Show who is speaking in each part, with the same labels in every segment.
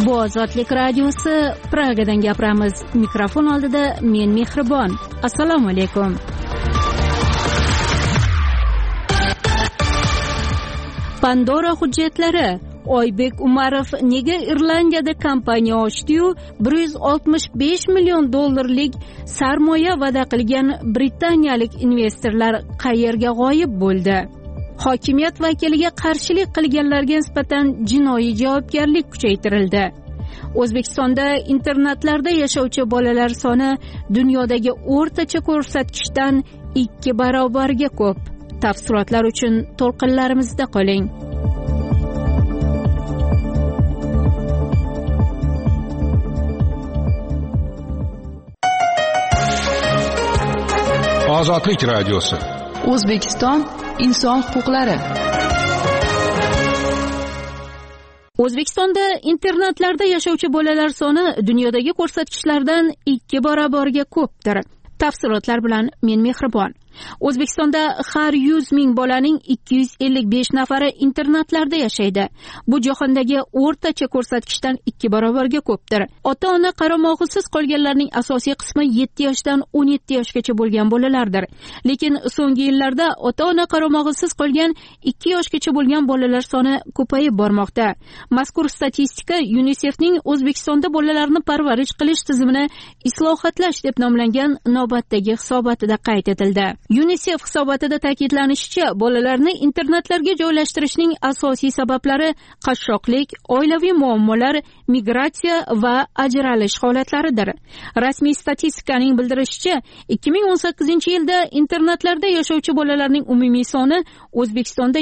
Speaker 1: Bu Ozodlik radiosi, Pragadan gapiramiz. Mikrofon oldida men Mehribon. Assalomu alaykum. Pandora hujjatlari. Oybek Umarov nega Irlandiyada kompaniya ochdi-yu, $165 million sarmoya va'da qilgan britaniyalik investorlar qayerga g'oyib bo'ldi? Hokimiyat vakiliga qarshilik qilganlarga nisbatan jinoiy javobgarlik kuchaytirildi. O'zbekistonda internatlarda yashovchi bolalar soni dunyodagi o'rtacha ko'rsatkichdan 2 barobarga ko'p. Tafsilotlar uchun to'lqinlarimizda qoling.
Speaker 2: Ozodlik radiosi.
Speaker 3: O'zbekiston inson huquqlari.
Speaker 1: O'zbekistonda internatlarda yashovchi bolalar soni dunyodagi ko'rsatkichlardan 2 barobarga ko'pdir. Tafsilotlar bilan men Mehribon. O'zbekistonda har 100 ming bolaning 255 nafari internatlarda yashaydi. Bu jahondagi o'rtacha ko'rsatkichdan 2 barobarga ko'pdir. Ota-ona qaramog'isiz qolganlarning asosiy qismi 7 yoshdan 17 yoshgacha bo'lgan bolalardir. Lekin so'nggi yillarda ota-ona qaramog'isiz qolgan 2 yoshgacha bo'lgan bolalar soni ko'payib bormoqda. Mazkur statistika UNICEF'ning O'zbekistonda bolalarni parvarish qilish tizimini islohotlash deb nomlangan navbatdagi hisobotida qayd etildi. UNICEF hisobotida ta'kidlanishicha, bolalarni internatlarga joylashtirishning asosiy sabablari qashshoqlik, oilaviy muammolar, migratsiya va ajralish holatlaridir. Rasmiy statistikaning bildirishicha, 2018-yilda internatlarda yashovchi bolalarning umumiy soni O'zbekistonda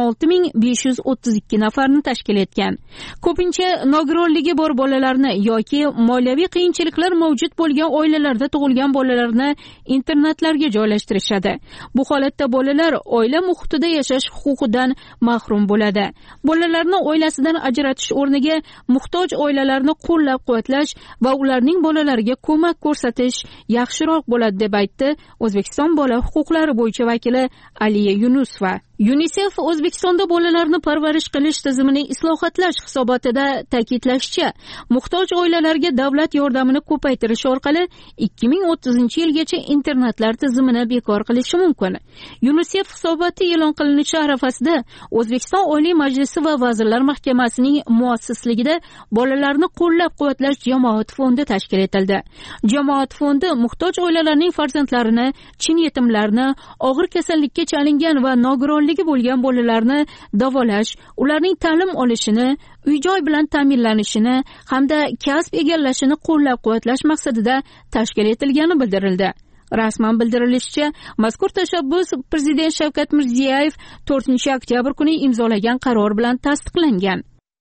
Speaker 1: 26532 nafarni tashkil etgan. Ko'pincha nogironligi bor bolalarni yoki moliyaviy qiyinchiliklar mavjud bo'lgan oilalarda tug'ilgan bolalarni internatlarga joylashtirishadi. Bu holatda bolalar oila muhitida yashash huquqidan mahrum bo'ladi. Bolalarni oilasidan ajratish o'rniga muhtoj oilalarni qo'llab-quvvatlash va ularning bolalariga ko'mak ko'rsatish yaxshiroq bo'ladi deb aytdi O'zbekiston bola huquqlari bo'yicha vakili Aliya Yunusova. UNICEF O'zbekistonda bolalarni parvarish qilish tizimini islohotlash hisobotida ta'kidlashicha, muhtoj oilalarga davlat yordamini ko'paytirish orqali 2030-yilgacha internatlar tizimini bekor qilishi mumkin. UNICEF hisoboti e'lon qilinishi arafasida O'zbekiston Oliy Majlisi va Vazirlar Mahkamasining muassisligida bolalarni qo'llab-quvvatlash jamoat fondi tashkil etildi. Jamoat fondi muhtoj oilalarning farzandlarini, chin yetimlarni, og'ir kasallikka chalingan va nogironligi bo'lgan bolalarni davolash, ularning ta'lim olishini, uy-joy bilan ta'minlanishini hamda kasb egallashini qo'llab-quvvatlash maqsadida tashkil etilgani bildirildi. Rasman bildirilishicha, mazkur tashabbus Prezident Shavkat Mirziyoyev 4-oktyabr kuni imzolagan qaror bilan tasdiqlangan.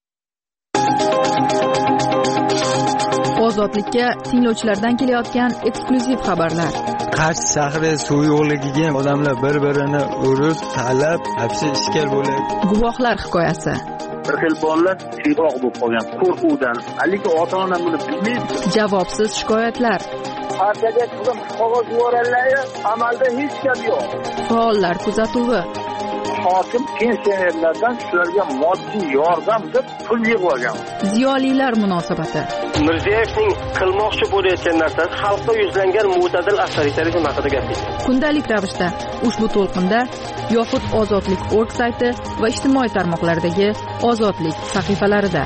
Speaker 3: Ozodlikka tinglovchilardan kelayotgan eksklyuziv xabarlar.
Speaker 4: Qarsh shahri suv yo'qligiga odamlar bir-birini urib, talab, hapsi ishkal bo'ladi.
Speaker 3: Guvohlar hikoyasi.
Speaker 5: Bir xil bolalar siyg'oq bo'lib qolgan qo'rquvdan. Lekin ota-ona buni bilmaydi.
Speaker 3: Javobsiz shikoyatlar.
Speaker 5: Partiyaga chiqib qog'oz yuborganlar, amalda hech gap yo'q.
Speaker 3: Faollar kuzatuvi.
Speaker 5: Hokim pensionerlardan shularga moddiy yordam deb pul yig'ib olgan.
Speaker 3: Ziyolilar munosabati.
Speaker 6: Mirziyoyevning qilmoqchi bo'layotgan narsasi xalqqa yuzlangan mo'tadil avtoritarizm haqida gapirdi.
Speaker 3: Kundalik ravishda ushbu to'lqinda yoxud ozodlik.org sayti va ijtimoiy tarmoqlardagi Ozodlik sahifalarida.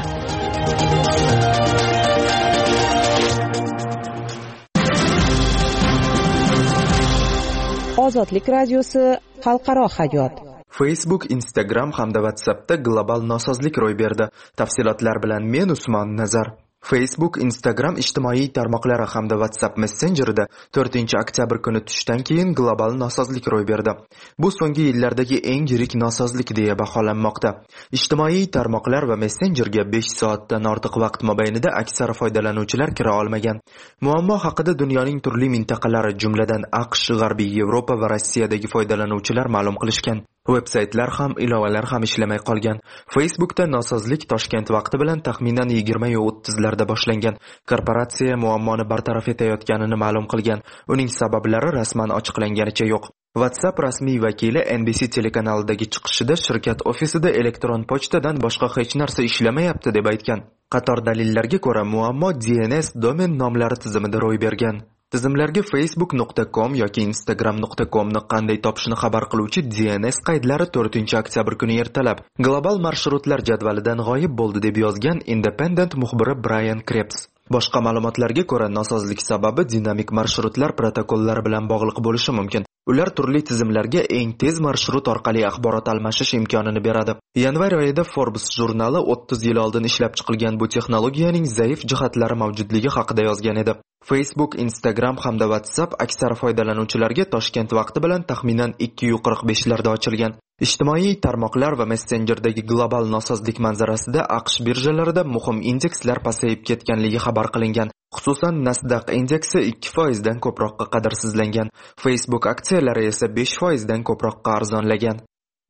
Speaker 7: Ozodlik radiosi xalqaro hayot.
Speaker 8: Facebook, Instagram hamda WhatsAppda global nosozlik ro'y berdi. Tafsilotlar bilan men Usmon Nazar. Facebook, Instagram ijtimoiy tarmoqlari hamda WhatsApp messenjerida 4-oktyabr kuni tushdan keyin global nosozlik ro'y berdi. Bu so'nggi yillardagi eng yirik nosozlik deya baholanmoqda. Ijtimoiy tarmoqlar va messenjerga 5 soatdan ortiq vaqt mobaynida aksar foydalanuvchilar kira olmagan. Muammo haqida dunyoning turli mintaqalari, jumladan AQSh, G'arbiy Yevropa va Rossiyadagi foydalanuvchilar ma'lum qilishgan. Websaytlar ham, ilovalar ham ishlamay qolgan. Facebookda nosozlik Toshkent vaqti bilan taxminan 20:30larda boshlangan. Korporatsiya muammoni bartaraf etayotganini ma'lum qilgan. Uning sabablari rasman ochiqlanganicha yo'q. WhatsApp rasmiy vakili NBC telekanalidagi chiqishida shirkat ofisida elektron pochtadan boshqa hech narsa ishlamayapti deb aytgan. Qator dalillarga ko'ra, muammo DNS domen nomlari tizimida ro'y bergan. Tizimlarga facebook.com yoki instagram.com ni qanday topishni xabar qiluvchi DNS qaydlari 4-oktyabr kuni ertalab global marshrutlar jadvalidan g'oyib bo'ldi deb yozgan Independent muxbiri Brian Krebs. Boshqa ma'lumotlarga ko'ra, nosozlik sababi dinamik marshrutlar protokollari bilan bog'liq bo'lishi mumkin. Ular turli tizimlarga eng tez marshrut orqali axborot almashish imkonini beradi. Yanvar oyida Forbes jurnali 30 yil oldin ishlab chiqilgan bu texnologiyaning zaif jihatlari mavjudligi haqida yozgan edi. Facebook, Instagram hamda WhatsApp aksar foydalanuvchilarga Toshkent vaqti bilan taxminan 2:45 larda ochilgan. Ijtimoiy tarmoqlar va messenjerdagi global nosozlik manzarasida AQSh birjalarida muhim indekslar pasayib ketganligi xabar qilingan. Xususan, Nasdaq indeksi 2% dan ko'proqqa qadrsizlangan. Facebook aksiyalari esa 5% dan ko'proqqa arzonlagan.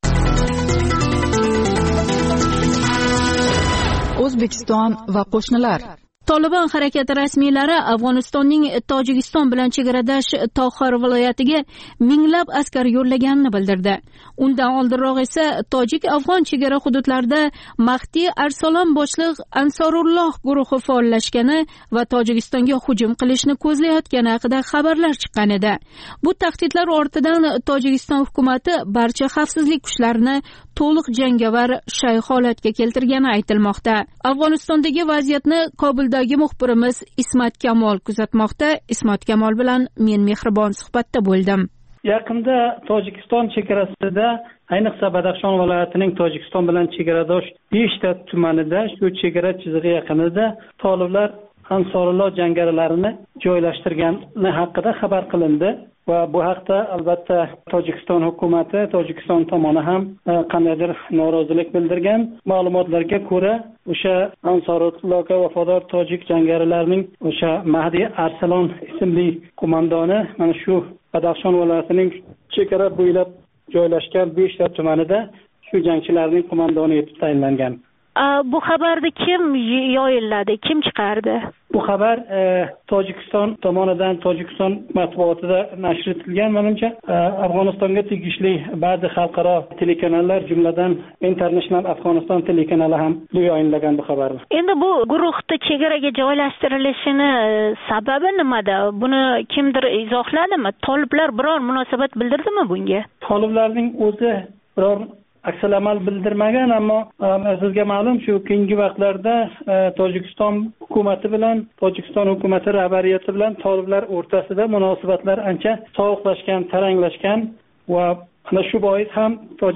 Speaker 3: O'zbekiston va qo'shnilar.
Speaker 1: Tolibon harakati rasmiylari Afg'onistonning Tojikiston bilan chegaradosh Toxir viloyatiga minglab askar yo'llaganini bildirdi. Undan oldinroq esa tojik-afg'on chegara hududlarida Mahdi Arsalon boshliq Ansorulloh guruhi faollashgani va Tojikistonga hujum qilishni ko'zlayotgani haqida xabarlar chiqqan edi. Bu tahdidlar ortidan Tojikiston hukumatı barcha xavfsizlik kuchlarini to'liq jangovar shay holatga keltirgani aytilmoqda. Afg'onistondagi vaziyatni Kobuldagi muxbirimiz Ismat Kamol kuzatmoqda. Ismat Kamol bilan men mehribon suhbatda bo'ldim.
Speaker 2: Yaqinda Tojikiston chegarasida, ayniqsa Badaxshon viloyatining Tojikiston bilan chegaradosh 5 ta tumanida, shu chegara chizig'i yaqinida toliblar Ansorulloh jangarilarini joylashtirgani haqida xabar qilindi. Va bu haqda albatta Tojikiston hukumati, Tojikiston tomoni ham qandaydir norozilik bildirgan. Ma'lumotlarga ko'ra, o'sha Ansorullohga vafodor tojik jangarilarning o'sha Mahdi Arsalon ismli qo'mondoni mana shu Badaxshon viloyatining chegara bo'ylab joylashgan 5 ta tumanida shu jangchilarning qo'mondoni etib tayinlangan.
Speaker 9: Bu xabarni kim yoyilladi, kim chiqardi?
Speaker 2: Bu xabar Tojikiston tomonidan Tojikiston matbuotida nashr etilgan. Menimcha Afg'onistonga tegishli ba'zi xalqaro telekanallar, jumladan International Afghanistan telekanali ham yoyinlagan bu xabarni.
Speaker 9: Endi bu guruhda chegaraga joylashtirilishini sababi nimada? Buni kimdir izohladimi? Toliblar biror munosabat bildirdimi bunga?
Speaker 2: Toliblarning o'zi biror aksal amal bildirmagan, ammo sizga ma'lum shu keyingi vaqtlarda Tojikiston hukumati bilan Tojikiston hukumati rahbariyati bilan toliblar o'rtasida munosabatlar ancha sovuqlashgan, taranglashgan va ana shu bois ham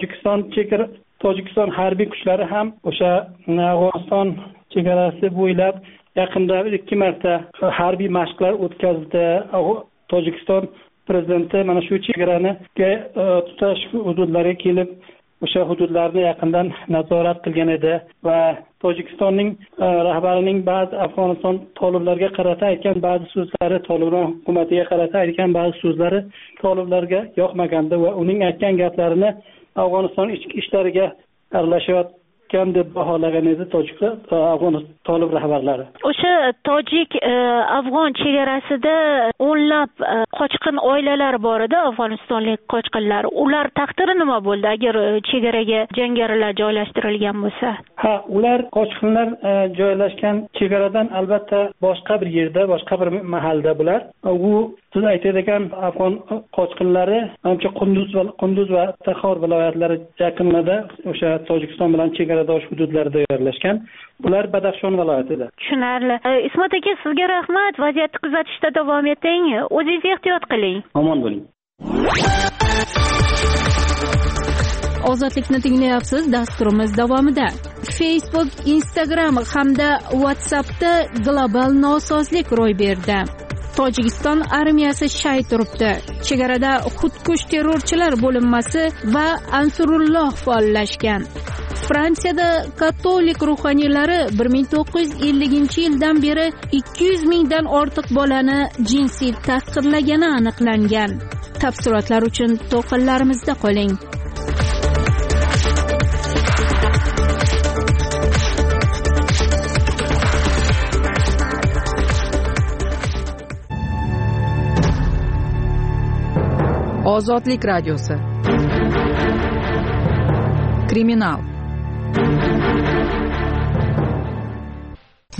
Speaker 2: Tojikiston harbiy kuchlari ham o'sha Afg'oniston chegarasi bo'ylab yaqinda 2 marta harbiy mashqlar o'tkazdi. Tojikiston prezidenti mana shu chegarani tutash hududlariga kelib o'sha hududlarni yaqindan nazorat qilgan edi va Tojikistonning rahbarining ba'zi Afg'oniston toliblarga qarata aytgan ba'zi so'zlari, Tolibon hukumatiga qarata aytgan ba'zi so'zlari toliblarga yoqmagandi va uning aytgan gaplarini Afg'oniston ichki ishlariga aralashayotgan deb baholagan edi Afg'oniston tolib rahbarlari.
Speaker 9: O'sha tojik afg'on chegarasida o'nlab qochqin oilalar bor edi, Afg'onistonlik qochqinlar. Ular taqdiri nima bo'ldi agar chegaraga jangarilar joylashtirilgan bo'lsa?
Speaker 2: Ha, ular qochqinlar joylashgan chegaradan albatta boshqa bir yerda, boshqa bir mahallada bular. U siz aytadigan afg'on qochqinlari ancha Qunduz va Taxor viloyatlari yaqinida o'sha Tojikiston bilan chegaradosh hududlarda joylashgan. Bular Badaxshon viloyatida.
Speaker 9: Tushunarli. Ismat aka, sizga rahmat. Vaziyatni kuzatishda davom eting. O'zingiz ehtiyot qiling.
Speaker 2: Omon bo'ling.
Speaker 1: Ozodlikni tinglayapsiz. Dasturimiz davomida Facebook, Instagram hamda WhatsAppda global nosozlik ro'y berdi. Tojikiston armiyasi shay turibdi. Chegarada xudkush terrorchilar bo'linmasi va Ansurulloh faollashgan. Fransiyada katolik ruhoniylari 1950-yildan beri 200 mingdan ortiq bolani jinsiy tahqirlagani aniqlangan. Tafsilotlar uchun to'qinlarimizda qoling.
Speaker 3: Ozodlik radiosi. Kriminal.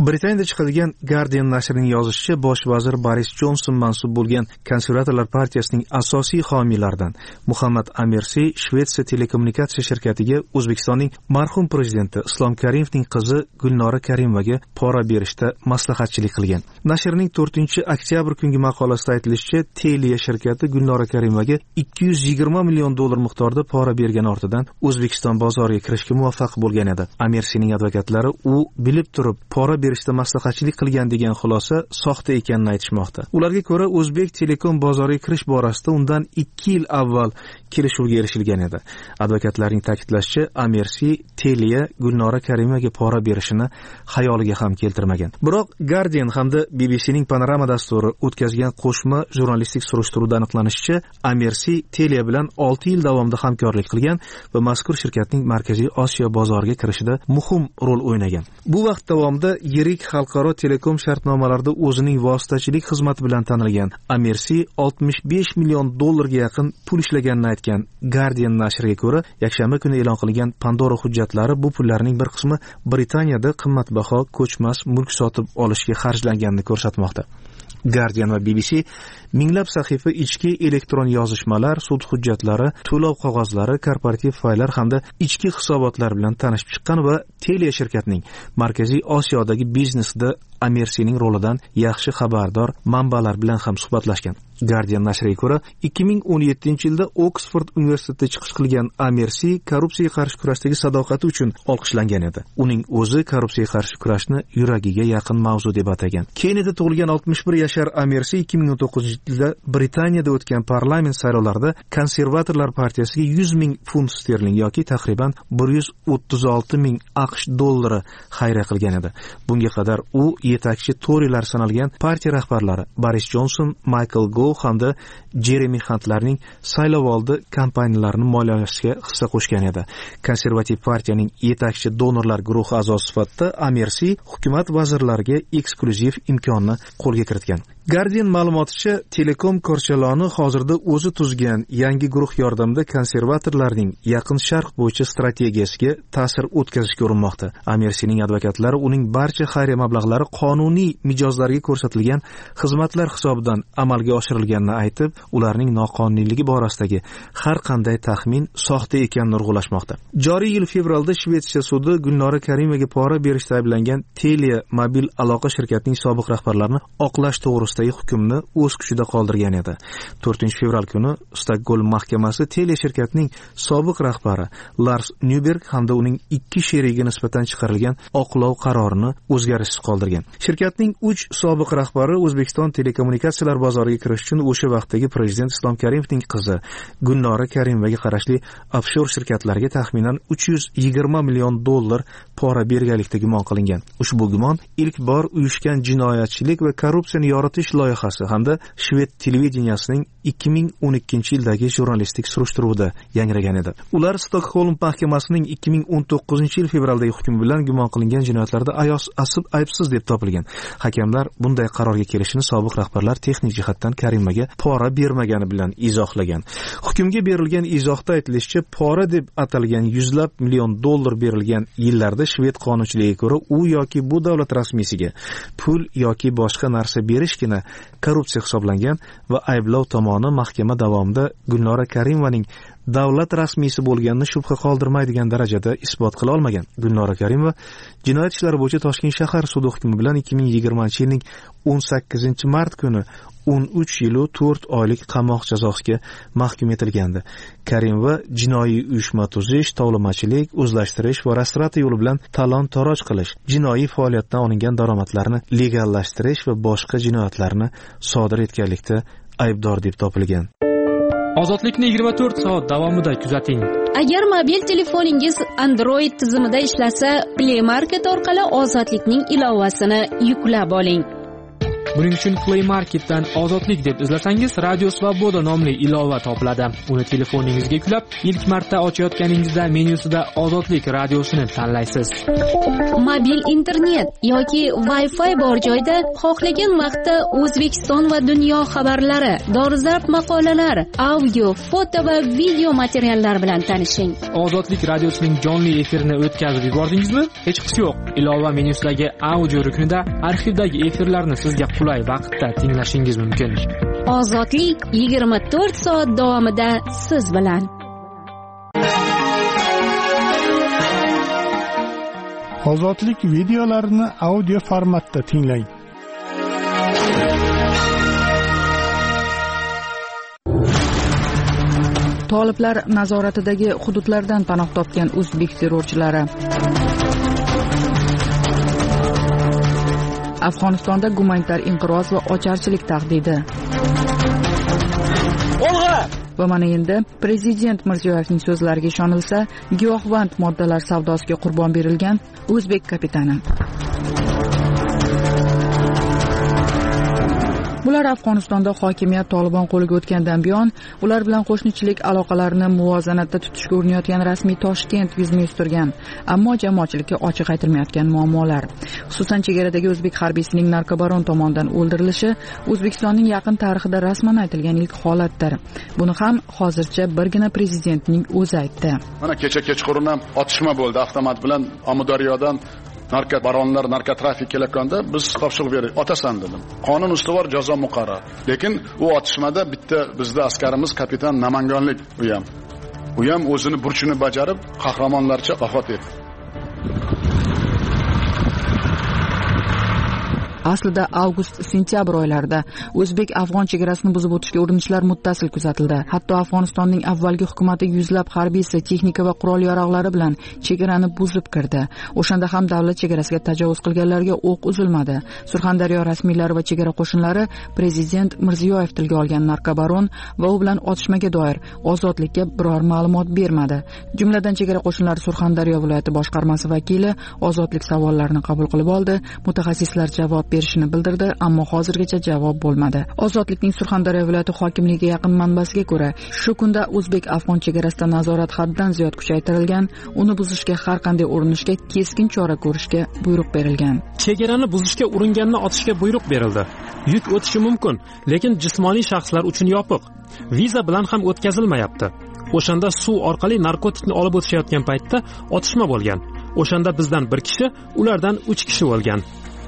Speaker 10: Britaniyada chiqadigan Guardian nashrining yozishicha, bosh vazir Boris Jonson mansub bo'lgan Konservatorlar partiyasining asosiy homiylaridan Muhammad Amirsi Shvetsiya telekommunikatsiya shirkatiga O'zbekistonning marhum prezidenti Islom Karimovning qizi Gulnora Karimovaga pora berishda maslahatchilik qilgan. Nashrning 4-oktyabr kungi maqolasida aytilishicha, Telia shirkati Gulnora Karimovaga $220 million miqdorida pora bergani ortidan O'zbekiston bozoriga kirishga muvaffaq bo'lgan edi. Amirsining advokatlari u bilib turib pora berishda maslahatchilik qilgan degan xulosa soxta ekanini aytishmoqda. Ularga ko'ra, O'zbek Telekom bozoriga kirish borasida undan 2 yil avval kelishuvga erishilgan edi. Advokatlarning ta'kidlashicha, Amirsi Telia Gulnora Karimovaga pora berishini xayoliga ham keltirmagan. Biroq Guardian hamda BBCning Panorama dasturi o'tkazgan qo'shma jurnalistik surishtiruvda aniqlanishicha, Amirsi Telia bilan 6 yil davomida hamkorlik qilgan va mazkur shirkatning Markaziy Osiyo bozoriga kirishida muhim rol o'ynagan. Bu vaqt davomida yirik xalqaro telekom shartnomalarida o'zining vositachilik xizmati bilan tanilgan Amirsi $65 million ga yaqin pul ishlaganini aytgan Guardian nashriga ko'ra, yakshanba kuni e'lon qilingan Pandora hujjatlari bu pullarning bir qismi Britaniyada qimmatbaho ko'chmas mulk sotib olishga xarjlanganini ko'rsatmoqda. Guardian va BBC minglab sahifa ichki elektron yozishmalar, sud hujjatlari, to'lov qog'ozlari, korporativ fayllar hamda ichki hisobotlar bilan tanishib chiqqan va Telia shirkatining Markaziy Osiyodagi biznesida Amirsining rolidan yaxshi xabardor manbalar bilan ham suhbatlashgan. Guardian nashriga ko'ra, 2017-yilda Oksford universitetida chiqish qilgan Amirsi korrupsiyaga qarshi kurashdagi sadoqati uchun olqishlangan edi. Uning o'zi korrupsiyaga qarshi kurashni yuragiga yaqin mavzu deb atagan. Keniyada tug'ilgan 61 yashar Amirsi 2019-yilda Britaniyada o'tgan parlament saylovlarida Konservatorlar partiyasiga 100 ming funt sterling yoki taxriban 136 ming AQSh dollari xayriya qilgan edi. Bunga qadar u yetakchi Torylar sanalgan partiya rahbarlari Boris Johnson, Michael Gove hamda Jeremy Huntlarning saylovoldi kampaniyalarini moliyalashga hissa qo'shgan edi. Konservativ partiyaning yetakchi donorlar guruhi a'zosi sifatida Amirsi hukumat vazirlariga eksklyuziv imkonni qo'lga kiritgan. Guardian ma'lumoticha, Telekom korchaloni hozirda o'zi tuzgan yangi guruh yordamida konservatorlarning Yaqin Sharq bo'yicha strategiyasiga ta'sir o'tkazishga urinmoqda. Amirsining advokatlari uning barcha xayriya mablag'lari qonuniy mijozlarga ko'rsatilgan xizmatlar hisobidan amalga oshirilganini aytib, ularning noqonuniyligi borasidagi har qanday taxmin soxta ekanini urg'ulashmoqda. Joriy yil fevralda Shvetsiya sudi Gulnora Karimovaga pora berishda ayblangan Telia mobil aloqa shirkatining sobiq rahbarlarini oqlash to'g'risida hukmni o'z kuchida qoldirgan edi. 4-fevral kuni Stokgolm mahkamasi Telia shirkatining sobiq rahbari Lars Nyberg hamda uning 2 sherigiga nisbatan chiqarilgan oqlov qarorini o'zgarishsiz qoldirgan. Shirkatning 3 sobiq rahbari O'zbekiston telekommunikatsiyalar bozoriga kirish uchun o'sha vaqtdagi prezident Islom Karimovning qizi Gulnora Karimovaga qarashli offshor shirkatlarga taxminan $320 million pora berganlikda gumon qilingan. Ushbu gumon ilk bor uyushgan jinoyatchilik va korrupsiyani yoritish loyihasi hamda Shved televideniyasining 2012-yildagi jurnalistik surishtiruvida yangragan edi. Ular Stokgolm mahkamasining 2019-yil fevraldagi hukmi bilan gumon qilingan jinoyatlarda aybsiz deb topilgan. Hakamlar bunday qarorga kelishini sobiq rahbarlar texnik jihatdan Karimovaga pora bermagani bilan izohlagan. Hukmga berilgan izohda aytilishicha, pora deb atalgan $100 million berilgan yillarda Shved qonunchiligiga ko'ra u yoki bu davlat rasmiysiga pul yoki boshqa narsa berishgina korrupsiya hisoblangan va ayblov tomoni mahkama davomida Gulnora Karimovaning davlat rasmiysi bo'lganini shubha qoldirmaydigan darajada isbot qila olmagan. Gulnora Karimova jinoyat ishlari bo'yicha Toshkent shahar sudi hukmi bilan 2020-yilning 18-mart kuni 13 yil 4 oylik qamoq jazosiga mahkum etilgandi. Karimova jinoiy uyushma tuzish, tovlamachilik, o'zlashtirish va restoratsiya yo'li bilan talon-toroj qilish, jinoiy faoliyatdan olingan daromadlarni legallashtirish va boshqa jinoyatlarni sodir etganlikda aybdor deb topilgan.
Speaker 11: Ozodlikni 24 soat davomida kuzating.
Speaker 1: Agar mobil telefoningiz Android tizimida ishlasa, Play Market orqali Ozodlikning ilovasini yuklab oling.
Speaker 11: Buning uchun Play Marketdan Ozodlik deb izlasangiz Radio Svoboda nomli ilova topiladi. Uni telefoningizga yuklab, ilk marta ochayotganingizda menyusida Ozodlik radiosini tanlaysiz.
Speaker 1: Mobil internet yoki Wi-Fi bor joyda xohlagan vaqtda O'zbekiston va dunyo xabarlari, dolzarb maqolalar, audio, foto va video materiallar bilan tanishing.
Speaker 11: Ozodlik radiosining jonli efirini o'tkazib yubordingizmi? Hech qisi yo'q. Ilova menyusidagi audio ruknida arxivdagi efirlarni sizga qulay vaqtda tinglashingiz mumkin.
Speaker 1: Ozodlik 24 soat davomida siz bilan.
Speaker 12: Ozodlik videolarini audio formatda tinglang.
Speaker 3: Toliblar nazoratidagi hududlardan panoh topgan o'zbek terrorchilari. Afg'onistonda gumanitar inqiroz va ocharchilik tahdidi. Va mana endi prezident Mirziyoyevning so'zlariga ishonilsa, giyohvand moddalar savdosiga qurbon berilgan o'zbek kapitani. Bular Afg'onistonda hokimiyat Tolibon qo'liga o'tgandan buyon ular bilan qo'shnichilik aloqalarini muvozanatda tutishga urinayotgan rasmiy Toshkent yuzini yustirgan, ammo jamoatchilikka ochiq aytilmayotgan muammolar. Xususan chegaradagi o'zbek harbiysining narkobaron tomonidan o'ldirilishi O'zbekistonning yaqin tarixida rasman aytilgan ilk holatdir. Buni ham hozircha birgina prezidentning o'zi aytdi.
Speaker 13: Mana kechqurun ham otishma bo'ldi avtomat bilan Amudaryodan. Narkobaronlar, narkotrafik kelayotganda biz topshiriq berdik, otasan dedim. Qonun ustuvor, jazo muqarrar. Lekin u otishmada bitta bizda askarimiz kapitan Namanganlik u ham o'zini burchini bajarib, qahramonlarcha vafot etdi.
Speaker 3: Aslida avgust-sentyabr oylarida o'zbek-afg'on chegarasini buzib o'tishga urinishlar muttasil kuzatildi. Hatto Afg'onistonning avvalgi hukumati yuzlab harbiysi, texnika va qurol-yarog'lari bilan chegarani buzib kirdi. O'shanda ham davlat chegarasiga tajovuz qilganlarga o'q uzilmadi. Surxondaryo rasmiylari va chegara qo'shinlari prezident Mirziyoyev tilga olgan narkobaron va u bilan otishmaga doir Ozodlikka biror ma'lumot bermadi. Jumladan chegara qo'shinlari Surxondaryo viloyati boshqarmasi vakili Ozodlik savollarini qabul qilib oldi. Mutaxassislar javob berishini bildirdi, ammo hozirgacha javob bo'lmadi. Ozodlikning Surxondaryo viloyati hokimligiga yaqin manbasiga ko'ra, shu kunda o'zbek-afg'on chegarasida nazorat haddan ziyod kuchaytirilgan, uni buzishga har qanday urinishga keskin chora ko'rishga buyruq berilgan.
Speaker 11: Chegarani buzishga uringanni otishga buyruq berildi. Yuk o'tishi mumkin, lekin jismoniy shaxslar uchun yopiq. Viza bilan ham o'tkazilmayapti. O'shanda suv orqali narkotikni olib o'tishayotgan paytda otishma bo'lgan. O'shanda bizdan bir kishi, ulardan 3 kishi bo'lgan.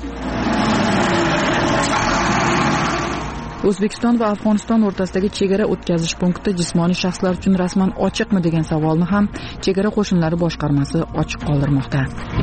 Speaker 3: O'zbekiston va Afg'oniston o'rtasidagi chegara o'tkazish punkti jismoniy shaxslar uchun rasman ochiqmi degan savolni ham chegara qo'shinlari boshqarmasi ochiq qoldirmoqda.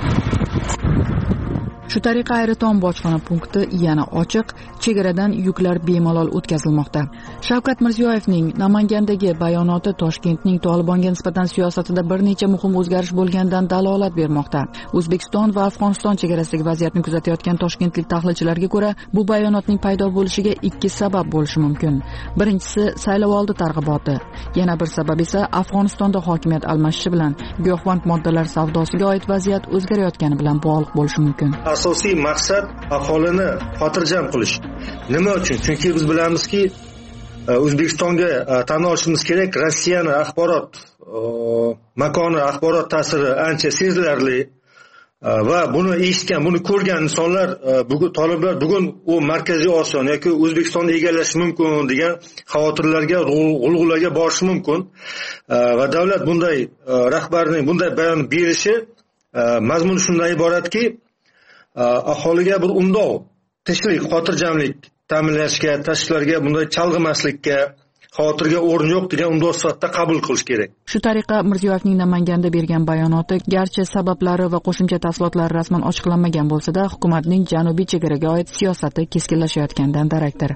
Speaker 3: Shu tariqa Ayritom bojxona punkti yana ochiq, chegaradan yuklar bemalol o'tkazilmoqda. Shavkat Mirziyoyevning Namangandagi bayonoti Toshkentning Tolibonga nisbatan siyosatida bir necha muhim o'zgarish bo'lgandan dalolat bermoqda. O'zbekiston va Afg'oniston chegarasidagi vaziyatni kuzatayotgan toshkentlik tahlilchilarga ko'ra, bu bayonotning paydo bo'lishiga 2 sabab bo'lishi mumkin. Birinchisi saylovoldi targ'iboti. Yana bir sabab esa Afg'onistonda hokimiyat almashishi bilan giyohvand moddalar savdosiga oid vaziyat o'zgarayotgani bilan bog'liq bo'lishi mumkin.
Speaker 14: Asosiy maqsad aholini xotirjam qilish. Nima uchun? Chunki biz bilamizki, O'zbekistonga tan olishimiz kerak, Rossiyaning axborot makoni, axborot ta'siri ancha sezilarli va buni eshitgan, buni ko'rgan insonlar bugun toliblar bugun u Markaziy Osiyo yoki O'zbekistonni egallashi mumkin degan xavotirlarga, g'ulg'ulaga borishi mumkin va davlat bunday rahbarining bunday bayon berishi mazmuni shundan iboratki, aholiga bir undov, tinchlik, xotirjamlik ta'minlashga, tashvishlarga, bunday chalg'imaslikka, xavotirga o'rin yo'q degan undov sifatida qabul qilish kerak.
Speaker 3: Shu tariqa Mirziyoyevning Namanganda bergan bayonoti garchi sabablari va qo'shimcha tafsilotlari rasman ochiqlanmagan bo'lsa-da, hukumatning janubiy chegaraga oid siyosati keskinlashayotganidan darakdir.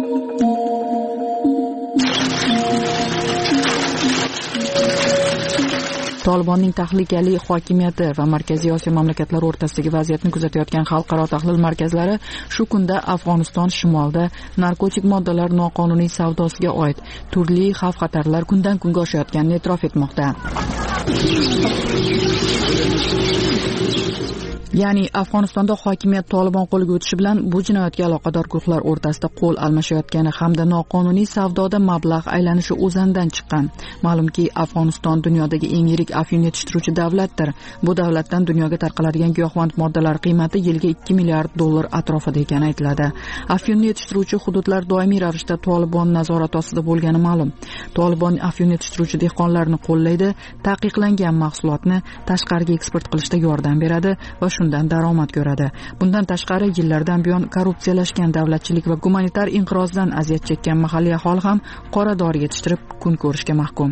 Speaker 3: Tolibonning tahlikali hokimiyati va Markaziy Osiyo mamlakatlari o'rtasidagi vaziyatni kuzatayotgan xalqaro tahlil markazlari shu kunda Afg'oniston shimolida narkotik moddalar noqonuniy savdosiga oid turli xavf-xatarlar kundan kunga oshayotganini e'tirof etmoqda. Ya'ni Afg'onistonda hokimiyat Tolibon qo'liga o'tishi bilan bu jinoyatga aloqador guruhlar o'rtasida qo'l almashayotgani hamda noqonuniy savdoda mablag' aylanishi o'zandan chiqqan. Ma'lumki, Afg'oniston dunyodagi eng yirik afyun yetishtiruvchi davlatdir. Bu davlatdan dunyoga tarqaladigan giyohvand moddalar qiymati yilga $2 milliard atrofida ekani aytiladi. Afyunni yetishtiruvchi hududlar doimiy ravishda Tolibon nazorati ostida bo'lgani ma'lum. Tolibon afyun yetishtiruvchi dehqonlarni qo'llaydi, taqiqlangan mahsulotni tashqariga eksport qilishda yordam beradi va shundan daromad ko'radi. Bundan tashqari yillardan buyon korrupsiyalashgan davlatchilik va gumanitar inqirozdan aziyat chekkan mahalliy aholi ham qora dori yetishtirib kun ko'rishga mahkum.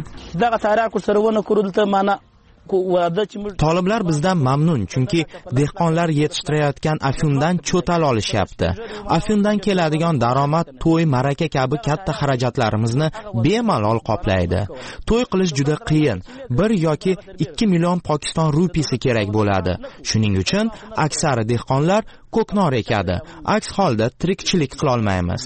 Speaker 15: Toliblar bizdan mamnun, chunki dehqonlar yetishtirayotgan afyundan cho'tal olishyapti. Afyundan keladigan daromad to'y, ma'raka kabi katta xarajatlarimizni bemalol qoplaydi. To'y qilish juda qiyin. 1 yoki 2 million Pokiston rupiyasi kerak bo'ladi. Shuning uchun aksari dehqonlar ko'knor ekadi. Aks holda tirikchilik qila olmaymiz.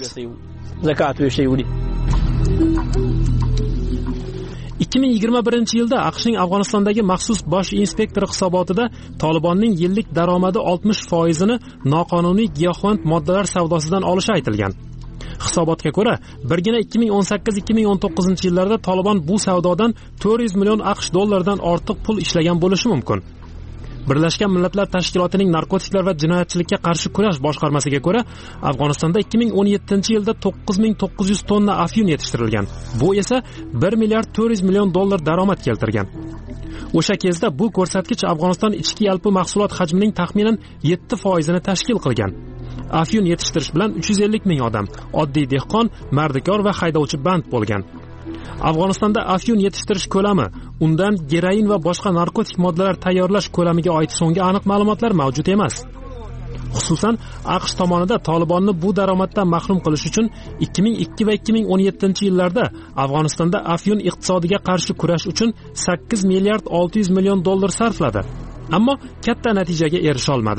Speaker 11: 2021 yilda AQShning Afg'onistondagi maxsus bosh inspektori hisobotida Tolibonning yillik daromadi 60%ni noqonuniy giyohvand moddalar savdosidan olishi aytilgan. Hisobotga ko'ra, birgina 2018-2019 yillarda Tolibon bu savdodan 400 million AQSh dollaridan ortiq pul ishlagan bo'lishi mumkin. Birlashgan Millatlar Tashkilotining narkotiklar va jinoyatchilikka qarshi kurash boshqarmasiga ko'ra, Afg'onistonda 2017-yilda 9900 tonna afyun yetishtirilgan. Bu esa 1 milliard 400 million dollar daromad keltirgan. O'sha kezda bu ko'rsatkich Afg'oniston ichki yalpi mahsulot hajmining taxminan 7%ni tashkil qilgan. Afyun yetishtirish bilan 350 ming odam, oddiy dehqon, mardikor va haydovchi band bo'lgan. Afg'onistonda afyun yetishtirish ko'lami, undan geroin va boshqa narkotik moddalar tayyorlash ko'lamiga oid so'nggi aniq ma'lumotlar mavjud emas. Xususan, AQSh tomonidan Tolibonni bu daromaddan mahrum qilish uchun 2002 va 2017 yillarda Afg'onistonda afyun iqtisodiga qarshi kurash uchun 8 milliard 600 million dollar sarfladi. Ammo katta natijaga erisha olmadi.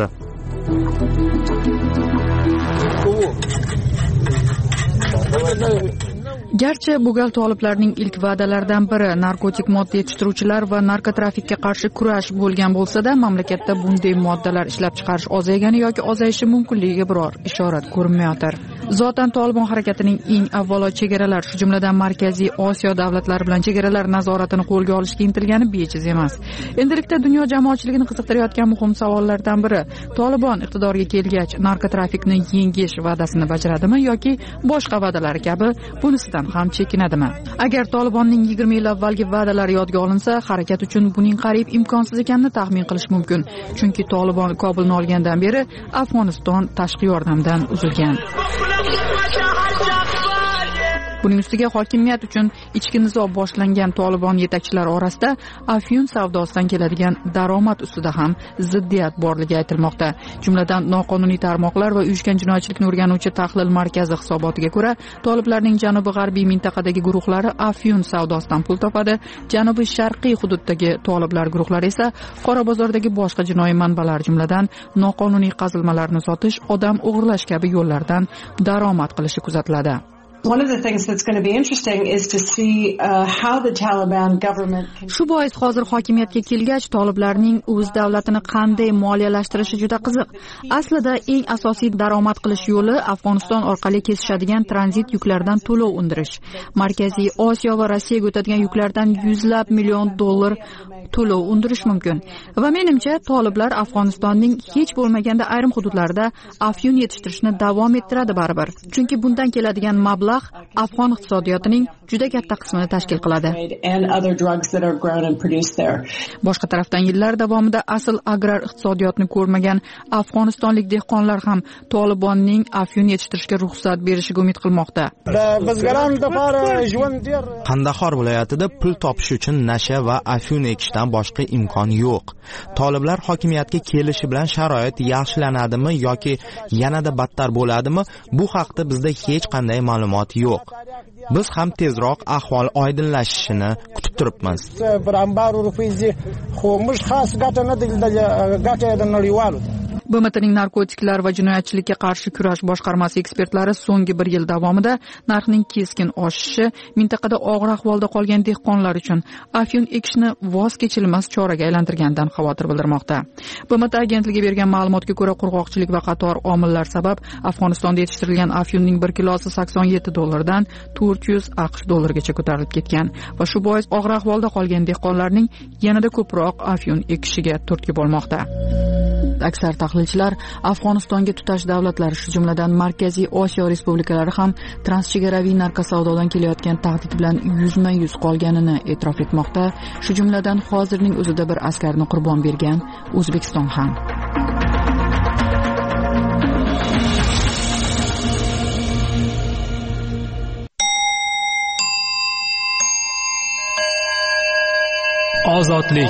Speaker 3: Garchi bu gal toliblarning ilk va'dalaridan biri narkotik modda yetishtiruvchilar va narkotrafikka qarshi kurash bo'lgan bo'lsa-da, mamlakatda bunday moddalar ishlab chiqarish ozaygani yoki ozayishi mumkinligiga biror ishorat ko'rinmayotir. Zotan Tolibon harakatining eng avvalo chegaralar, shu jumladan Markaziy Osiyo davlatlari bilan chegaralar nazoratini qo'lga olishga intilgani bejiz emas. Endilikda dunyo jamoatchiligini qiziqtirayotgan muhim savollardan biri: Tolibon iqtidorga kelgach narkotrafikni yengish va'dasini bajaradimi yoki boshqa va'dalar kabi bunisidan ham chekinadimi? Agar Tolibonning 20 yil avvalgi va'dalari yodga olinsa, harakat uchun buning qariyb imkonsiz ekanini taxmin qilish mumkin. Chunki Tolibon Kobulni olgandan beri Afg'oniston tashqi yordamdan uzilgan. Buning ustiga hokimiyat uchun ichki nizo boshlangan Tolibon yetakchilari orasida afyun savdosidan keladigan daromad ustida ham ziddiyat borligi aytilmoqda. Jumladan noqonuniy tarmoqlar va uyushgan jinoyatchilikni o'rganuvchi tahlil markazi hisobotiga ko'ra, Toliblarning janubi-g'arbiy mintaqadagi guruhlari afyun savdosidan pul topadi, janubi-sharqiy hududdagi Toliblar guruhlari esa qora bozordagi boshqa jinoiy manbalar, jumladan noqonuniy qazilmalarni sotish, odam o'g'irlash kabi yo'llardan daromad qilishi kuzatiladi.
Speaker 16: One of the things that's going to be interesting is to see how the Taliban government can...
Speaker 3: Shu bois hozir hokimiyatga kelgach Toliblarning o'z davlatini qanday moliyalashtirishi juda qiziq. Aslida eng asosiy daromad qilish yo'li Afg'oniston orqali kesishadigan tranzit yuklardan to'lov undirish. Markaziy Osiyo va Rossiyaga o'tadigan yuklardan yuzlab million dollar to'lov undirish mumkin. Va menimcha Toliblar Afg'onistonning hech bo'lmaganda ayrim hududlarida afyun yetishtirishni davom ettiradi baribir. Chunki bundan keladigan mablag' afg'on iqtisodiyotining juda katta qismini tashkil qiladi. Boshqa tarafdan yillar davomida asl agrar iqtisodiyotni ko'rmagan afg'onistonlik dehqonlar ham Tolibonning afyun yetishtirishga ruxsat berishiga umid qilmoqda.
Speaker 15: Qandahor viloyatida pul topish uchun nasha va afyun ekishdan boshqa imkon yo'q. Toliblar hokimiyatga kelishi bilan sharoit yaxshilanadimi yoki yanada battar bo'ladimi? Bu haqda bizda hech qanday ma'lumot yo'q. Biz ham tezroq ahvol oydinlashishini kutib turibmiz.
Speaker 3: BMTning narkotiklar va jinoyatchilikka qarshi kurash boshqarmasi ekspertlari so'nggi 1 yil davomida narxning keskin oshishi mintaqada og'ir ahvolda qolgan dehqonlar uchun afyun ekishni voz kechilmas choraga aylantirganidan xavotir bildirmoqda. BMT agentligi bergan ma'lumotga ko'ra, qurg'oqchilik va qator omillar sabab Afg'onistonda yetishtirilgan afyunning 1 kilosi $87 dan $400 ko'tarilib ketgan va shu bois og'ir ahvolda qolgan dehqonlarning yanada ko'proq afyun ekishiga turtki bo'lmoqda. Aksar tahlilchilar Afg'onistonga tutash davlatlar, shu jumladan Markaziy Osiyo respublikalari ham transchegaraviy narkosavdodan kelayotgan tahdid bilan yuzma-yuz qolganini e'tirof etmoqda. Shu jumladan hozirning o'zida bir askarni qurbon bergan O'zbekiston ham.
Speaker 11: Ozodlik.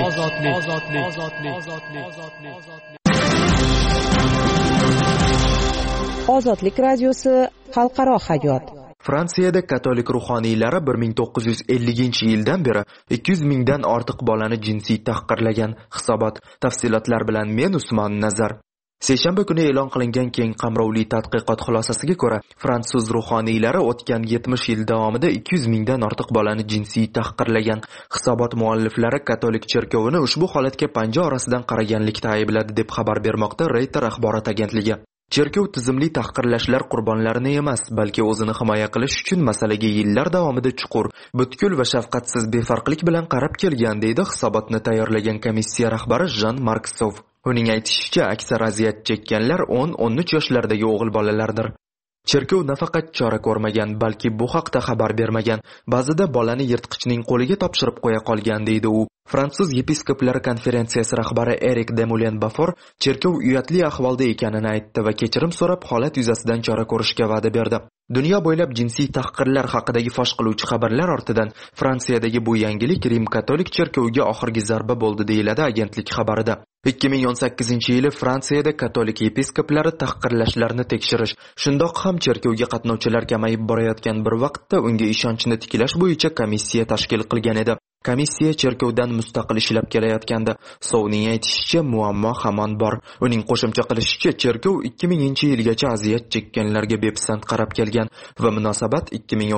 Speaker 7: Ozodlik radiosi xalqaro hayot.
Speaker 8: Fransiyada katolik ruhoniylari 1950-yildan beri 200 mingdan ortiq bolani jinsiy tahqirlagan. Hisobot. Tafsilotlar bilan men Usmon Nazar. Seshanba kuni e'lon qilingan keng qamrovli tadqiqot xulosasiga ko'ra, fransuz ruhoniylari o'tgan 70 yil davomida 200 mingdan ortiq bolani jinsiy tahqirlagan. Hisobot mualliflari katolik cherkovini ushbu holatga panja orasidan qaraganlikda aybladi deb xabar bermoqda Reuters axborot agentligi. Cherkov tizimli tahqirlashlar qurbonlarini emas, balki o'zini himoya qilish uchun masalaga yillar davomida chuqur, butkul va shafqatsiz befarqlik bilan qarab kelgan, deydi hisobotni tayyorlagan komissiya rahbari Jean-Marc Sov. Uning aytishicha, aksar aziyat chekkanlar 10-13 yoshlardagi o'g'il bolalardir. Cherkov nafaqat chora ko'rmagan, balki bu haqda xabar bermagan. Ba'zida bolani yirtqichning qo'liga topshirib qo'ya qolgan, deydi u. Fransuz yepiskoplar konferensiyasi rahbari Eric Demoulin-Bafor cherkov uyatli ahvolda ekanini aytdi va kechirim so'rab holat yuzasidan chora ko'rishga va'da berdi. Dunyo bo'ylab jinsiy tahqirlar haqidagi fosh qiluvchi xabarlar ortidan Fransiyadagi bu yangilik Rim katolik cherkoviga oxirgi zarba bo'ldi, deyiladi agentlik xabarida. 2018-yili Fransiyada katolik yepiskoplari tahqirlashlarni tekshirish, shundoq ham cherkovga qatnovchilar kamayib borayotgan bir vaqtda unga ishonchni tiklash bo'yicha komissiya tashkil qilgan edi. Komissiya cherkovdan mustaqil ishlab kelayotgandi. Sovning aytishicha, muammo hamon bor. Uning qo'shimcha qilishicha, cherkov 2000-yilgacha aziyat chekkanlarga bepisand qarab kelgan va munosabat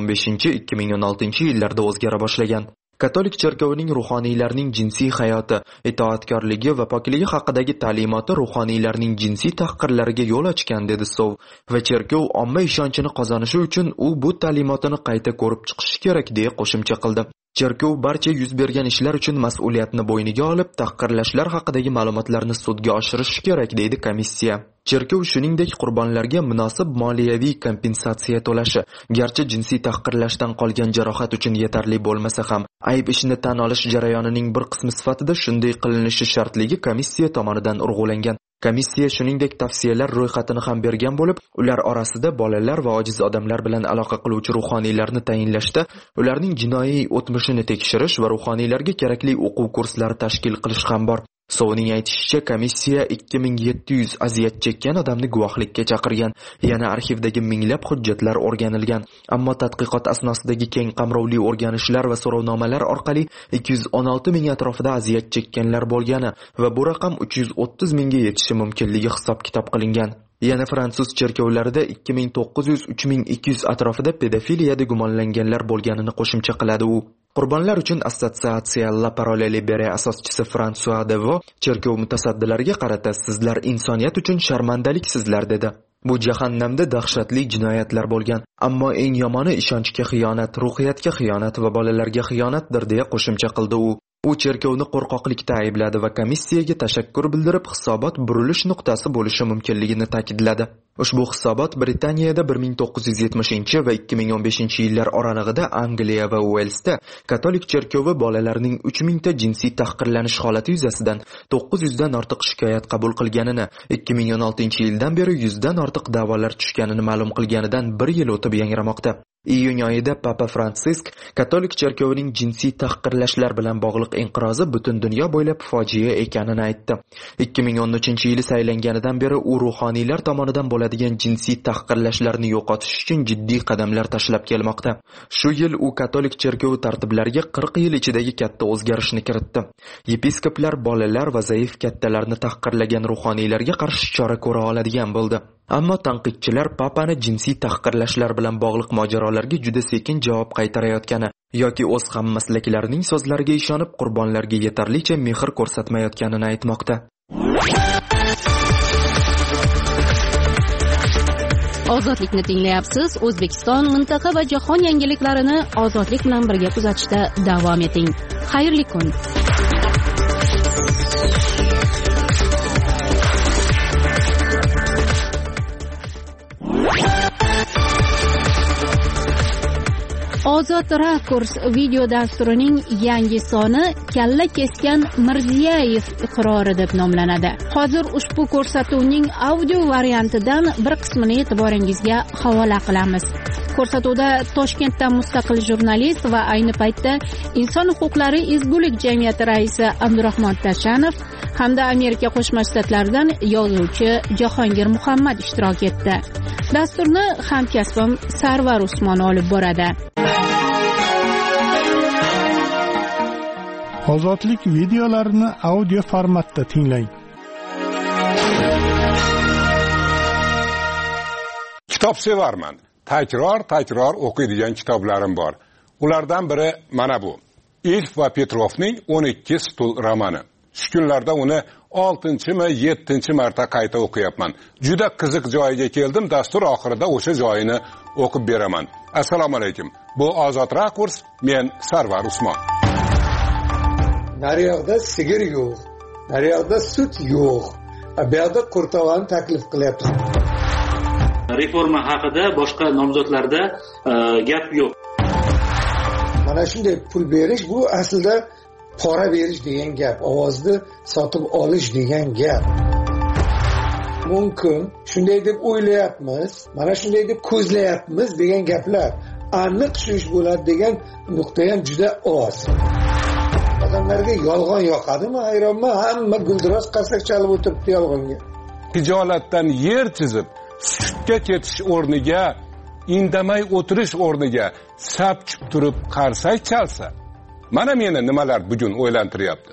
Speaker 8: 2015-2016-yillarda o'zgara boshlagan. Katolik cherkovining ruhoniylarning jinsiy hayoti, itoatkorligi va pokligi haqidagi ta'limoti ruhoniylarning jinsiy tahqirlariga yo'l ochgan, dedi Sov, va cherkov omma ishonchini qozonishi uchun u bu ta'limotini qayta ko'rib chiqishi kerak, deya qo'shimcha qildi. Cherkov barcha yuz bergan ishlar uchun mas'uliyatni bo'yniga olib, tahqirlashlar haqidagi ma'lumotlarni sudga oshirishi kerak, deydi komissiya. Cherkov shuningdek qurbonlarga munosib moliyaviy kompensatsiya to'lashi, garchi jinsiy tahqirlashdan qolgan jarohat uchun yetarli bo'lmasa ham, ayb ishni tan olish jarayonining bir qismi sifatida shunday qilinishi shartligi komissiya tomonidan urg'ulangan. Komissiya shuningdek tavsiyalar ro'yxatini ham bergan bo'lib, ular orasida bolalar va ojiz odamlar bilan aloqa qiluvchi ruhoniylarni tayinlashda, ularning jinoiy o'tmishini tekshirish va ruhoniylarga kerakli o'quv kurslari tashkil qilish ham bor. Sovning aytishicha, komissiya 2700 aziyat chekkan odamni guvohlikka chaqirgan. Yana arxivdagi minglab hujjatlar o'rganilgan. Ammo tadqiqot asnosidagi keng qamrovli o'rganishlar va so'rovnomalar orqali 216 ming atrofida aziyat chekkanlar bo'lgani va bu raqam 330 mingga yetishi mumkinligi hisob-kitob qilingan. Yana fransuz cherkovlarida 2900-3200 atrofida pedofiliyada gumonlanganlar bo'lganini qo'shimcha qiladi u. Qurbonlar uchun assotsiatsiya La Parole Libere asoschisi François Devo cherkov mutasaddilariga qarata, sizlar insoniyat uchun sharmandaliksizlar, dedi. Bu jahannamda dahshatli jinoyatlar bo'lgan, ammo eng yomoni ishonchga xiyonat, ruhiyatga xiyonat va bolalarga xiyonatdir, deya qo'shimcha qildi u. U cherkovni qo'rqoqlikda aybladi va komissiyaga tashakkur bildirib, hisobot burilish nuqtasi bo'lishi mumkinligini ta'kidladi. Ushbu hisobot Britaniyada 1970 va 2015-yillar oralig'ida Angliya va Uelsda katolik cherkovi bolalarning 3000 ta jinsiy tahqirlanish holati yuzasidan 900 dan ortiq shikoyat qabul qilganini, 2016-yildan beri 100 dan ortiq da'volar tushganini ma'lum qilganidan bir yil o'tib yangramoqda. Iyun oyida Papa Fransisk katolik cherkovining jinsiy tahqirlashlar bilan bog'liq inqirozi butun dunyo bo'ylab fojia ekanini aytdi. 2013-yili saylanganidan beri u ruhoniylar tomonidan bo'ladigan jinsiy tahqirlashlarni yo'qotish uchun jiddiy qadamlar tashlab kelmoqda. Shu yil u katolik cherkovi tartiblariga 40 yil ichidagi katta o'zgarishni kiritdi. Yepiskoplar bolalar va zaif kattalarni tahqirlagan ruhoniylarga qarshi chora ko'ra oladigan bo'ldi. Ammo tanqidchilar papani jinsiy tahqirlashlar bilan bog'liq mojarolarga juda sekin javob qaytarayotgani yoki o'z hammaslaklarining so'zlariga ishonib qurbonlarga yetarlicha mehr ko'rsatmayotganini aytmoqda.
Speaker 1: Ozodlikni tinglayapsiz. O'zbekiston, mintaqa va jahon yangiliklarini ozodlik bilan birga kuzatishda davom eting. Xayrli kun. Ozod Rakurs video dasturining yangi soni kalla kesgan Mirziyoyev iqrori deb nomlanadi. Hozir ushbu ko'rsatuvning audio variantidan bir qismini e'tiboringizga havola qilamiz. Ko'rsatuvda Toshkentdan mustaqil jurnalist va ayni paytda Inson huquqlari ezgulik jamiyati raisi Abdurahmon Tashanov hamda Amerika Qo'shma Shtatlaridan yozuvchi Jahongir Muhammad ishtirok etdi. Dasturni hamkasbim Sarvar Usmon olib boradi.
Speaker 12: Ozodlik videolarini audio formatda tinglang.
Speaker 17: Kitobsevarman. Takror o'qiydigan kitoblarim bor. Ulardan biri mana bu. Ilf va Petrovning 12 stul romani. Shu kunlarda uni 6-mi, 7-chi marta qayta o'qiyapman. Juda qiziq joyiga keldim, dastur oxirida o'sha joyini o'qib beraman. Assalomu alaykum. Bu Ozod Rakurs, men Sarvar Usmon.
Speaker 18: Naryoqda sigir yo'q, naryoqda sut yo'q. Bu yerda qurtovani taklif qilyapti.
Speaker 19: Reforma haqida boshqa nomzodlarda gap yo'q.
Speaker 18: Mana shunday pul berish bu aslida pora berish degan gap, ovozni sotib olish degan gap. Mumkin shunday deb o'ylayapmiz, mana shunday deb ko'zlayapmiz degan gaplar. Aniq shu ish bo'ladi degan nuqta ham juda oz. Odamlarga yolg'on yoqadimi? Hayronman, hamma guldiroz qasak chalib o'tiribdi yolg'onga.
Speaker 17: Tijolatdan yer chizib, sutga ketish o'rniga, indamay o'tirish o'rniga sapchib turib qarsak chalsa, mana meni nimalar bugun o'ylantiryapti.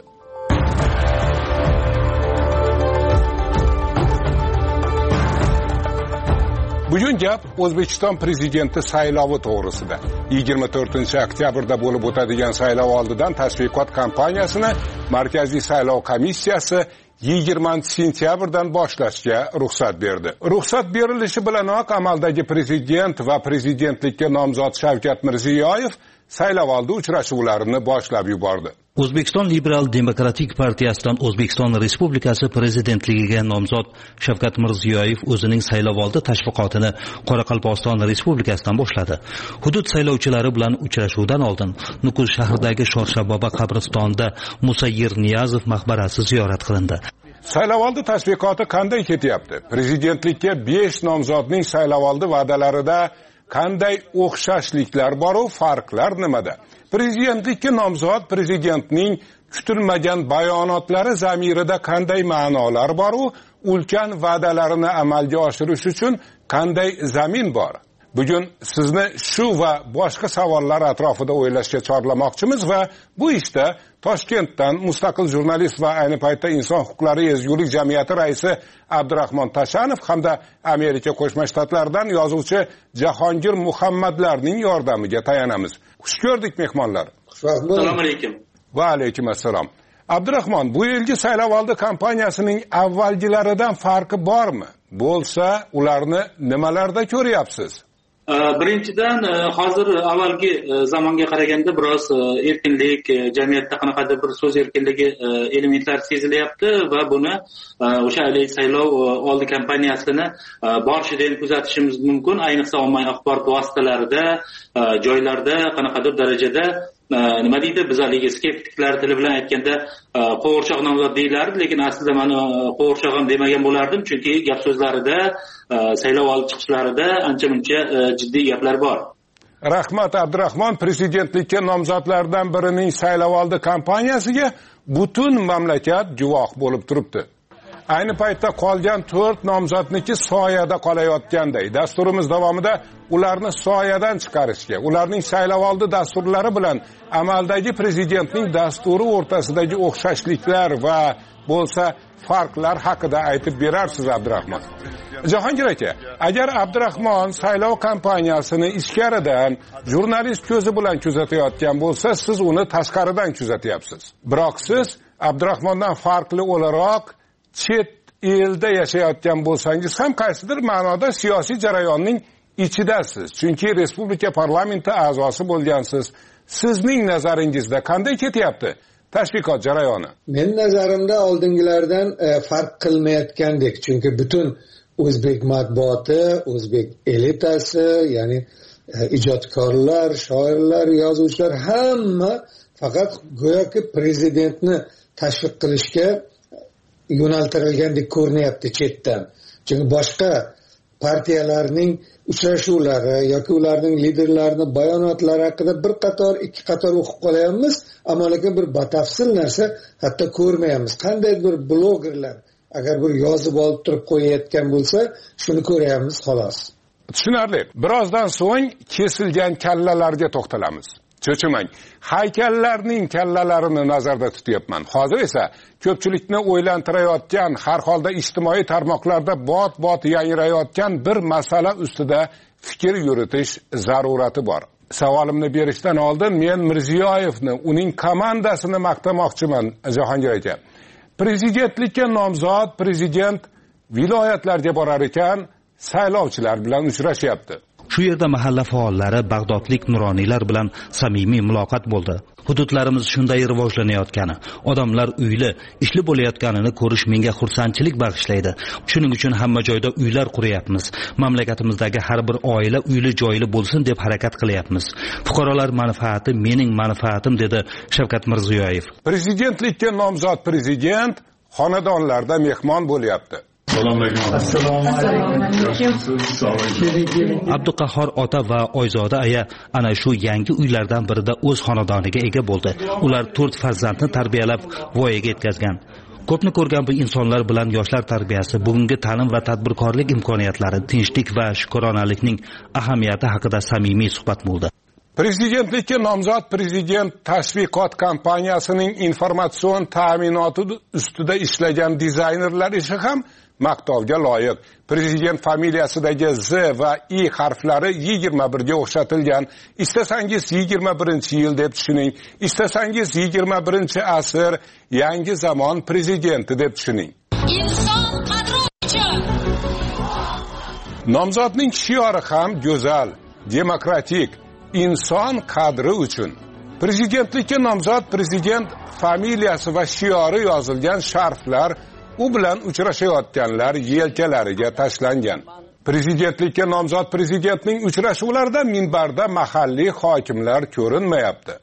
Speaker 17: Bugun gap O'zbekiston prezidenti saylovi to'g'risida. 24-oktyabrda bo'lib o'tadigan saylov oldidan tashviqot kampaniyasini Markaziy saylov komissiyasi 20-sentyabrdan boshlashga ruxsat berdi. Ruxsat berilishi bilanoq amaldagi prezident va prezidentlikka nomzod Shavkat Mirziyoyev saylovoldi uchrashuvlarini boshlab yubordi.
Speaker 20: O'zbekiston Liberal Demokratik partiyasidan O'zbekiston Respublikasi prezidentligiga nomzod Shavkat Mirziyoyev o'zining saylovoldi tashviqotini Qoraqalpog'iston Respublikasidan boshladi. Hudud saylovchilari bilan uchrashuvdan oldin Nukus shahridagi Shorshaboba qabristonida Musa Yerniyazov maqbarasi ziyorat qilindi.
Speaker 17: Saylovoldi tashviqoti qanday ketyapti? Prezidentlikka 5 nomzodning saylovoldi va'dalarida qanday o'xshashliklar bor va farqlar nimada? Prezidentlikka nomzod prezidentning kutilmagan bayonotlari zamirida qanday ma'nolar bor va ulkan va'dalarini amalga oshirish uchun qanday zamin bor? Bugun sizni shu va boshqa savollar atrofida o'ylashga chorlamoqchimiz va bu ishda Toshkentdan mustaqil jurnalist va ayni paytda Inson huquqlari ezgulik jamiyati raisi Abdurahmon Tashanov hamda Amerika Qo'shma Shtatlaridan yozuvchi Jahongir Muhammadlarning yordamiga tayanamiz. Xush ko'rdik mehmonlar.
Speaker 19: Assalomu alaykum.
Speaker 17: Va alaykum assalom. Abdurahmon, bu yilgi saylovoldi kampaniyasining avvalgilaridan farqi bormi? Bo'lsa, ularni nimalarda ko'ryapsiz?
Speaker 19: Birinchidan hozir avvalgi zamonga qaraganda biroz erkinlik, jamiyatda qanaqadir bir so'z erkinligi elementlar sezilyapti va buni o'sha saylov oldi kampaniyasini borishidan kuzatishimiz mumkin. Ayniqsa ommaviy axborot vositalarida, joylarda qanaqadir darajada nima deydi, bizlarga skeptiklar tili bilan aytganda qo'g'irchoq nomzod deylardi, lekin aslida men qo'g'irchoq ham demagan bo'lardim, chunki gap so'zlarida, saylov oldi chiqishlarida ancha-muncha jiddiy gaplar bor.
Speaker 17: Rahmat Abdurahmon prezidentlikka nomzodlardan birining saylovoldi kampaniyasiga butun mamlakat guvoh bo'lib turibdi. Ayni paytda qolgan 4 nomzodniki soyada qolayotganday. Dasturimiz davomida ularni soyadan chiqarishga, ularning saylovoldi dasturlari bilan amaldagi prezidentning dasturi o'rtasidagi o'xshashliklar va bo'lsa farqlar haqida aytib berarsiz Abdurahmon. Jahongir aka, agar Abdurahmon saylov kampaniyasini ichkaridan jurnalist ko'zi bilan kuzatayotgan bo'lsa, siz uni tashqaridan kuzatyapsiz. Biroq siz Abdurahmondan farqli o'laroq chet elda yashayotgan bo'lsangiz ham qaysidir ma'noda siyosiy jarayonning ichidasiz. Chunki respublika parlamenti a'zosi bo'lgansiz. Sizning nazaringizda qanday ketyapti tashviqot jarayoni?
Speaker 18: Men nazarimda oldingilardan farq qilmayotgandek. Chunki butun o'zbek matbuoti, o'zbek elitasi, ya'ni ijodkorlar, shoirlar, yozuvchilar hamma faqat go'yoki prezidentni tashviq qilishga yo'naltirilgandek ko'rinyapti chetdan. Chunki boshqa partiyalarning uchrashuvlari yoki ularning liderlarining bayonotlari haqida bir qator, ikki qator o'qib qolayapmiz, ammo lekin bir batafsil narsa hatto ko'rmayapmiz. Qanday bir blogerlar agar bir yozib olib turib qo'yayotgan bo'lsa, shuni ko'ryapmiz xolos.
Speaker 17: Tushunarli. Birozdan so'ng kesilgan kallalarga to'xtalamiz. Cho'chimang. Haykallarning kallalarini nazarda tutyapman. Hozir esa ko'pchilikni o'ylantirayotgan, har holda ijtimoiy tarmoqlarda bot-bot yangrayotgan bir masala ustida fikr yuritish zarurati bor. Savolimni berishdan oldin men Mirziyoyevni, uning komandasini maqtamoqchiman, Jahongir aka. Prezidentlikka nomzod prezident viloyatlarga borar ekan, saylovchilar bilan uchrashyapti.
Speaker 20: Shu yerda mahalla faollari, bag'dodlik nuroniylar bilan samimiy muloqot bo'ldi. Hududlarimiz shunday rivojlanayotgani, odamlar uyli, ishli bo'layotganini ko'rish menga xursandchilik bag'ishlaydi. Shuning uchun hamma joyda uylar quryapmiz. Mamlakatimizdagi har bir oila uyli joyli bo'lsin deb harakat qilyapmiz. Fuqarolar manfaati mening manfaatim, dedi Shavkat Mirziyoyev.
Speaker 17: Prezidentlikka nomzod prezident xonadonlarda mehmon bo'lyapti.
Speaker 21: Assalomu alaykum.
Speaker 20: Abduqahhor ota va Oyzoda aya ana shu yangi uylardan birida o'z xonadoniga ega bo'ldi. Ular 4 farzandni tarbiyalab voyaga yetkazgan. Ko'pni ko'rgan bu insonlar bilan yoshlar tarbiyasi, bugungi ta'lim va tadbirkorlik imkoniyatlari, tinchlik va shukronalikning ahamiyati haqida samimiy suhbat bo'ldi.
Speaker 17: Prezidentlikka nomzod prezident tashviqot kampaniyasining informatsion ta'minoti ustida ishlagan dizaynerlar ishi ham maqtovga loyiq. Prezident familiyasidagi Z va I harflari 21 ga o'xshatilgan. Istasangiz 21-yil deb tushuning, istasangiz 21-asr yangi zamon prezidenti deb tushuning. Inson qadri uchun. Nomzodning shiori ham go'zal, demokratik, inson qadri uchun. Prezidentlikka nomzod prezident familiyasi va shiori yozilgan sharflar u bilan uchrashayotganlar yelkalariga tashlangan. Prezidentlikka nomzod prezidentning uchrashuvlarida minbarda mahalliy hokimlar ko'rinmayapti.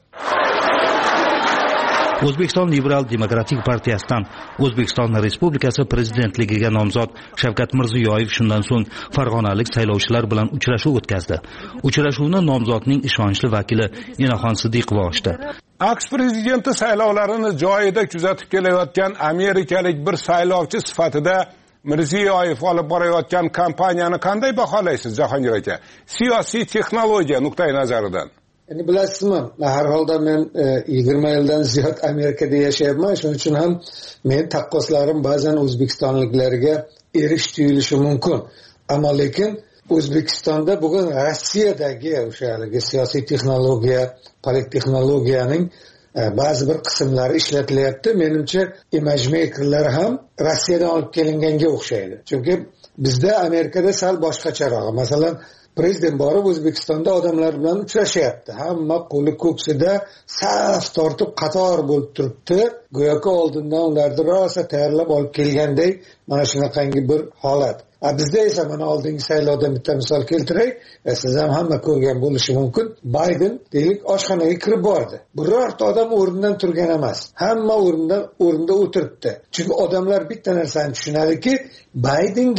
Speaker 20: O'zbekiston Liberal Demokratik partiyasidan O'zbekiston Respublikasi prezidentligiga nomzod Shavkat Mirziyoyev shundan so'ng farg'onalik saylovchilar bilan uchrashuv o'tkazdi. Uchrashuvni nomzodning ishonchli vakili Enaxon Siddiqov ochdi.
Speaker 17: AQSh prezidenti saylovlarini joyida kuzatib kelayotgan amerikalik bir saylovchi sifatida Mirziyoyev olib borayotgan kampaniyani qanday baholaysiz, Jahongir aka? Siyosiy texnologiya nuqtai nazaridan.
Speaker 18: Endi bilasizmi, har holda men 20 yildan ziyod Amerikada yashayapman, shuning uchun ham men taqqoslarim ba'zan o'zbekistonliklarga erish tuyulishi mumkin. Ammo lekin O'zbekistonda bugun Rossiyadagi o'sha siyosiy texnologiya, polittexnologiyaning ba'zi bir qismlari ishlatilyapti. Menimcha image makerlar ham Rossiyadan olib kelinganga o'xshaydi. Chunki bizda Amerikada sal boshqacharoq. Masalan, prezident borib O'zbekistonda odamlar bilan uchrashyapti. Hamma qo'li ko'ksida saf tortib qator bo'lib turibdi. Go'yoki oldindan ularni rosa tayyorlab olib kelganday mana shunaqangi bir holat. Bizda esa mana oldingi saylovdan bitta misol keltiray, siz ham hamma ko'rgan bo'lishi mumkin. Bayden deylik oshxonaga kirib bordi. Birorta odam o'rnidan turgan emas. Hamma o'rinda o'tiribdi. Chunki odamlar bitta narsani tushunadiki, Baydenga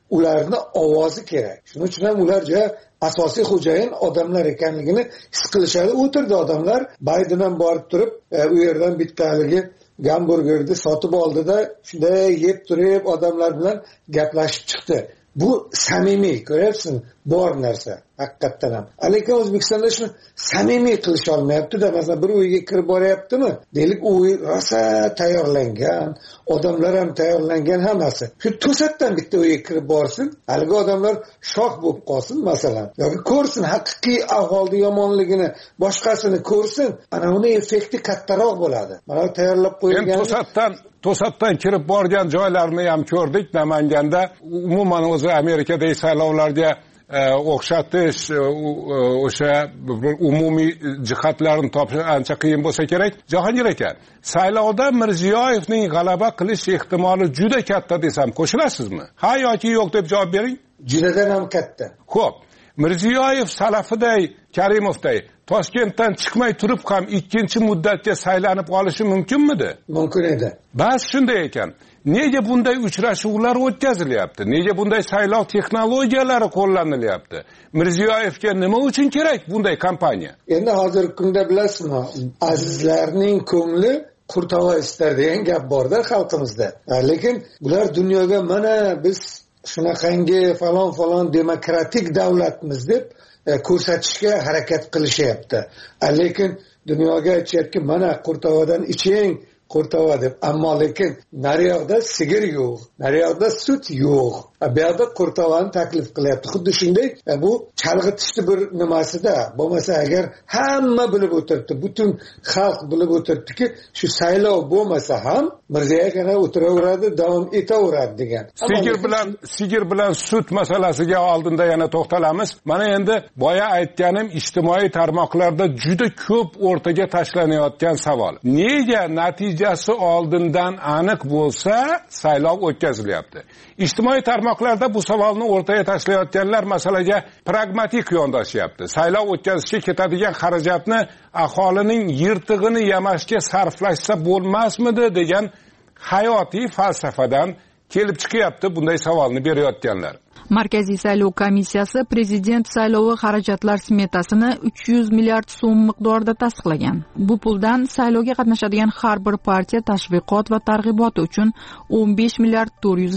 Speaker 18: ularni ovozi kerak. Shuning uchun ham ular asosiy xo'jayin odamlar ekanligini his qilishadi. O'tirdi odamlar, Bayden ham borib turib, u yerdan bitta haligi gamburgerni sotib oldida, shunday yeb turib odamlar bilan gaplashib chiqdi. Bu samimiy, ko'ryapsizmi? Bor narsa, haqiqatdan ham. Lekin O'zbekistonda shuni samimiy qilish olmayapti-da. Masalan, bir uyga kirib boryaptimi? Deylik, uy rosa tayyorlangan, odamlar ham tayyorlangan hammasi. Shu to'satdan bitta uyga kirib borsin, haligi odamlar shoh bo'lib qolsin, masalan. Yoki ko'rsin haqiqiy ahvolning yomonligini, boshqasini ko'rsin, ana uni effekti kattaroq bo'ladi. Mana tayyorlab qo'yilgan.
Speaker 17: To'satdan kirib borgan joylarni ham ko'rdik. Namanganda umuman o'zi Amerikadagi saylovlarga o'xshatish, o'sha umumiy jihatlarni topish ancha qiyin bo'lsa kerak. Jahongir aka, saylovda Mirziyoyevning g'alaba qilish ehtimoli juda katta desam qo'shilasizmi? Ha yoki yo'q deb javob bering.
Speaker 18: Judadan ham katta.
Speaker 17: Xo'p, Mirziyoyev Salafiday, Karimovday Toshkentdan chiqmay turib ham ikkinchi muddatga saylanib olishi mumkinmidi?
Speaker 18: Mumkin edi.
Speaker 17: Bas shunday ekan. Nega bunday uchrashuvlar o'tkazilyapti? Nega bunday saylov texnologiyalari qo'llanilyapti? Mirziyoyevga nima uchun kerak bunday kampaniya?
Speaker 18: Endi hozirgi kunda bilasizmi, azizlarning ko'ngli qurtova istar degan gap bor-da xalqimizda. Lekin bular dunyoga mana biz shunaqangi falon demokratik davlatmiz deb ko'rsatishga harakat qilishyapti. Lekin dunyoga aytishyapti, mana qurtovadan iching, qurtova deb. Ammo lekin nariyoqda sigir yo'q, nariyoqda sut yo'q. Bu yerda qurtovani taklif qilyapti. Xuddi shunday bu chalg'itishni bir nimasida. Bo'lmasa agar hamma bilib o'tiribdi, butun xalq bilib o'tiribdiki, shu saylov bo'lmasa ham Mirziyoyev yana o'tiraveradi, davom etaveradi degan.
Speaker 17: Sigir bilan sut masalasiga oldinda yana to'xtalamiz. Mana endi boya aytganim ijtimoiy tarmoqlarda juda ko'p o'rtaga tashlanayotgan savol. Nega natijasi oldindan aniq bo'lsa saylov o'tkazilyapti? Ijtimoiy tarmoqlarda bu savolni o'rtaga tashlayotganlar masalaga pragmatik yondashyapti. Saylov o'tkazishga ketadigan xarajatni aholining yirtig'ini yamashga sarflashsa bo'lmasmidi degan hayotiy falsafadan kelib chiqyapti bunday savolni berayotganlar.
Speaker 3: Markaziy saylov komissiyasi prezident saylovi xarajatlar smetasini 300 milliard so'm miqdorida tasdiqlagan. Bu puldan saylovga qatnashadigan har bir partiya tashviqot va targ'iboti uchun 15 milliard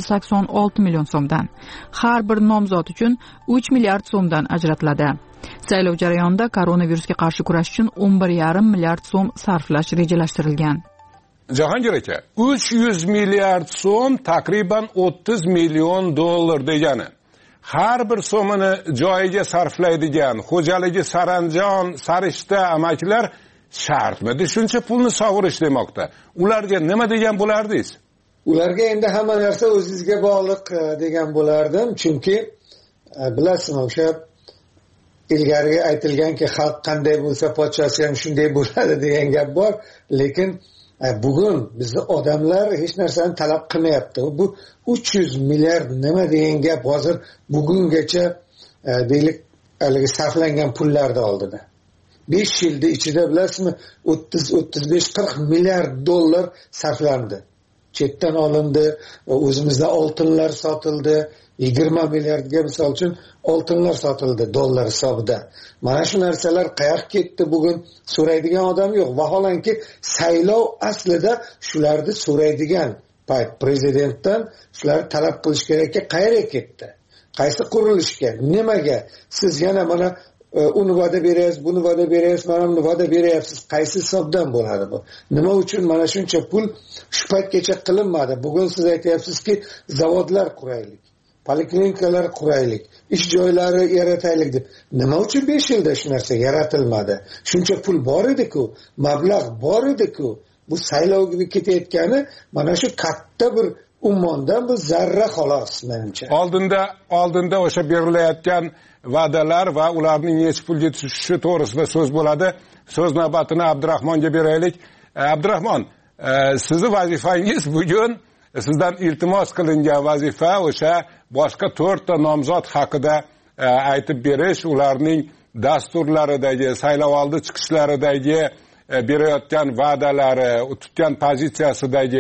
Speaker 3: 486 million so'mdan, har bir nomzod uchun 3 milliard so'mdan ajratiladi. Saylov jarayonida koronavirusga qarshi kurash uchun 11,5 milliard so'm sarflash rejalashtirilgan.
Speaker 17: Jahongir aka, 300 milliard so'm takriban 30 million dollar degani. Har bir so'mini joyiga sarflaydigan xo'jaligi saranjon, sarishta amakilar shartmidi shuncha pulni sovurish demoqda. Ularga nima degan bo'lardingiz?
Speaker 18: Ularga endi hamma narsa o'zingizga bog'liq degan bo'lardim, chunki bilasizmi, o'sha ilgariga aytilganki, xalq qanday bo'lsa podshosi ham shunday bo'ladi degan gap bor, lekin bugun bizni odamlar hech narsani talab qilmayapti. Bu 300 milliard nima degan gap hozir bugungacha deylik haligi sarflangan pullarni oldida. 5 yilda ichida bilasizmi 30-35-40 milliard dollar sarflandi. Chetdan olindi, o'zimizda oltinlar sotildi, 20 milliardga misol uchun oltinlar sotildi dollar hisobida. Mana shu narsalar qayoqqa ketdi bugun so'raydigan odam yo'q. Vaholanki saylov aslida shularni so'raydigan payt prezidentdan shular talab qilish kerakki, qayerga ketdi? Qaysi qurilishga? Nimaga? Siz yana mana uni va'da berasiz, buni va'da berasiz, mana buni va'da beryapsiz. Qaysi hisobdan bo'ladi bu? Nima uchun mana shuncha pul shu paytgacha qilinmadi? Bugun siz aytyapsizki, zavodlar quraylik, poliklinikalar quraylik, ish joylari yarataylik deb. Nima uchun 5 yilda shu narsa yaratilmadi? Shuncha pul bor edi-ku, mablag' bor edi-ku. Bu saylovga ketayotgani mana shu katta bir ummondan bir zarra xolos menimcha.
Speaker 17: Oldinda o'sha berilayotgan va'dalar va ularning nechta pulga tushishi to'g'risida so'z bo'ladi. So'z navbatini Abdurahmonga beraylik. Abdurahmon, sizning vazifangiz bugun, sizdan iltimos qilingan vazifa o'sha boshqa 4 ta nomzod haqida aytib berish, ularning dasturlaridagi, saylovoldi chiqishlaridagi berayotgan va'dalari, tutgan pozitsiyasidagi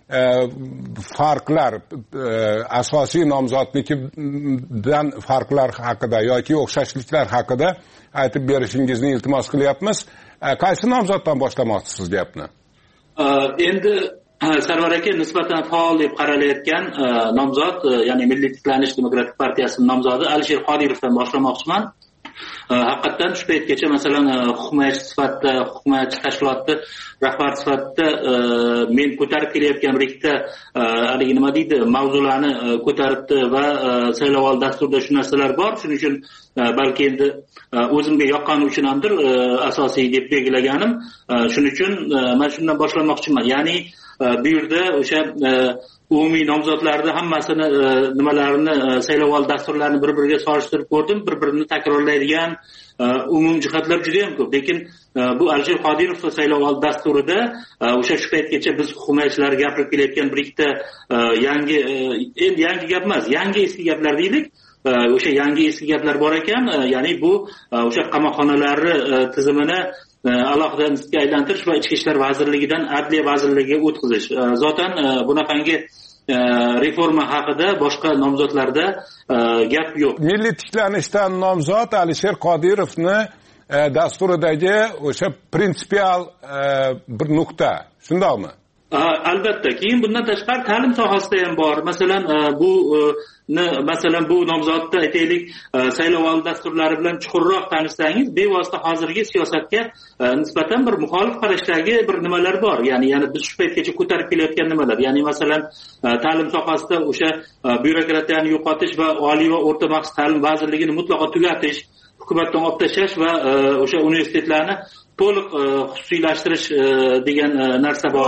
Speaker 17: farqlar asosiy nomzodnikidan farqlar haqida yoki o'xshashliklar haqida aytib berishingizni iltimos qilyapmiz. Qaysi nomzoddan boshlamoqchisiz gapni?
Speaker 19: Endi Sarvar aka nisbatan faol deb qaralayotgan nomzod, ya'ni Milliy tiklanish demokratik partiyasining nomzodi Alisher Qodirovdan boshlamoqchiman. Haqiqatan shu paytgacha masalan hukumatchi sifatida, hukumatchi tashkilotni rahbari sifatida men ko'tarib kelayotgan bir ikkita haligi nima deydi, mavzularni ko'taribdi va saylovoldi dasturida shu narsalar bor. Shuning uchun balki endi o'zimga yoqqani uchun hamdir asosiy deb belgilaganim. Shuning uchun men shundan boshlamoqchiman. Ya'ni bu yerda o'sha umumiy nomzodlarni hammasini nimalarini saylovoldi dasturlarini bir-biriga solishtirib ko'rdim. Bir-birini takrorlaydigan umum jihatlar juda ham ko'p. Lekin bu Alisher Qodirov saylovoldi dasturida o'sha shu paytgacha biz hukumatchilar gapirib kelayotgan bir ikkita yangi gap emas, yangi eski gaplar deylik. O'sha yangi eski gaplar bor ekan. Ya'ni bu o'sha qamoqxonalari tizimini alohida institutga aylantirish va Ichki ishlar vazirligidan Adliya vazirligiga o'tkazish. Zotan bunaqangi reforma haqida boshqa nomzodlarda gap yo'q.
Speaker 17: Milliy tiklanishdan nomzod Alisher Qodirovni dasturidagi o'sha prinsipial bir nuqta, shundaqmi?
Speaker 19: Albatta. Keyin bundan tashqari ta'lim sohasida ham bor. Masalan bu nomzodda aytaylik saylovoldi dasturlari bilan chuqurroq tanishsangiz, bevosita hozirgi siyosatga nisbatan bir muxolif qarashdagi bir nimalar bor. Ya'ni biz shu paytgacha ko'tarib kelayotgan nimalar. Ya'ni masalan ta'lim sohasida o'sha byurokratiyani yo'qotish va oliy va o'rta maxsus ta'lim vazirligini mutlaqo tugatish, hukumatdan olib tashlash va o'sha universitetlarni to'liq xususiylashtirish degan narsa bor.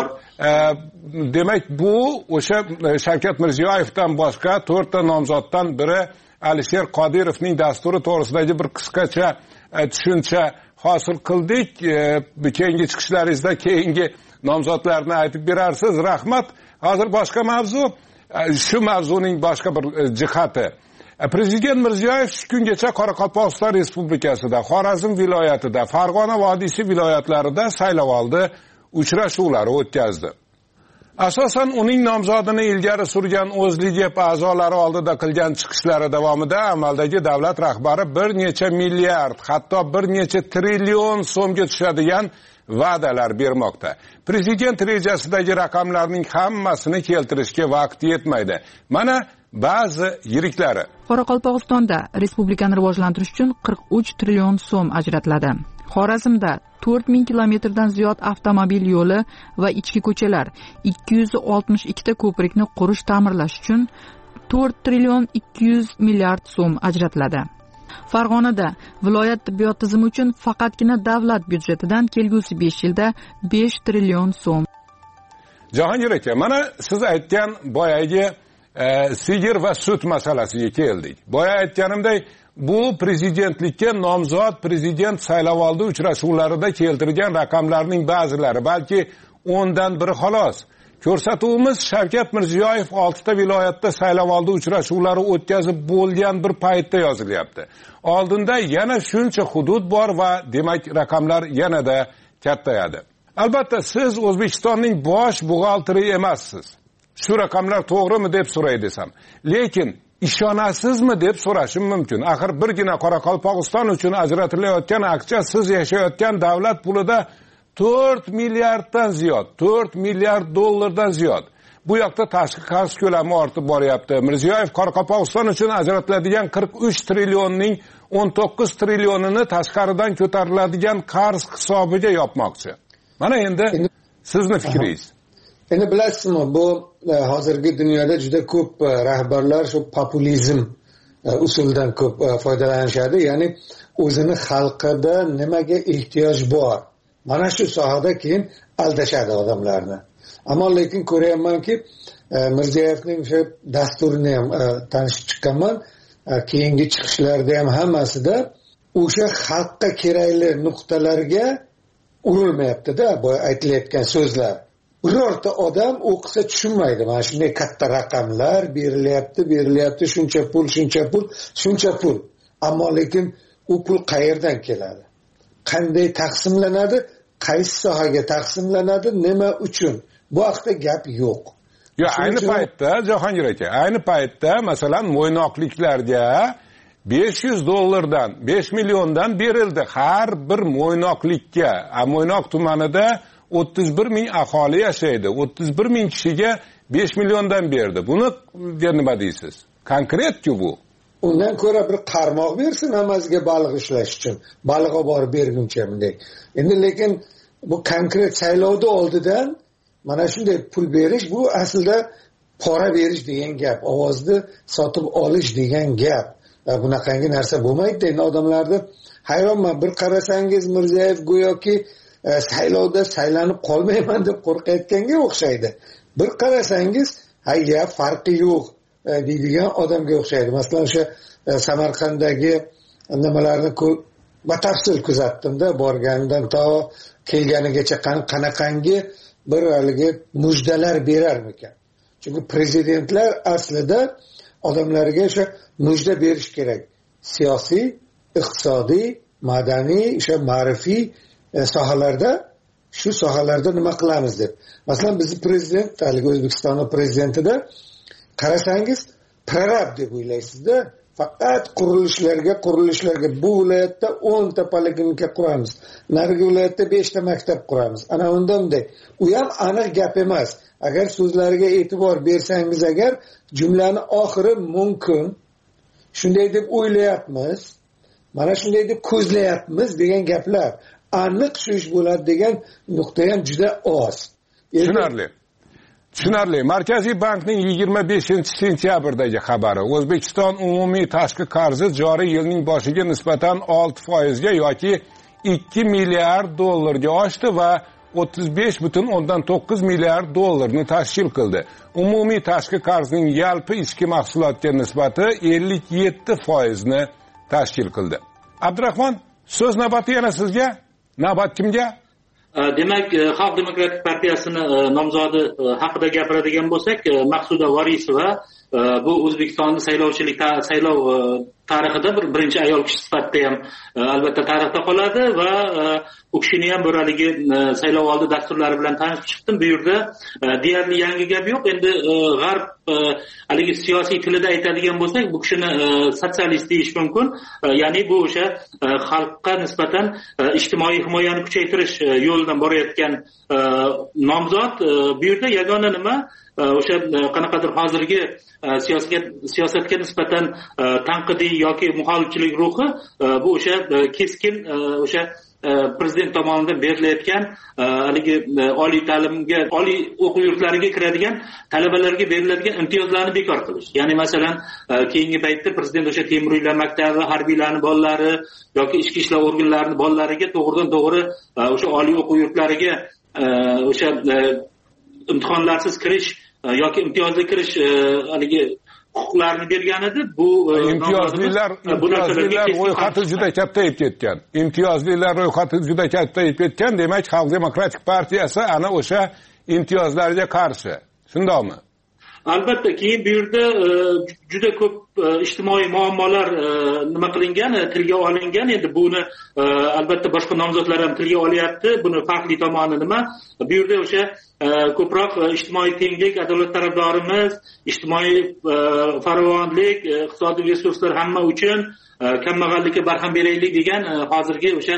Speaker 17: Demak, bu o'sha Shavkat Mirziyoyevdan boshqa 4 ta nomzoddan biri Alisher Qodirovning dasturi to'g'risidagi bir qisqacha tushuncha hosil qildik. Keyingi chiqishlaringizda keyingi nomzodlarni aytib berarsiz. Rahmat. Hozir boshqa mavzu, shu mavzuning boshqa bir jihati. Prezident Mirziyoyev shu kungacha Qoraqalpog'iston Respublikasida, Xorazm viloyatida, Farg'ona vodiysi viloyatlarida saylovoldi uchrashuvlari o'tkazdi. Asosan uning nomzodini ilgari surgan O'zLiDeP a'zolari oldida qilgan chiqishlari davomida amaldagi davlat rahbari bir necha milliard, hatto bir necha trillion so'mga tushadigan va'dalar bermoqda. Prezident rejasidagi raqamlarning hammasini keltirishga vaqt yetmaydi. Mana ba'zi yiriklari.
Speaker 3: Qoraqalpog'istonda respublikani rivojlantirish uchun 43 trillion so'm ajratiladi. Xorazmda 4000 kilometrdan ziyod avtomobil yo'li va ichki ko'chalar, 262 ta ko'prikni qurish, ta'mirlash uchun 4 trillion 200 milliard so'm ajratiladi. Farg'onada viloyat tibbiyot tizimi uchun faqatgina davlat byudjetidan kelgusi 5 yilda 5 trillion so'm.
Speaker 17: Jahongir aka, mana siz aytgan boyagi sigir va sut masalasiga keldik. Boya aytganimdek, bu prezidentlikka nomzod prezident saylovoldi uchrashuvlarida keltirgan raqamlarning ba'zilari, balki 10dan biri xolos. Ko'rsatuvimiz Shavkat Mirziyoyev 6 ta viloyatda saylovoldi uchrashuvlari o'tkazib bo'lgan bir paytda yozilyapti. Oldinda yana shuncha hudud bor va demak raqamlar yanada kattayadi. Albatta siz O'zbekistonning bosh buxgalteri emassiz. Shu raqamlar to'g'rimi deb so'ray desam, lekin ishonasizmi deb so'rashim mumkin. Axir birgina Qoraqalpog'iston uchun ajratilayotgan aksiya siz yashayotgan davlat pulida 4 milliarddan ziyod, 4 milliard dollardan ziyod. Bu yoqda tashqi qarz ko'lami ortib boryapti. Mirziyoyev Qoraqalpog'iston uchun ajratiladigan 43 trillionning 19 trillionini tashqaridan ko'tariladigan qarz hisobiga yopmoqchi. Mana endi sizni fikringiz.
Speaker 18: Endi bilasizmi, bu hozirgi dunyoda juda ko'p rahbarlar shu populizm usulidan ko'p foydalanishadi. Ya'ni o'zini xalqida nimaga ehtiyoj bor, mana shu sohada keyin aldashadi odamlarni. Ammo lekin ko'ryapmanki, Mirziyoyevning shu dasturini ham tanishib chiqqanman. Keyingi chiqishlarda ham hammasida o'sha xalqqa kerakli nuqtalarga urilmayapti-da, bu aytilayotgan so'zlar. Birorta odam o'qisa tushunmaydi. Mana shunday katta raqamlar berilyapti, shuncha pul. Ammo lekin u pul qayerdan keladi? Qanday taqsimlanadi? Qaysi sohaga taqsimlanadi? Nima uchun? Bu haqda gap yo'q.
Speaker 17: Yo, ayni paytda Jahongir aka, ayni paytda masalan mo'ynoqliklarga $500 5 milliondan berildi har bir mo'ynoqlikka. Mo'ynoq tumanida 31 ming aholi yashaydi. 31 ming kishiga 5 milliondan berdi. Buni nima deysiz? Konkret-ku bu.
Speaker 18: Undan ko'ra bir qarmoq bersin hammasiga baliq ishlash uchun. Baliqqa borib berguncha bunday. Endi lekin bu konkret saylovda oldidan mana shunday pul berish bu aslida pora berish degan gap, ovozni sotib olish degan gap. Bunaqangi narsa bo'lmaydi. Endi odamlarni hayronman, bir qarasangiz Mirziyoyev go'yoki saylovda saylanib qolmayman deb qo'rqayotganga o'xshaydi. Bir qarasangiz hayya farqi yo'q deydigan odamga o'xshaydi. Masalan o'sha Samarqanddagi nimalarni batafsil kuzatdim-da, borganidan to kelganigacha qanaqangi bir haligi mujdalar berarmikan. Chunki prezidentlar aslida odamlarga o'sha mujda berish kerak. Siyosiy, iqtisodiy, madaniy, o'sha ma'rifiy sohalarda, shu sohalarda nima qilamiz deb. Masalan, bizning prezident, haligi O'zbekistonning prezidentida qarasangiz prorab deb o'ylaysizda, faqat qurilishlarga bu viloyatda 10 ta poliklinika quramiz, narigi viloyatda 5 ta maktab quramiz. Ana unday. U ham aniq gap emas. Agar so'zlariga e'tibor bersangiz, agar jumlani oxiri mumkin, shunday deb o'ylayapmiz, mana shunday deb ko'zlayapmiz degan gaplar aniq shu ish bo'ladi degan nuqta ham juda oz.
Speaker 17: Tushunarli. Markaziy bankning 25-sentyabrdagi xabari: O'zbekiston umumiy tashqi qarzi joriy yilning boshiga nisbatan 6% ga yoki $2 milliard oshdi va 35,9 milliard dollarni tashkil qildi. Umumiy tashqi qarzning yalpi ichki mahsulotga nisbati 57% ni tashkil qildi. Abdurahmon, so'z navbati yana sizga. Navbat kimga?
Speaker 19: Demak, Xalq demokratik partiyasini nomzodi haqida gapiradigan bo'lsak, Maqsuda Vorisova bu O'zbekistonning saylov tarixida birinchi ayol kishi sifatida ham albatta tarixda qoladi va u kishini ham bo'lagi saylovoldi dasturlari bilan tanishib chiqdim. Bu yerda deyarli yangi gap yo'q. Endi g'arb haligi siyosiy tilida aytadigan bo'lsak, bu kishini sotsialist deyish mumkin. Ya'ni bu o'sha xalqqa nisbatan ijtimoiy himoyani kuchaytirish yo'lidan borayotgan nomzod. Bu yerda yagona nima o'sha qanaqadir hozirgi siyosatga nisbatan tanqidiy yoki muxolifchilik ruhi, bu o'sha keskin o'sha prezident tomonidan berilayotgan haligi oliy ta'limga, oliy o'quv yurtlariga kiradigan talabalarga beriladigan imtiyozlarni bekor qilish. Ya'ni masalan, keyingi paytda prezident o'sha Temuriylar maktabi harbiylarning bolalari yoki ichki ishlar organlarining bolalariga to'g'ridan-to'g'ri o'sha oliy o'quv yurtlariga o'sha imtihonlarsiz kirish yoki imtiyozli kirish haligi huquqlarni bergan edi. Bu
Speaker 17: imtiyozlilar ro'yxati juda kattayib ketgan. Imtiyozlilar ro'yxati juda kattayib ketgan. Demak, Xalq demokratik partiyasi ana o'sha imtiyozlarga qarshi. Shundaymi?
Speaker 19: Albatta, keyin bu yerda juda ko'p ijtimoiy muammolar nima qilingan, tilga olingan. Endi buni albatta boshqa nomzodlar ham tilga olyapti. Buni farqli tomoni nima? Bu yerda o'sha ko'proq ijtimoiy tenglik, adolat tarafdorimiz, ijtimoiy farovonlik, iqtisodiy resurslar hamma uchun, kambag'allikka barham beraylik degan hozirgi o'sha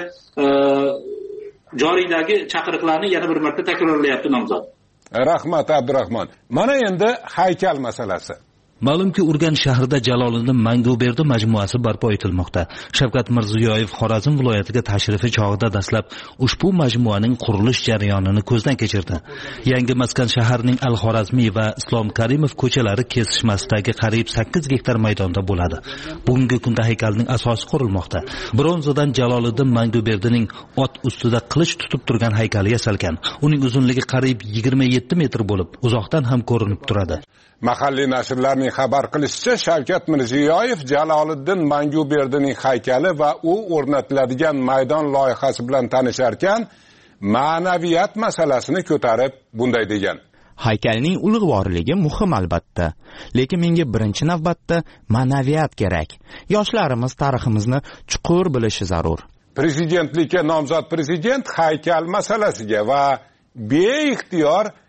Speaker 19: joriydagi chaqiriqlarni yana bir marta takrorlayapti nomzod.
Speaker 17: Rahmat Abdurahmon. Mana endi haykal masalasi.
Speaker 20: Ma'lumki, Urganch shahrida Jaloliddin Manguberdi majmuasi barpo etilmoqda. Shavkat Mirziyoyev Xorazm viloyatiga tashrifi chog'ida dastlab ushbu majmuaning qurilish jarayonini ko'zdan kechirdi. Yangi maskan shaharning Al-Xorazmiy va Islom Karimov ko'chalari kesishmasidagi qariyb 8 gektar maydonda bo'ladi. Bugungi kunda haykalning asosi qurilmoqda. Bronzadan Jaloliddin Manguberdining ot ustida qilich tutib turgan haykali yasalgan. Uning uzunligi qariyb 27 metr bo'lib, uzoqdan ham ko'rinib turadi.
Speaker 17: Mahalliy nashrlarning xabar qilishicha, Shavkat Mirziyoyev Jaloliddin Manguberdining haykali va u o'rnatiladigan maydon loyihasi bilan tanisharkan, ma'naviyat masalasini ko'tarib bunday degan:
Speaker 15: Haykalning ulug'vorligi muhim albatta, lekin menga birinchi navbatda ma'naviyat kerak. Yoshlarimiz tariximizni chuqur bilishi zarur.
Speaker 17: Prezidentlikka nomzod prezident haykal masalasiga va beixtiyor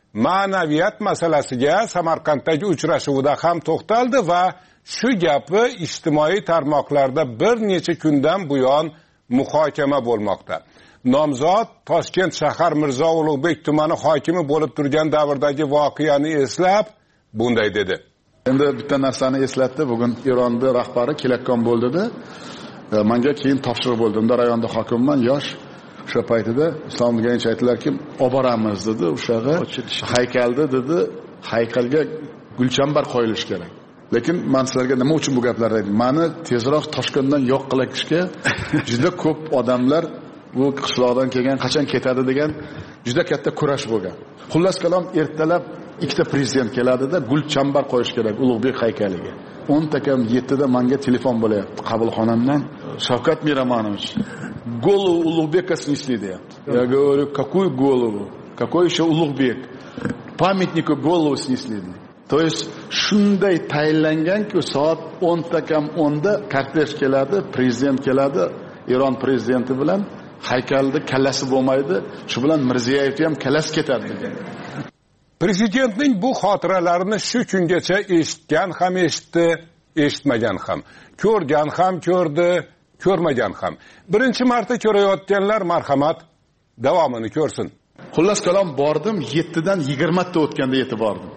Speaker 17: ma'naviyat masalasiga Samarqanddagi uchrashuvida ham to'xtaldi va shu gapi ijtimoiy tarmoqlarda bir necha kundan buyon muhokama bo'lmoqda. Nomzod Toshkent shahar Mirzo Ulug'bek tumani hokimi bo'lib turgan davrdagi voqeani eslab bunday dedi.
Speaker 13: Endi bitta narsani eslatdi. Bugun Eronning rahbari kelayotgan bo'ldida, menga keyin topshiriq bo'ldi. Unda rayonda hokimman, yosh. O'sha paytida Islom degancha aytdilarki, olib boramiz dedi. O'shaga haykalda dedi, haykalga gulchambar qo'yilishi kerak. Lekin men sizlarga nima uchun bu gaplarni aytdim? Meni tezroq Toshkentdan yo'q qilishga juda ko'p odamlar bu qishloqdan kelgan, qachon ketadi degan juda katta kurash bo'lgan. Xullas kalom ertalab ikkita prezident keladida gulchambar qo'yish kerak Ulug'bek haykaliga. 10 takam 7 da menga telefon bo'layapti qabulxonamdan. Shavkat Miramonovich, голову Улугбека снесли deyapti. Я говорю, какую голову? Какой еще Улугбек? Памятнику голову снесли. То есть shunday tayinlanganki soat 10 takam 10 da kortej keladi, prezident keladi, Eron prezidenti bilan haykalda kallasi bo'lmaydi. Shu bilan Mirziyoyevni ham kallasi ketadi degan.
Speaker 17: Prezidentning bu xotiralarini shu kungacha eshitgan ham eshitdi, eshitmagan ham, ko'rgan ham ko'rdi, ko'rmagan ham. Birinchi marta ko'rayotganlar marhamat davomini ko'rsin.
Speaker 13: Xullas kalom bordim, 7 dan 20 ta o'tganda yetib bordim.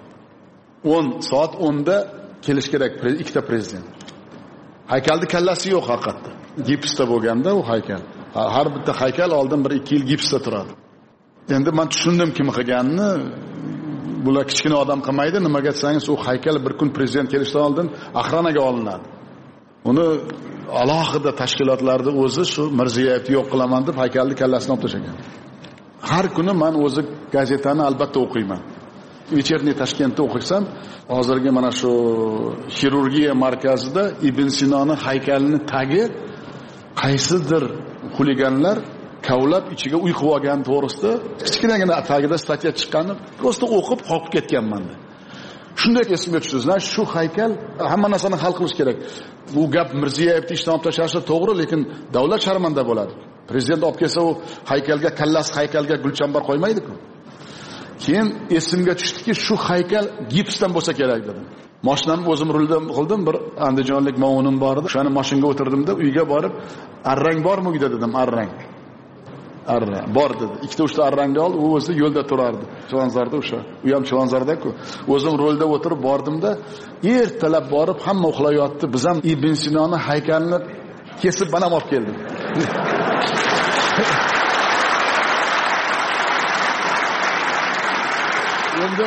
Speaker 13: 10 soat 10 da kelish kerak ikkita prezident. Haykalda kallasi yo'q haqiqatda. Gipsda bo'lganda u haykal. Har bitta haykal oldin 1-2 yil gipsda turadi. Endi men tushundim kim qilganini. Bular kichkina odam qilmaydi, nimaga desangiz u haykal bir kun prezident kelishdan oldin axranaga olinadi. Uni alohida tashkilotlarda o'zi shu Mirziyoyevni yo'q qilaman deb haykalni kallasini olib tashlagan. Har kuni men o'zi gazetani albatta o'qiyman. Вечерний Toshkentda o'qisam, hozirgi mana shu xirurgiya markazida Ibn Sinoning haykalini tagi qaysidir xuliganlar kavlab ichiga uy qilib olgan to'g'risida kichkinagina tagida statya chiqqanini prosta o'qib qolib ketganman. Shunday esimga tushdi. Shu haykal hamma narsani hal qilish kerak. Bu gap Mirziyoyevni ishdan olib tashlashi to'g'ri, lekin davlat sharmanda bo'ladi. Prezident olib kelsa u haykalga haykalga gulchambar qo'ymaydi-ku. Keyin esimga tushdiki, shu haykal gipsdan bo'lsa kerak dedim. Mashinamni o'zim ruldan qildim, bir andijonlik movunim bor edi. O'shani mashinaga o'tirdim-da, uyga borib, arrang bormi uyda dedim, arrang. Arrang bor dedi. 2-3 ta arrangni olib, u o'zi yo'lda turardi. Chilonzorda o'sha. U ham Chilonzorda-ku. O'zim rolda o'tirib bordim-da, ertalab borib hamma uxlayotdi. Biz ham Ibn Sinoning haykalini kesib bana olib keldim.
Speaker 17: Endi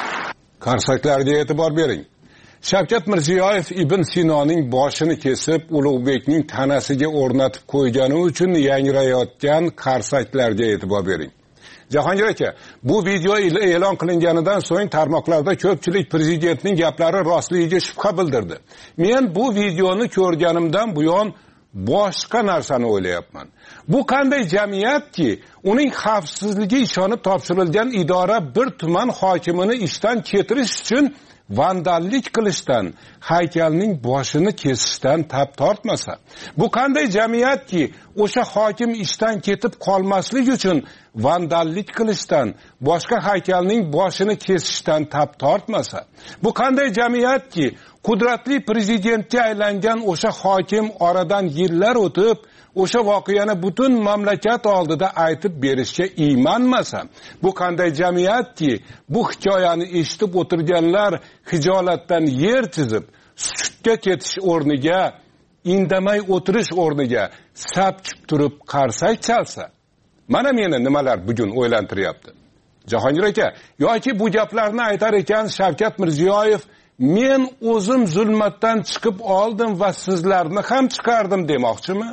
Speaker 17: qarsaklarga e'tibor bering. Shavkat Mirziyoyev Ibn Sinoning boshini kesib, Ulug'bekning tanasiga o'rnatib qo'ygani uchun yangrayotgan qarsaklarga e'tibor bering. Jahongir aka, bu video e'lon qilinganidan so'ng tarmoqlarda ko'pchilik prezidentning gaplari rostligiga shubha bildirdi. Men bu videoni ko'rganimdan buyon boshqa narsani o'ylayapman. Bu qanday jamiyatki, uning xavfsizligiga ishonib topshirilgan idora bir tuman hokimini ishdan ketirish uchun vandallik qilishdan, haykalning boshini kesishdan tap tortmasa. Bu qanday jamiyatki, o'sha hokim ishdan ketib qolmaslik uchun vandallik qilishdan, boshqa haykalning boshini kesishdan tap tortmasa. Bu qanday jamiyatki, qudratli prezidentga aylangan o'sha hokim oradan yillar o'tib, o'sha voqeani butun mamlakat oldida aytib berishga iymanmasa. Bu qanday jamiyatki, bu hikoyani eshitib o'tirganlar hijolatdan yer chizib, sukutga ketish o'rniga, indamay o'tirish o'rniga sapchib turib qarsak chalsa. Mana meni nimalar bugun o'ylantiryapti. Jahongir aka, yoki bu gaplarni aytar ekan Shavkat Mirziyoyev, men o'zim zulmatdan chiqib oldim va sizlarni ham chiqardim demoqchimi?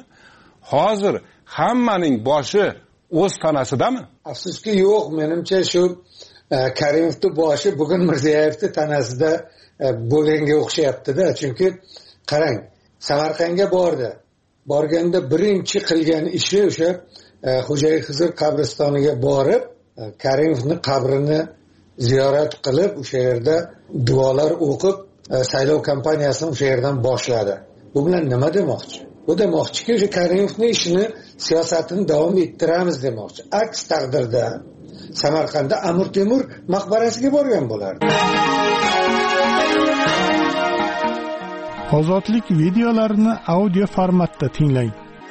Speaker 17: Hozir hammaning boshi o'z tanasidami?
Speaker 18: Afsuski yo'q, menimcha shu Karimovning boshi bugun Mirziyoyevning tanasida bo'lganga o'xshayapti-da. Chunki qarang, Samarqandga bordi. Borganda birinchi qilgan ishi o'sha Xo'jayev Xizr qabristoniga borib, Karimovning qabrini ziyorat qilib, o'sha yerda duolar o'qib, saylov kampaniyasini o'sha yerdan boshladi. Bu bilan nima demoqchi? Bu demoqchiki, o'sha Karimovning ishini, siyosatini davom ettiramiz demoqchi. Aks taqdirda Samarqandda Amir Temur maqbarasiga borgan bo'lardi.
Speaker 12: Ozodlik videolarini audio formatda tinglang.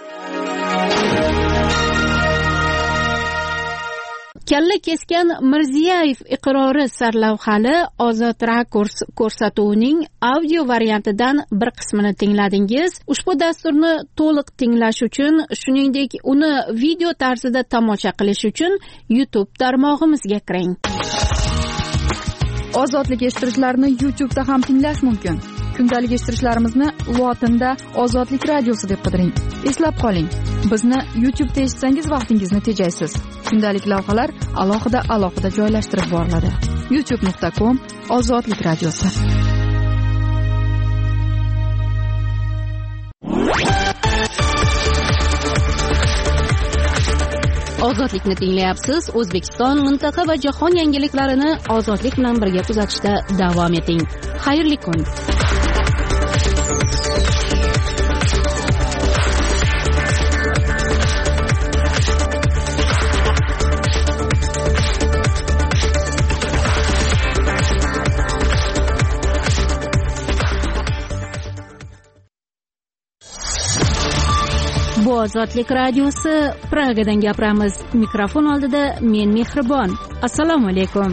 Speaker 1: Kalla kesgan Mirziyoyev iqrori sarlavhali Ozod rakurs ko'rsatuvining audio variantidan bir qismini tingladingiz. Ushbu dasturni to'liq tinglash uchun, shuningdek uni video tarzida tomosha qilish uchun YouTube tarmog'imizga kiring.
Speaker 3: Ozodlik eshittirishlarni YouTube'da ham tinglash mumkin. Kundalik eshittirishlarimizni lotinda Ozodlik radiosi deb qidiring. Eslab qoling, bizni YouTube'da eshitsangiz vaqtingizni tejaysiz. Kundalik lavhalar alohida joylashtirib boriladi. youtube.com Ozodlik radiosi.
Speaker 1: Ozodlikni tinglayapsiz. O'zbekiston, mintaqa va jahon yangiliklarini ozodlik bilan birga kuzatishda davom eting. Xayrli kun. Bu Ozodlik radiosi, Pragadan gapiramiz. Mikrofon oldida men Mehribon. Assalomu alaykum.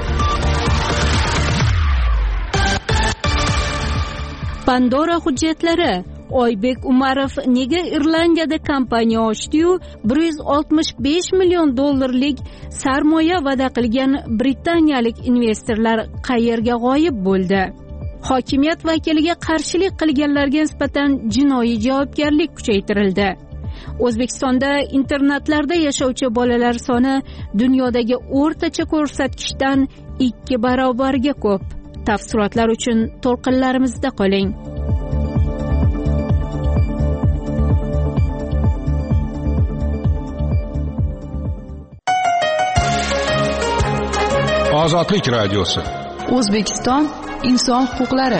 Speaker 1: Pandora hujjatlari. Oybek Umarov nega Irlandiyada kompaniya ochdi-yu 165 million dollarlik sarmoya va'da qilgan britaniyalik investorlar qayerga g'oyib bo'ldi? Hokimiyat vakiliga qarshilik qilganlarga nisbatan jinoiy javobgarlik kuchaytirildi. O'zbekistonda internatlarda yashovchi bolalar soni dunyodagi o'rtacha ko'rsatkichdan 2 barobarga ko'p. Tafsilotlar uchun to'lqinlarimizda qoling.
Speaker 17: Ozodlik radiosi.
Speaker 3: O'zbekiston inson huquqlari.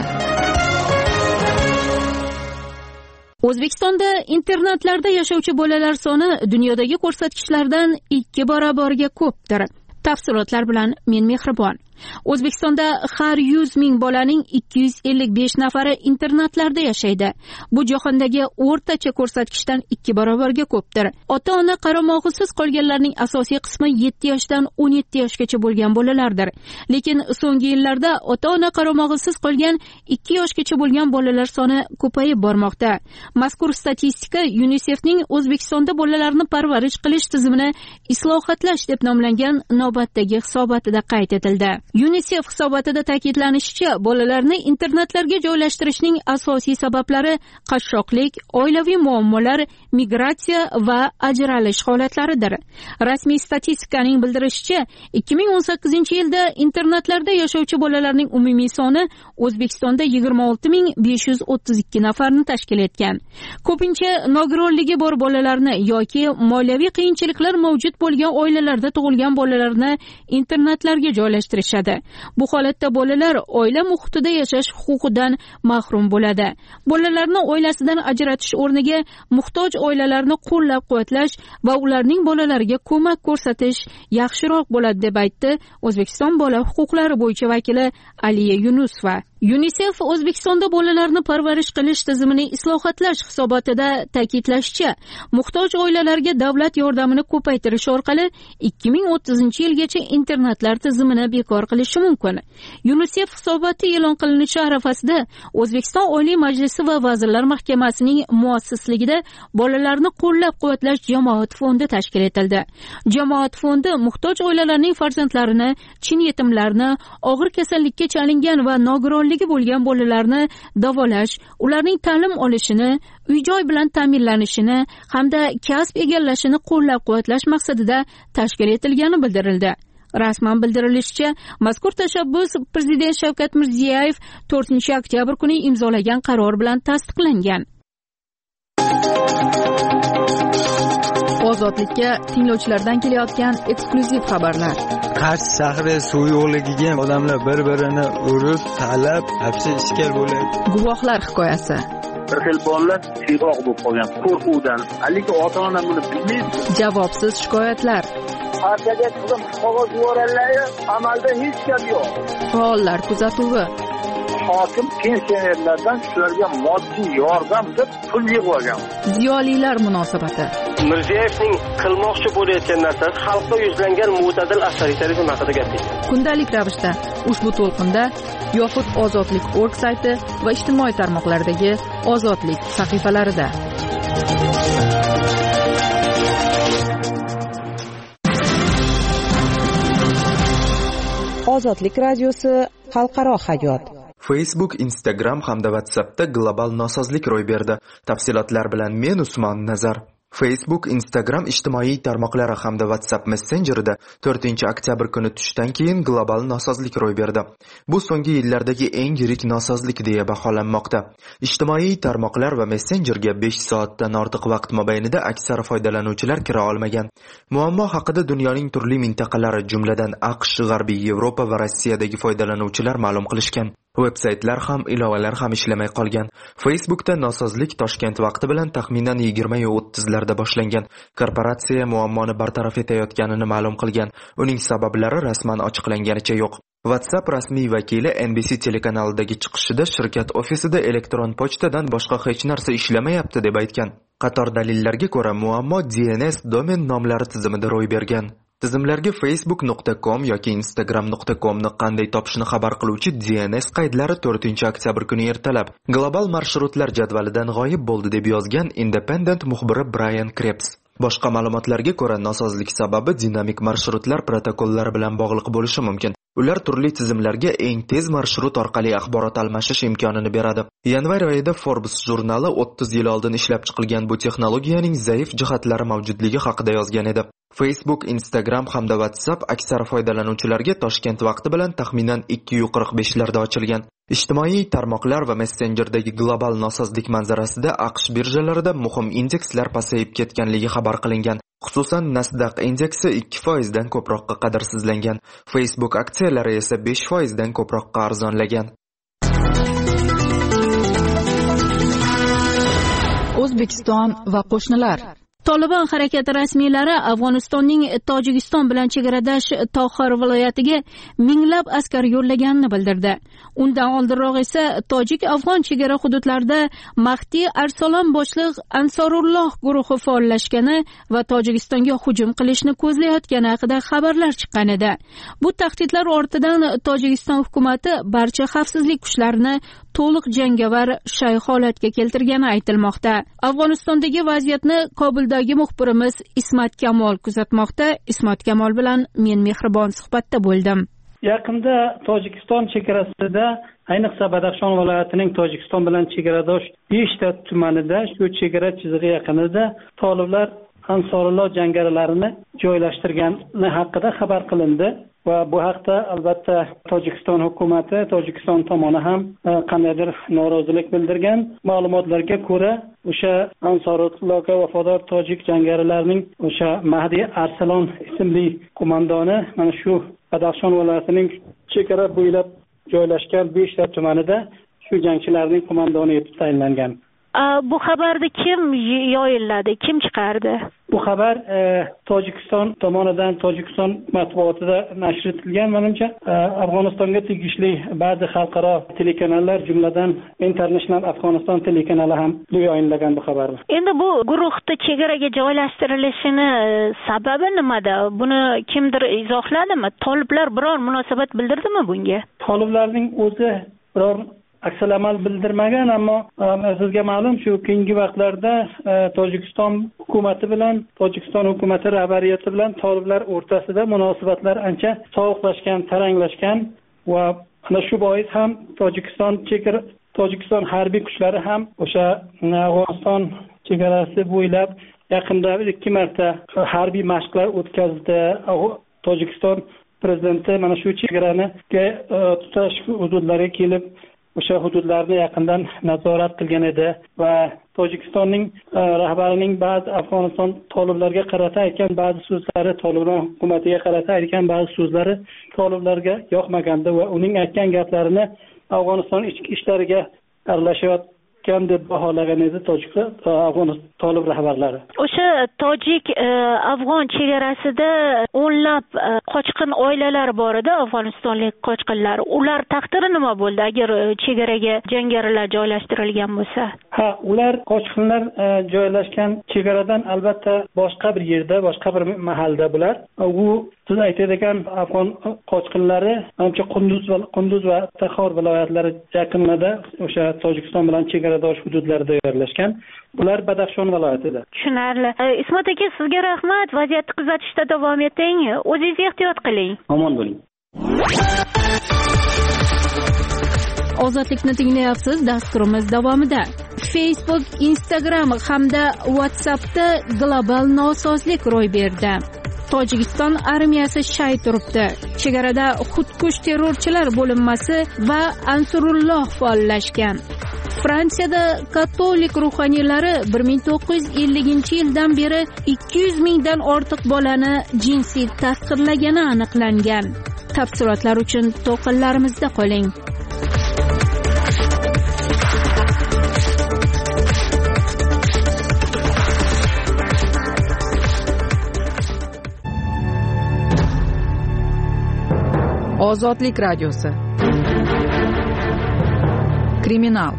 Speaker 1: O'zbekistonda internatlarda yashovchi bolalar soni dunyodagi ko'rsatkichlardan 2 barobarga ko'pdir. Tafsilotlar bilan men Mehribon. O'zbekistonda har 100 ming bolaning 255 nafari internatlarda yashaydi. Bu jahondagi o'rtacha ko'rsatkichdan 2 barobarga ko'pdir. Ota-ona qaramog'isiz qolganlarning asosiy qismi 7 yoshdan 17 yoshgacha bo'lgan bolalardir. Lekin so'nggi yillarda ota-ona qaramog'isiz qolgan 2 yoshgacha bo'lgan bolalar soni ko'payib bormoqda. Mazkur statistika UNICEF'ning O'zbekistonda bolalarni parvarish qilish tizimini islohotlash deb nomlangan navbatdagi hisobotida qayd etildi. UNICEF hisobotida ta'kidlanishicha, bolalarni internatlarga joylashtirishning asosiy sabablari qashshoqlik, oilaviy muammolar, migratsiya va ajralish holatlaridir. Rasmiy statistikaning bildirishicha, 2018-yilda internatlarda yashovchi bolalarning umumiy soni O'zbekistonda 26532 nafarni tashkil etgan. Ko'pincha nogironligi bor bolalarni yoki moliyaviy qiyinchiliklar mavjud bo'lgan oilalarda tug'ilgan bolalarni internatlarga joylashtirish. Bu holatda bolalar oila muhitida yashash huquqidan mahrum bo'ladi. Bolalarni oilasidan ajratish o'rniga muhtoj oilalarni qo'llab-quvvatlash va ularning bolalariga ko'mak ko'rsatish yaxshiroq bo'ladi deb aytdi O'zbekiston bola huquqlari bo'yicha vakili Aliya Yunusova. UNICEF O'zbekistonda bolalarni parvarish qilish tizimini islohotlash hisobotida ta'kidlashicha, muhtoj oilalarga davlat yordamini ko'paytirish orqali 2030-yilgacha internatlar tizimini bekor qilishi mumkin. UNICEF hisoboti e'lon qilinishi arafasida O'zbekiston Oliy Majlisi va Vazirlar Mahkamasining muassisligida bolalarni qo'llab-quvvatlash jamoat fondi tashkil etildi. Jamoat fondi muhtoj oilalarning farzandlarini, chin yetimlarni, og'ir kasallikka chalingan va nogiron bo'lgan bolalarni davolash, ularning ta'lim olishini, uy-joy bilan ta'minlanishini hamda kasb egallashini qo'llab-quvvatlash maqsadida tashkil etilgani bildirildi. Rasman bildirilishicha, mazkur tashabbus Prezident Shavkat Mirziyoyev 4-oktyabr kuni imzolagan qaror bilan tasdiqlangan.
Speaker 3: Ozodlikka tinglovchilardan kelayotgan eksklyuziv xabarlar.
Speaker 4: Qarshi shahri suv yo'qligiga odamlar bir-birini urib, talab, hapsi ishkal bo'ladi.
Speaker 3: Guvohlar hikoyasi.
Speaker 5: Bir xil bolalar siyroq bo'lib qolgan qo'rquvdan. Haligi ota-ona buni bilmaydi.
Speaker 3: Javobsiz shikoyatlar.
Speaker 5: partiyaga tizim qog'oz yuborganlar, amalda hech gap yo'q.
Speaker 1: Faollar kuzatuvi.
Speaker 5: Hokim pensionerlardan shularga moddiy yordam deb pul yig'ib olgan.
Speaker 1: Ziyolilar munosabati.
Speaker 6: Mirziyoyevning qilmoqchi bo'layotgan narsasi xalqqa yuzlangan mo'tadil avtoritarizm haqida gapirdi.
Speaker 1: Kundalik ravishda ushbu to'lqinda yoxud Ozodlik.org sayti va ijtimoiy tarmoqlardagi Ozodlik sahifalarida.
Speaker 7: Ozodlik radiosi xalqaro hayot.
Speaker 8: Facebook, Instagram hamda WhatsAppda global nosozlik ro'y berdi. Tafsilotlar bilan men Usmon Nazar. Facebook, Instagram ijtimoiy tarmoqlari hamda WhatsApp messenjerida 4-oktyabr kuni tushdan keyin global nosozlik ro'y berdi. Bu so'nggi yillardagi eng yirik nosozlik deya baholanmoqda. Ijtimoiy tarmoqlar va messenjerga 5 soatdan ortiq vaqt mobaynida aksar foydalanuvchilar kira olmagan. Muammo haqida dunyoning turli mintaqalari, jumladan AQSh, G'arbiy Yevropa va Rossiyadagi foydalanuvchilar ma'lum qilishgan. Websaytlar ham, ilovalar ham ishlamay qolgan. Facebookda nosozlik Toshkent vaqti bilan taxminan 20:30larda boshlangan. Korporatsiya muammoni bartaraf etayotganini ma'lum qilgan. Uning sabablari rasman ochiqlanganicha yo'q. WhatsApp rasmiy vakili NBC telekanalidagi chiqishida shirkat ofisida elektron pochtadan boshqa hech narsa ishlamayapti deb aytgan. Qator dalillarga ko'ra muammo DNS domen nomlari tizimida ro'y bergan. Tizimlarga facebook.com yoki instagram.com ni qanday topishni xabar qiluvchi DNS qaydlari 4-oktyabr kuni ertalab global marshrutlar jadvalidan g'oyib bo'ldi deb yozgan Independent muxbiri Brian Krebs. Boshqa ma'lumotlarga ko'ra nosozlik sababi dinamik marshrutlar protokollari bilan bog'liq bo'lishi mumkin. Ular turli tizimlarga eng tez marshrut orqali axborot almashish imkonini beradi. Yanvar oyida Forbes jurnali 30 yil oldin ishlab chiqilgan bu texnologiyaning zaif jihatlari mavjudligi haqida yozgan edi. Facebook, Instagram hamda WhatsApp aksar foydalanuvchilarga Toshkent vaqti bilan taxminan 2:45larda ochilgan. Ijtimoiy tarmoqlar va messenjerdagi global nosozlik manzarasida AQSh birjalarida muhim indekslar pasayib ketganligi xabar qilingan. Xususan Nasdaq indeksi 2% dan ko'proqqa qadrsizlangan. Facebook aksiyalari esa 5% dan ko'proqqa arzonlagan.
Speaker 3: O'zbekiston va qo'shnilar.
Speaker 1: Tolibon harakati rasmiylari Afg'onistonning Tojikiston bilan chegaradosh Toxir viloyatiga minglab askar yo'llaganini bildirdi. Undan oldinroq esa tojik-afg'on chegara hududlarida Mahdi Arsalon boshliq Ansorulloh guruhi faollashgani va Tojikistonga hujum qilishni ko'zlayotgani haqida xabarlar chiqqan edi. Bu tahdidlar ortidan Tojikiston hukumatı barcha xavfsizlik kuchlarini to'liq jangovar shay holatga keltirgani aytilmoqda. Afg'onistondagi vaziyatni Kobuldagi muxbirimiz Ismat Kamol kuzatmoqda. Ismat Kamol bilan men mehribon suhbatda bo'ldim.
Speaker 2: Yaqinda Tojikiston chegarasida, ayniqsa Badaxshon viloyatining Tojikiston bilan chegaradosh 5 ta tumanida, shu chegara chizig'i yaqinida toliblar Ansorulloh jangarilarini joylashtirgani haqida xabar qilindi. Va bu haqda albatta Tojikiston hukumati, Tojikiston tomoni ham qandaydir norozilik bildirgan. Ma'lumotlarga ko'ra, o'sha Ansorullohga vafodor tojik jangarilarning o'sha Mahdi Arsalon ismli qo'mondoni mana shu Badaxshon viloyatining chegara bo'ylab joylashgan 5 ta tumanida shu jangchilarning qo'mondoni etib tayinlangan.
Speaker 9: Bu xabarni kim yoyilladi, kim chiqardi?
Speaker 2: Bu xabar Tojikiston tomonidan Tojikiston matbuotida nashr etilgan. Menimcha Afg'onistonga tegishli ba'zi xalqaro telekanallar, jumladan International Afghanistan telekanali ham yoyinlagan bu xabarni.
Speaker 9: Endi bu guruhda chegaraga joylashtirilishini sababi nimada? Buni kimdir izohladimi? Toliblar biror munosabat bildirdimi bunga?
Speaker 2: Toliblarning o'zi biror aksal amal bildirmagan, ammo sizga ma'lum shu keyingi vaqtlarda Tojikiston hukumati bilan Tojikiston hukumati rahbariyati bilan toliblar o'rtasida munosabatlar ancha sovuqlashgan, taranglashgan va ana shu bois ham Tojikiston harbiy kuchlari ham o'sha Afg'oniston chegarasi bo'ylab yaqinda 2 marta harbiy mashqlar o'tkazdi. Tojikiston prezidenti mana shu chegarani tutash hududlariga kelib o'sha hududlarni yaqindan nazorat qilgan edi va Tojikistonning rahbarining ba'zi Afg'oniston toliblarga qarata aytgan ba'zi so'zlari, Tolibon hukumatiga qarata aytgan ba'zi so'zlari toliblarga yoqmagandi va uning aytgan gaplarini Afg'oniston ichki ishlariga qochgan deb baholagan edi tojiklar, afg'on tolib rahbarlari.
Speaker 9: O'sha tojik afg'on chegarasida o'nlab qochqin oilalar bor edi, afg'onistonlik qochqinlar. Ular taqdiri nima bo'ldi agar chegaraga jangarilar joylashtirilgan bo'lsa?
Speaker 2: Ha, ular qochqinlar joylashgan chegaradan albatta boshqa bir yerda, boshqa bir mahalda bular. U siz aytadigan afg'on qochqinlari ancha Qunduz va Taxor viloyatlari yaqinida o'sha Tojikiston bilan chegaradosh hududlarda joylashgan. Ular Badaxshon viloyatida.
Speaker 9: Tushunarli. Ismat aka, sizga rahmat. Vaziyatni kuzatishda davom eting. O'zingiz ehtiyot qiling.
Speaker 2: Omon bo'ling.
Speaker 1: Ozodlikni tinglayapsiz. Dasturimiz davomida Facebook, Instagram hamda WhatsAppda global nosozlik ro'y berdi. Tojikiston armiyasi shay turibdi. Chegarada xudkush terrorchilar bo'linmasi va Ansurulloh faollashgan. Fransiyada katolik ruhoniylari 1950-yildan beri 200 mingdan ortiq bolani jinsiy tahqirlagani aniqlangan. Tafsilotlar uchun to'qinlarimizda qoling.
Speaker 3: Ozodlik radiosi. Kriminal.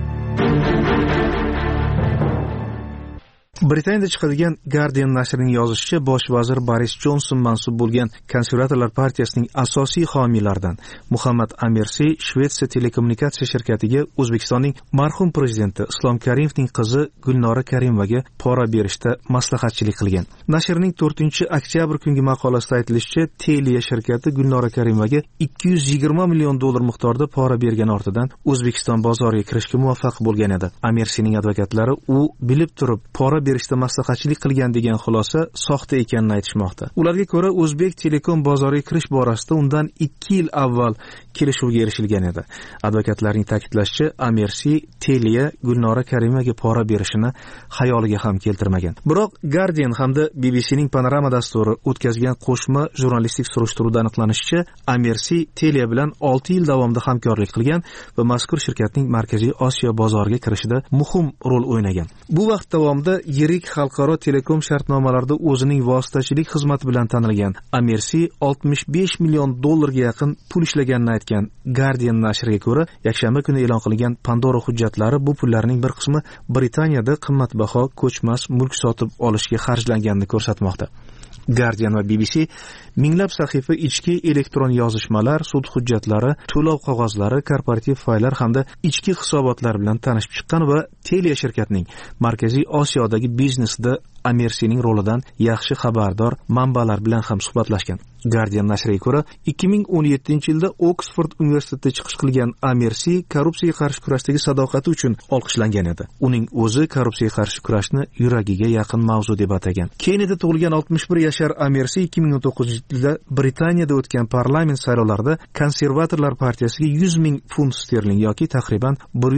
Speaker 10: Britaniyada chiqadigan Guardian nashrining yozishicha, bosh vazir Boris Jonson mansub bo'lgan Konservatorlar partiyasining asosiy homiylaridan Muhammad Amirsi Shvetsiya telekommunikatsiya shirkatiga O'zbekistonning marhum prezidenti Islom Karimovning qizi Gulnora Karimovaga pora berishda maslahatchilik qilgan. Nashrning 4-oktyabr kungi maqolasida aytilishicha, Telia shirkati Gulnora Karimovaga 220 million dollar miqdorida pora bergani ortidan O'zbekiston bozoriga kirishga muvaffaq bo'lgan edi. Amirsining advokatlari u bilib turib pora berishda maslahatchilik qilgan degan xulosa soxta ekanini aytishmoqda. Ularga ko'ra, O'zbek Telekom bozoriga kirish borasida undan 2 yil avval kelishuvga erishilgan edi. Advokatlarning ta'kidlashicha, Amirsi Telia Gulnora Karimovaga pora berishini xayoliga ham keltirmagan. Biroq Guardian hamda BBCning Panorama dasturi o'tkazgan qo'shma jurnalistik surishtiruvda aniqlanishicha, Amirsi Telia bilan 6 yil davomida hamkorlik qilgan va mazkur shirkatning Markaziy Osiyo bozoriga kirishida muhim rol o'ynagan. Bu vaqt davomida yirik xalqaro telekom shartnomalarida o'zining vositachilik xizmati bilan tanilgan Amirsi 65 million dollarga yaqin pul ishlaganini aytgan Guardian nashriga ko'ra, yakshanba kuni e'lon qilingan Pandora hujjatlari bu pullarning bir qismi Britaniyada qimmatbaho ko'chmas mulk sotib olishga xarjlanganini ko'rsatmoqda. Guardian va BBC minglab sahifa ichki elektron yozishmalar, sud hujjatlari, to'lov qog'ozlari, korporativ fayllar hamda ichki hisobotlar bilan tanishib chiqqan va Telia shirkatining Markaziy Osiyodagi biznesida Amirsining rolidan yaxshi xabardor manbalar bilan ham suhbatlashgan. Guardian nashriga ko'ra, 2017-yilda Oksford universitetida chiqish qilgan Amirsi korrupsiyaga qarshi kurashdagi sadoqati uchun olqishlangan edi. Uning o'zi korrupsiyaga qarshi kurashni yuragiga yaqin mavzu deb atagan. Keniyada tug'ilgan 61 yashar Amirsi 2019-yilda Britaniyada o'tgan parlament saylovlarida Konservatorlar partiyasiga 100 ming funt sterling yoki taxriban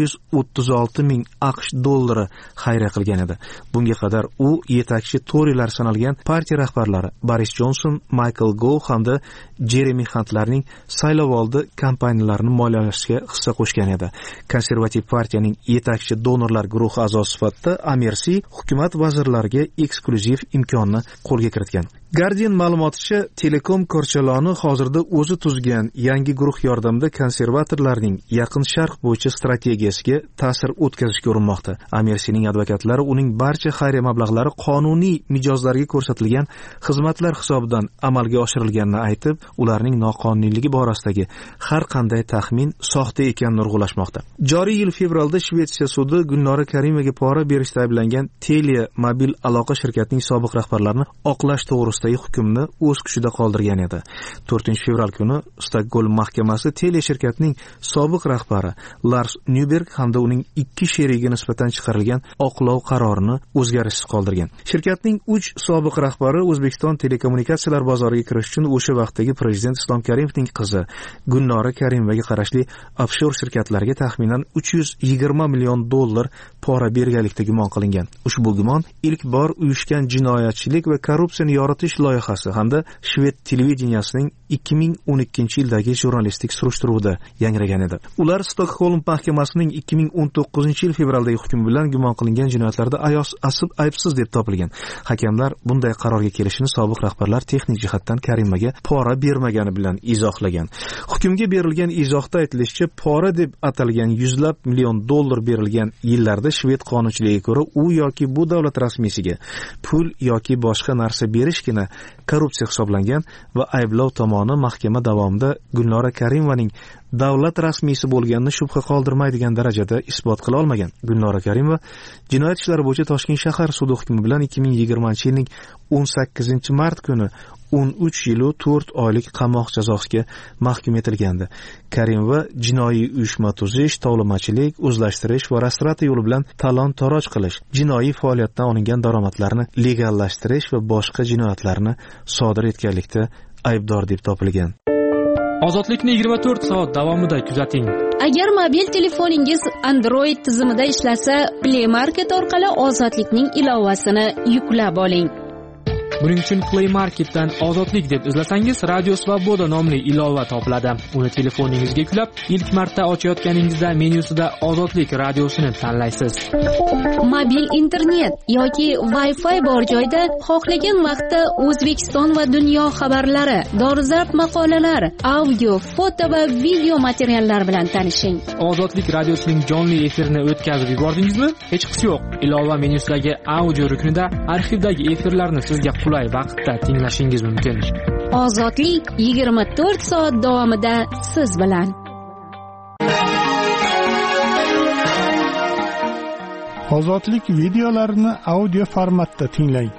Speaker 10: 136 ming AQSh dollari xayriya qilgan edi. Bunga qadar u yetakchi Torylar sanalgan partiya rahbarlari Boris Johnson, Michael Gove hamda Jeremy Huntlarning saylovoldi kampaniyalarini moliyalashga hissa qo'shgan edi. Konservativ partiyaning yetakchi donorlar guruhi a'zosi sifatida Amirsi hukumat vazirlariga eksklyuziv imkonni qo'lga kiritgan. Guardian ma'lumoticha, Telekom korchaloni hozirda o'zi tuzgan yangi guruh yordamida konservatorlarning Yaqin Sharq bo'yicha strategiyasiga ta'sir o'tkazishga urinmoqda. Amirsining advokatlari uning barcha xayriya mablag'lari qonuniy mijozlarga ko'rsatilgan xizmatlar hisobidan amalga oshirilganini aytib, ularning noqonuniyligi borasidagi har qanday taxmin soxta ekanini urg'ulashmoqda. Joriy yil fevralda Shvetsiya sudi Gulnora Karimovaga pora berishda ayblangan Telia mobil aloqa shirkatining sobiq rahbarlarini oqlash to'g'risidagi hukmni o'z kuchida qoldirgan edi. 4-fevral kuni Stokgolm mahkamasi Telia shirkatining sobiq rahbari Lars Nyberg hamda uning 2 sherigiga nisbatan chiqarilgan oqlov qarorini o'zgarishsiz qoldirgan. Shirkatning 3 sobiq rahbari O'zbekiston telekommunikatsiyalar bozoriga kirish uchun o'sha vaqtdagi prezident Islom Karimovning qizi Gulnora Karimovaga qarashli offshor shirkatlarga taxminan 320 million dollar pora berganlikda gumon qilingan. Ushbu gumon ilk bor uyushgan jinoyatchilik va korrupsiyani yoritish ochish loyihasi hamda shved televideniyasining 2012-yildagi jurnalistik surishtiruvida yangragan edi. Ular Stokholm mahkamasining 2019-yil fevraldagi hukmi bilan gumon qilingan jinoyatlarda aybsiz deb topilgan. Hakamlar bunday qarorga kelishini sobiq rahbarlar texnik jihatdan Karimovga pora bermagani bilan izohlagan. Hukmga berilgan izohda aytilishicha, pora deb atalgan $100 million berilgan yillarda shved qonunchiligiga ko'ra u yoki bu davlat rasmiysiga pul yoki boshqa narsa berishgina korrupsiya hisoblangan va ayblov tomoni mahkama davomida Gulnora Karimovaning davlat rasmiysi bo'lganini shubha qoldirmaydigan darajada isbot qila olmagan. Gulnora Karimova jinoyat ishlari bo'yicha Toshkent shahar sudi hukmi bilan 2020-yilning 18-mart kuni 13 yil 4 oylik qamoq jazosiga mahkum etilgandi. Karimova jinoiy uyushma tuzish, tovlamachilik, o'zlashtirish va restoratsiya yo'li bilan talon-toroj qilish, jinoiy faoliyatdan olingan daromadlarni legallashtirish va boshqa jinoyatlarni sodir etganlikda aybdor deb topilgan.
Speaker 11: Ozodlikni 24 soat davomida kuzating.
Speaker 1: Agar mobil telefoningiz Android tizimida ishlasa, Play Market orqali Ozodlikning ilovasini yuklab oling.
Speaker 11: Buning uchun Play Marketdan Ozodlik deb izlasangiz, Radio Svoboda nomli ilova topiladi. Uni telefoningizga yuklab, ilk marta ochayotganingizda menyusida Ozodlik radiosini tanlaysiz.
Speaker 1: Mobil internet yoki Wi-Fi bor joyda xohlagan vaqtda O'zbekiston va dunyo xabarlari, dolzarb maqolalar, audio, foto va video materiallar bilan tanishing.
Speaker 11: Ozodlik radiosining jonli efirini o'tkazib yubordingizmi? Hech qisi yo'q. Ilova menyusidagi audio ruknida arxivdagi efirlarni sizga qulay vaqtda tinglashingiz mumkin.
Speaker 1: Ozodlik 24 soat davomida siz bilan.
Speaker 12: Ozodlik videolarini audio formatda tinglang.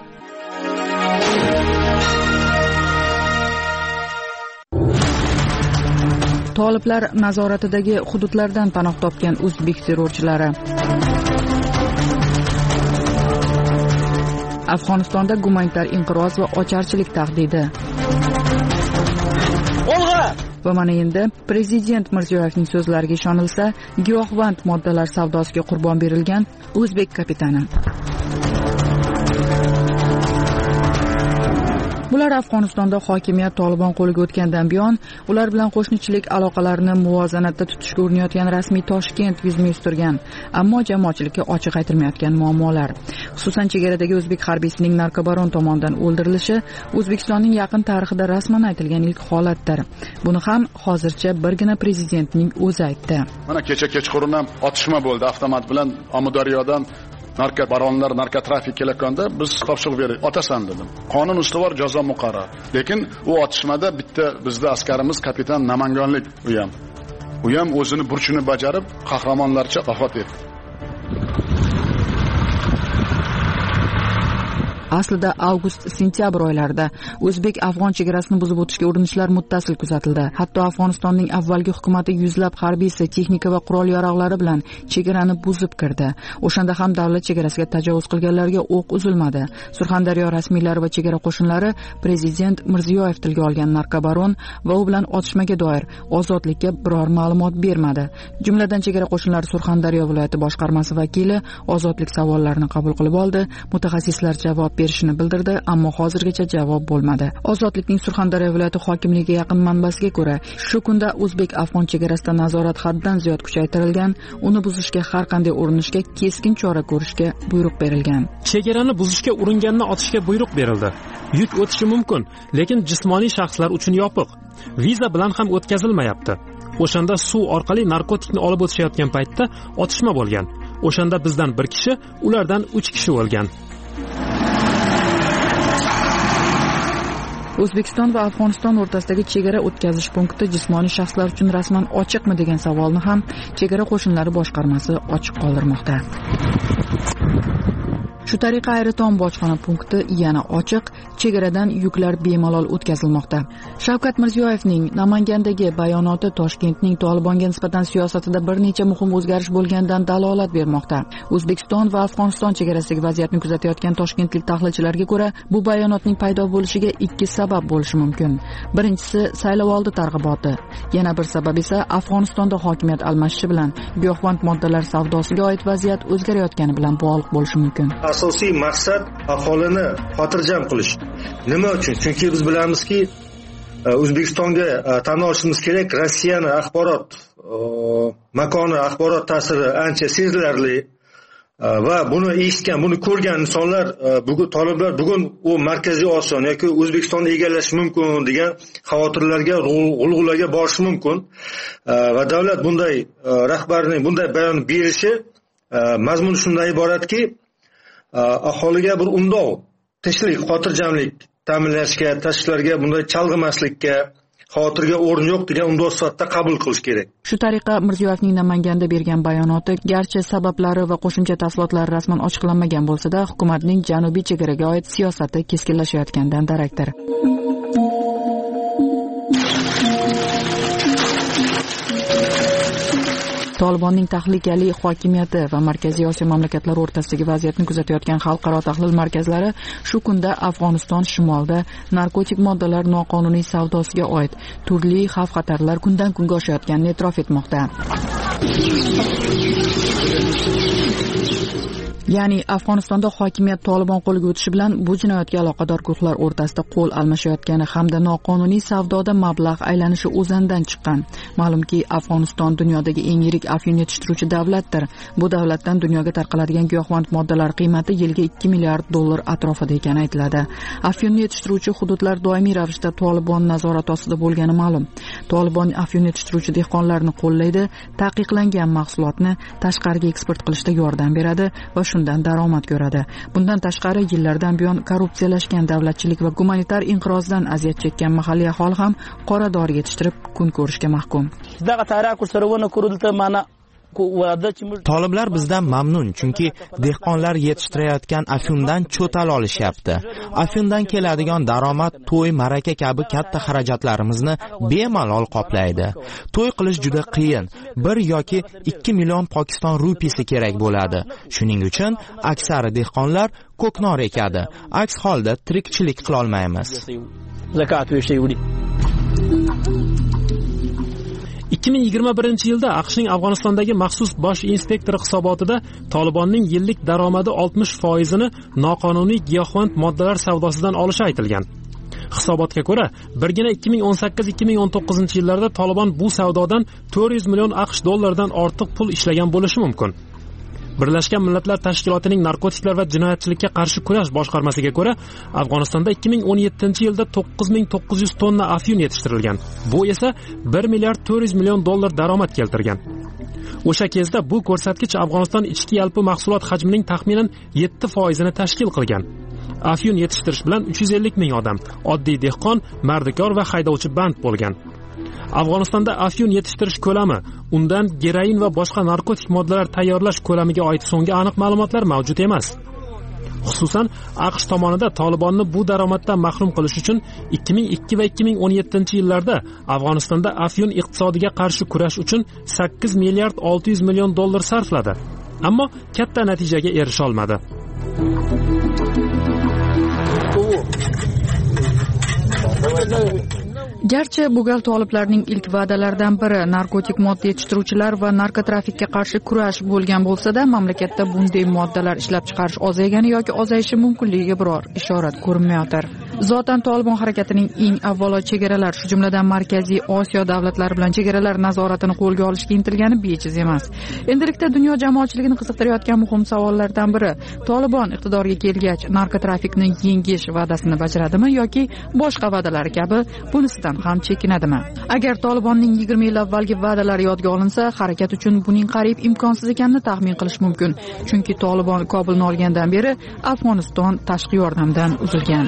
Speaker 3: Toliblar nazoratidagi hududlardan panoh topgan o'zbek terrorchilari. Afg'onistonda gumanitar inqiroz va ocharchilik tahdidi. Va mana endi prezident Mirziyoyevning so'zlariga ishonilsa, giyohvand moddalar savdosiga qurbon berilgan o'zbek kapitani. Bular Afg'onistonda hokimiyat Tolibon qo'liga o'tgandan buyon ular bilan qo'shnichilik aloqalarini muvozanatda tutishga urinayotgan rasmiy Toshkent yuzma yuz turgan, ammo jamoatchilikka ochiq aytilmayotgan muammolar. Xususan chegaradagi o'zbek harbiysining narkobaron tomonidan o'ldirilishi O'zbekistonning yaqin tarixida rasman aytilgan ilk holatdir. Buni ham hozircha birgina prezidentning o'zi aytdi.
Speaker 13: Mana kechqurun ham otishma bo'ldi avtomat bilan Amudaryodan narkobaronlar, narkotrafik kelayotganda biz topshiriq berdik. Otasan dedim. Qonun ustuvor, jazo muqarrar. Lekin u otishmada bitta bizda askarimiz kapitan Namanganlik u ham o'zini burchini bajarib qahramonlarcha vafot etdi.
Speaker 3: Aslida avgust-sentyabr oylarida o'zbek-afg'on chegarasini buzib o'tishga urinishlar muttasil kuzatildi. Hatto Afg'onistonning avvalgi hukumati yuzlab harbiysi, texnika va qurol-yarog'lari bilan chegarani buzib kirdi. O'shanda ham davlat chegarasiga tajovuz qilganlarga o'q uzilmadi. Surxondaryo rasmiylari va chegara qo'shinlari prezident Mirziyoyev tilga olgan narkobaron va u bilan otishmaga doir Ozodlikka biror ma'lumot bermadi. Jumladan chegara qo'shinlari Surxondaryo viloyati boshqarmasi vakili Ozodlik savollarini qabul qilib oldi. Mutaxassislar javob berishini bildirdi, ammo hozirgacha javob bo'lmadi. Ozodlikning Surxondaryo viloyati hokimligiga yaqin manbasiga ko'ra, shu kunda o'zbek-afg'on chegarasida nazorat haddan ziyod kuchaytirilgan, uni buzishga har qanday urinishga keskin chora ko'rishga buyruq berilgan.
Speaker 11: Chegarani buzishga uringanni otishga buyruq berildi. Yuk o'tishi mumkin, lekin jismoniy shaxslar uchun yopiq. Viza bilan ham o'tkazilmayapti. O'shanda suv orqali narkotikni olib o'tishayotgan paytda otishma bo'lgan. O'shanda bizdan bir kishi, ulardan 3 kishi o'lgan.
Speaker 3: O'zbekiston va Afg'oniston o'rtasidagi chegara o'tkazish punkti jismoniy shaxslar uchun rasman ochiqmi degan savolni ham chegara qo'shinlari boshqarmasi ochiq qoldirmoqda. Shu tariqa Ayritom bojxona punkti yana ochiq, chegaradan yuklar bemalol o'tkazilmoqda. Shavkat Mirziyoyevning Namangandagi bayonoti Toshkentning Tolibonga nisbatan siyosatida bir necha muhim o'zgarish bo'lganidan dalolat bermoqda. O'zbekiston va Afg'oniston chegarasidagi vaziyatni kuzatayotgan toshkentlik tahlilchilarga ko'ra, bu bayonotning paydo bo'lishiga 2 sabab bo'lishi mumkin. Birinchisi saylovoldi targ'iboti. Yana bir sabab esa Afg'onistonda hokimiyat almashishi bilan giyohvand moddalar savdosiga oid vaziyat o'zgarayotgani bilan bog'liq bo'lishi mumkin.
Speaker 14: asosiy maqsad aholini xotirjam qilish. Nima uchun? Chunki biz bilamizki, O'zbekistonga tan olishimiz kerak, Rossiyani axborot makoni, axborot ta'siri ancha sezilarli va buni eshitgan, buni ko'rgan insonlar, bugun toliblar bugun u Markaziy Osiyo yoki O'zbekistonni egallashi mumkin degan xavotirlarga, g'ulg'ulaga borishi mumkin va davlat bunday rahbarining bunday bayon berishi mazmuni shundan iboratki, aholiga bir undov, tinchlik, xotirjamlik ta'minlashga, tashvishlarga, bunday chalg'imaslikka, xavotirga o'rin yo'q degan undov sifatida qabul qilish kerak.
Speaker 3: Shu tariqa Mirziyoyevning Namanganda bergan bayonoti garchi sabablari va qo'shimcha tafsilotlari rasman ochiqlanmagan bo'lsa-da, hukumatning janubiy chegaraga oid siyosati keskinlashayotganidan darakdir. Tolibonning tahlikali hokimiyati va Markaziy Osiyo mamlakatlari o'rtasidagi vaziyatni kuzatayotgan xalqaro tahlil markazlari shu kunda Afg'oniston shimolida narkotik moddalar noqonuniy savdosiga oid turli xavf-xatarlar kundan kunga oshayotganini e'tirof etmoqda. Ya'ni Afg'onistonda hokimiyat Tolibon qo'liga o'tishi bilan bu jinoyatga aloqador guruhlar o'rtasida qo'l almashayotgani hamda noqonuniy savdoda mablag' aylanishi o'zandan chiqqan. Ma'lumki, Afg'oniston dunyodagi eng yirik afyun yetishtiruvchi davlatdir. Bu davlatdan dunyoga tarqaladigan giyohvand moddalar qiymati yilga $2 milliard atrofida ekani aytiladi. Afyunni yetishtiruvchi hududlar doimiy ravishda Tolibon nazorati ostida bo'lgani ma'lum. Tolibon afyun yetishtiruvchi dehqonlarni qo'llaydi, taqiqlangan mahsulotni tashqariga eksport qilishda yordam beradi va shundan daromad ko'radi. Bundan tashqari yillardan buyon korrupsiyalashgan davlatchilik va gumanitar inqirozdan aziyat chekkan mahalliy aholi ham qora dori yetishtirib kun ko'rishga mahkum.
Speaker 15: Toliblar bizdan mamnun, chunki dehqonlar yetishtirayotgan afyundan cho'tal olishyapti. Afyundan keladigan daromad to'y, maraka kabi katta xarajatlarimizni bemalol qoplaydi. To'y qilish juda qiyin. 1 yoki 2 million Pokiston rupiyasi kerak bo'ladi. Shuning uchun aksari dehqonlar ko'knor ekadi. Aks holda tirikchilik qila olmaymiz.
Speaker 11: 2021 yilda AQShning Afg'onistondagi maxsus bosh inspektori hisobotida Tolibonning yillik daromadi 60%ni noqonuniy giyohvand moddalar savdosidan olishi aytilgan. Hisobotga ko'ra, birgina 2018-2019 yillarda Tolibon bu savdodan 400 million AQSh dollaridan ortiq pul ishlagan bo'lishi mumkin. Birlashgan Millatlar Tashkilotining narkotiklar va jinoyatchilikka qarshi kurash boshqarmasiga ko'ra, Afg'onistonda 2017-yilda 9900 tonna afyun yetishtirilgan. Bu esa 1 milliard 400 million dollar daromad keltirgan. O'sha kezda bu ko'rsatkich Afg'oniston ichki yalpi mahsulot hajmining taxminan 7%ni tashkil qilgan. Afyun yetishtirish bilan 350 ming odam, oddiy dehqon, mardikor va haydovchi band bo'lgan. Afg'onistonda afyun yetishtirish ko'lami, undan geroin va boshqa narkotik moddalar tayyorlash ko'lamiga oid so'nggi aniq ma'lumotlar mavjud emas. Xususan, AQSh tomonidan Tolibonni bu daromaddan mahrum qilish uchun 2002 va 2017 yillarda Afg'onistonda afyun iqtisodiga qarshi kurash uchun 8 milliard 600 million dollar sarfladi. Ammo katta natijaga erisha olmadi.
Speaker 3: Garchi bu gal toliblarning ilk va'dalaridan biri narkotik modda yetishtiruvchilar va narkotrafikka qarshi kurash bo'lgan bo'lsa-da, mamlakatda bunday moddalar ishlab chiqarish ozaygani yoki ozayishi mumkinligiga biror ishorat ko'rinmayotir. Zotan Tolibon harakatining eng avvalo chegaralar, shu jumladan Markaziy Osiyo davlatlari bilan chegaralar nazoratini qo'lga olishga intilgani bejiz emas. Endilikda dunyo jamoatchiligini qiziqtirayotgan muhim savollardan biri: Tolibon iqtidorga kelgach narkotrafikni yengish va'dasini bajaradimi yoki boshqa va'dalar kabi bunisidan ham chekinadimi? Agar Tolibonning 20 yil avvalgi va'dalari yodga olinsa, harakat uchun buning qariyb imkonsiz ekanini taxmin qilish mumkin. Chunki Tolibon Kobulni olgandan beri Afg'oniston tashqi yordamdan uzilgan.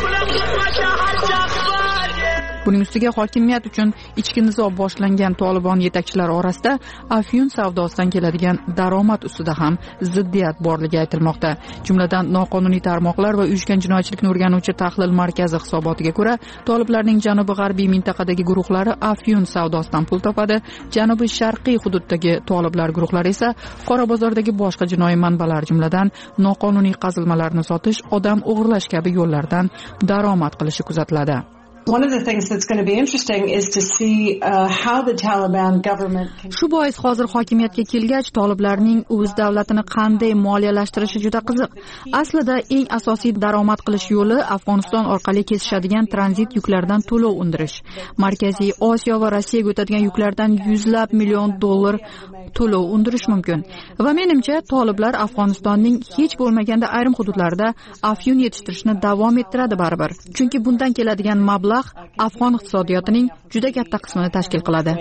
Speaker 3: Buning ustiga hokimiyat uchun ichki nizo boshlangan Tolibon yetakchilari orasida afyun savdosidan keladigan daromad ustida ham ziddiyat borligi aytilmoqda. Jumladan noqonuniy tarmoqlar va uyushgan jinoyatchilikni o'rganuvchi tahlil markazi hisobotiga ko'ra, toliblarning janubi-g'arbiy mintaqadagi guruhlari afyun savdosidan pul topadi, janubiy sharqiy hududdagi toliblar guruhlari esa qora bozordagi boshqa jinoiy manbalar, jumladan noqonuniy qazilmalarni sotish, odam o'g'irlash kabi yo'llardan daromad qilishi kuzatiladi.
Speaker 16: One of the things that's going to be interesting is to see how the Taliban government can...
Speaker 3: Shu bois hozir hokimiyatga kelgach, toliblarning o'z davlatini qanday moliyalashtirishi juda qiziq. Aslida eng asosiy daromad qilish yo'li Afg'oniston orqali kesishadigan tranzit yuklardan to'lov undirish. Markaziy Osiyo va Rossiyaga o'tadigan yuklardan yuzlab million dollar to'lov undirish mumkin. Va menimcha, toliblar Afg'onistonning hech bo'lmaganda ayrim hududlarida afyun yetishtirishni davom ettiradi baribir. Chunki bundan keladigan mablag' Afg'on iqtisodiyotining juda katta qismini tashkil qiladi.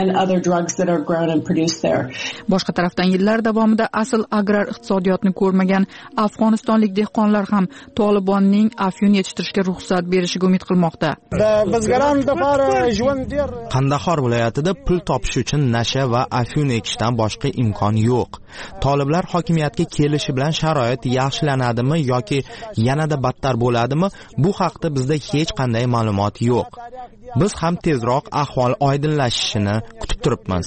Speaker 3: Boshqa tarafdan yillar davomida asl agrar iqtisodiyotni ko'rmagan afg'onistonlik dehqonlar ham Tolibonning afyun yetishtirishga ruxsat berishiga umid qilmoqda.
Speaker 15: Qandahor viloyatida pul topish uchun nasha va afyun ekishdan boshqa imkon yo'q. Toliblar hokimiyatga kelishi bilan sharoit yaxshilanadimi yoki yanada battar bo'ladimi? Bu haqda bizda hech qanday ma'lumot yo'q. Biz ham tezroq ahvol oydinlashishini kutib turibmiz.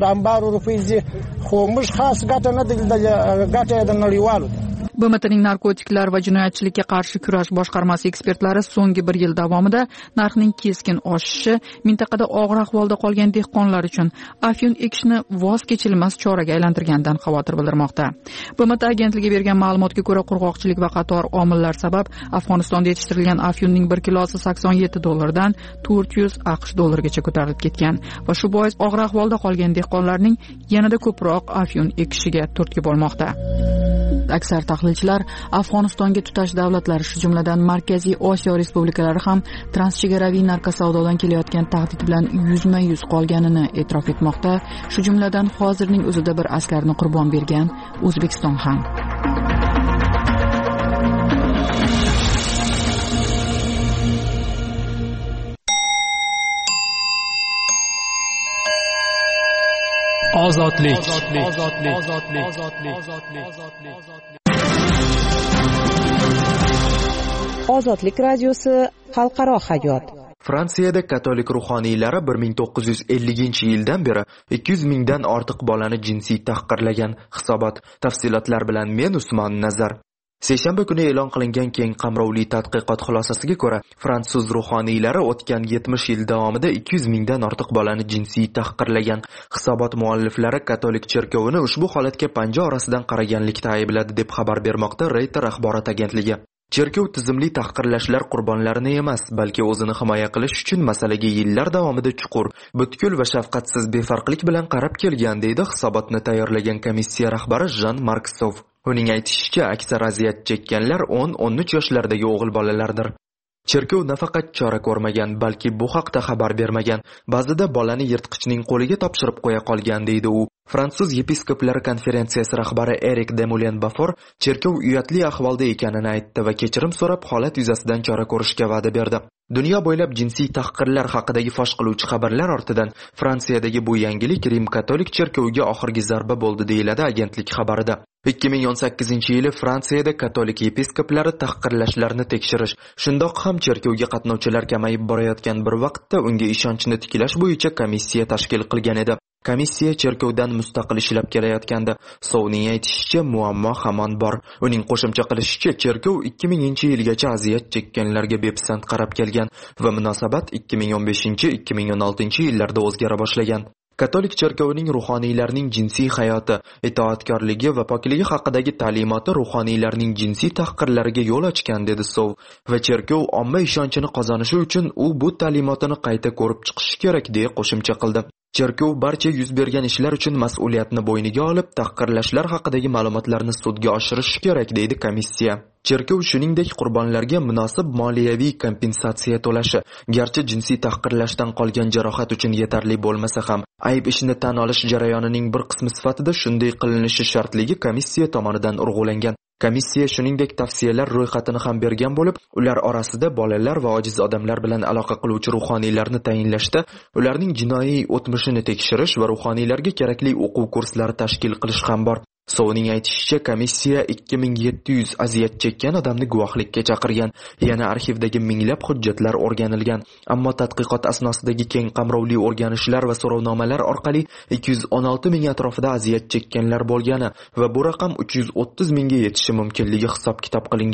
Speaker 3: BMTning narkotiklar va jinoyatchilikka qarshi kurash boshqarmasi ekspertlari so'nggi 1 yil davomida narxning keskin oshishi mintaqada og'ir ahvolda qolgan dehqonlar uchun afyun ekishni voz kechilmas choraga aylantirganidan xavotir bildirmoqda. BMT agentligi bergan ma'lumotga ko'ra, qurg'oqchilik va qator omillar sabab Afg'onistonda yetishtirilgan afyunning 1 kilosi $87 dan $400 ko'tarilib ketgan va shu bois og'ir ahvolda qolgan dehqonlarning yanada ko'proq afyun ekishiga turtki bo'lmoqda. Aksar tahlilchilar Afg'onistonga tutash davlatlar, shu jumladan Markaziy Osiyo respublikalari ham transchegaraviy narkosavdodan kelayotgan tahdid bilan yuzma-yuz qolganini e'tirof etmoqda. Shu jumladan hozirning o'zida bir askarni qurbon bergan O'zbekiston ham.
Speaker 11: Ozodlik.
Speaker 7: Ozodlik radiosi xalqaro hayot.
Speaker 8: Fransiyada katolik ruhoniylari 1950-yildan beri 200 mingdan ortiq bolani jinsiy tahqirlagan. Hisobot. Tafsilotlar bilan men Usmon Nazar. Seshanba kuni e'lon qilingan keng qamrovli tadqiqot xulosasiga ko'ra, fransuz ruhoniylari o'tgan 70 yil davomida 200 mingdan ortiq bolani jinsiy tahqirlagan. Hisobot mualliflari katolik cherkovini ushbu holatga panja orasidan qaraganlikda aybladi deb xabar bermoqda Reuters axborot agentligi. Cherkov tizimli tahqirlashlar qurbonlarini emas, balki o'zini himoya qilish uchun masalaga yillar davomida chuqur, butkul va shafqatsiz befarqlik bilan qarab kelgan, deydi hisobotni tayyorlagan komissiya rahbari Jean-Marc Sov. Uning aytishicha, aksar aziyat chekkanlar 10-13 yoshlardagi o'g'il bolalardir. Cherkov nafaqat chora ko'rmagan, balki bu haqda xabar bermagan. Ba'zida bolani yirtqichning qo'liga topshirib qo'ya qolgan, deydi u. Fransuz yepiskoplar konferensiyasi rahbari Eric Demoulin-Bafor cherkov uyatli ahvolda ekanini aytdi va kechirim so'rab holat yuzasidan chora ko'rishga va'da berdi. Dunyo bo'ylab jinsiy tahqirlar haqidagi fosh qiluvchi xabarlar ortidan Fransiyadagi bu yangilik Rim katolik cherkoviga oxirgi zarba bo'ldi, deyiladi agentlik xabarida. 2018-yili Fransiyada katolik yepiskoplari tahqirlashlarni tekshirish, shundoq ham cherkovga qatnovchilar kamayib borayotgan bir vaqtda unga ishonchni tiklash bo'yicha komissiya tashkil qilgan edi. Komissiya cherkovdan mustaqil ishlab kelayotganda, Sovning aytishicha, muammo hamon bor. Uning qo'shimcha qilishicha, cherkov 2000-yilgacha aziyat chekkanlarga bepisand qarab kelgan va munosabat 2015-2016-yillarda o'zgara boshlagan. Katolik cherkovining ruhoniylarning jinsiy hayoti, itoatkorligi va pokligi haqidagi ta'limoti ruhoniylarning jinsiy tahqirlariga yo'l ochgan, dedi Sov, va cherkov omma ishonchini qozonishi uchun u bu ta'limotini qayta ko'rib chiqishi kerak, deya qo'shimcha qildi. Cherkov barcha yuz bergan ishlar uchun mas'uliyatni bo'yniga olib, tahqirlashlar haqidagi ma'lumotlarni sudga oshirishi kerak, deydi komissiya. Cherkov shuningdek qurbonlarga munosib moliyaviy kompensatsiya to'lashi, garchi jinsiy tahqirlashdan qolgan jarohat uchun yetarli bo'lmasa ham, ayb ishini tan olish jarayonining bir qismi sifatida shunday qilinishi shartligi komissiya tomonidan urg'ulangan. Komissiya shuningdek tavsiyalar ro'yxatini ham bergan bo'lib, ular orasida bolalar va ojiz odamlar bilan aloqa qiluvchi ruhoniylarni tayinlashda, ularning jinoiy o'tmishini tekshirish va ruhoniylarga kerakli o'quv kurslari tashkil qilish ham bor. Sovning aytishicha, komissiya 2700 aziyat chekkan odamni guvohlikka chaqirgan. Yana arxivdagi minglab hujjatlar o'rganilgan. Ammo tadqiqot asnosidagi keng qamrovli o'rganishlar va so'rovnomalar orqali 216 ming atrofida aziyat chekkanlar bo'lgani va bu raqam 330 mingga yetishi mumkinligi hisob-kitob qilingan.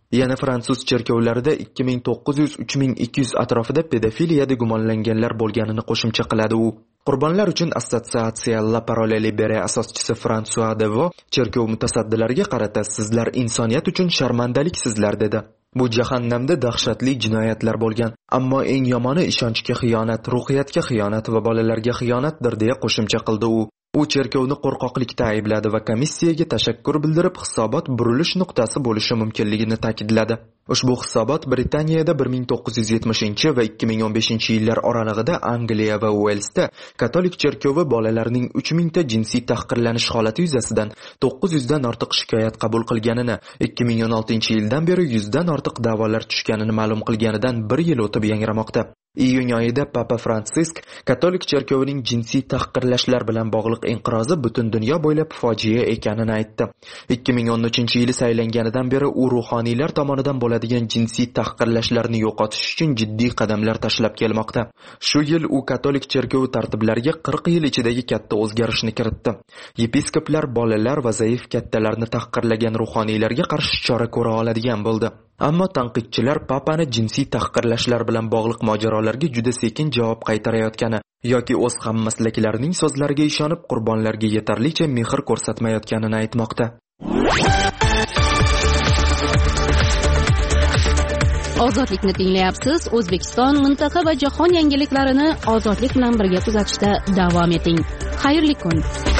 Speaker 8: Yana fransuz cherkovlarida 2900-3200 atrofida pedofiliyada gumonlanganlar bo'lganini qo'shimcha qiladi u. Qurbonlar uchun Assotsiatsiya La Parole Libere asoschisi François Devo cherkov mutasaddilariga qarata sizlar insoniyat uchun sharmandaliksizlar dedi. Bu jahannamda dahshatli jinoyatlar bo'lgan, ammo eng yomoni ishonchga xiyonat, ruhiyatga xiyonat va bolalarga xiyonatdir deya qo'shimcha qildi u. U cherkovni qo'rqoqlikda aybladi va komissiyaga tashakkur bildirib, hisobot burilish nuqtasi bo'lishi mumkinligini ta'kidladi. Ushbu hisobot Britaniyada 1970 va 2015 yillar oralig'ida Angliya va Uelsda katolik cherkovi bolalarning 3000 ta jinsiy tahqirlanish holati yuzasidan 900 dan ortiq shikoyat qabul qilganini, 2016-yildan beri 100 dan ortiq da'volar tushganini ma'lum qilganidan 1 yil o'tib yangramoqda. Iyun oyida Papa Fransisk katolik cherkovining jinsiy tahqirlashlar bilan bog'liq inqirozi butun dunyo bo'ylab fojia ekanini aytdi. 2013-yili saylanganidan beri u ruhoniylar tomonidan bo'ladigan jinsiy tahqirlashlarni yo'qotish uchun jiddiy qadamlar tashlab kelmoqda. Shu yil u katolik cherkovi tartiblariga 40 yil ichidagi katta o'zgarishni kiritdi. Yepiskoplar bolalar va zaif kattalarni tahqirlagan ruhoniylarga qarshi chora ko'ra oladigan bo'ldi. Ammo tanqidchilar papani jinsiy tahqirlashlar bilan bog'liq mojarolarga juda sekin javob qaytarayotgani yoki o'z hammaslaklarining so'zlariga ishonib qurbonlarga yetarlicha mehr ko'rsatmayotganini aytmoqda.
Speaker 1: Ozodlikni tinglayapsiz. O'zbekiston, mintaqa va jahon yangiliklarini ozodlik bilan birga kuzatishda davom eting. Xayrli kun.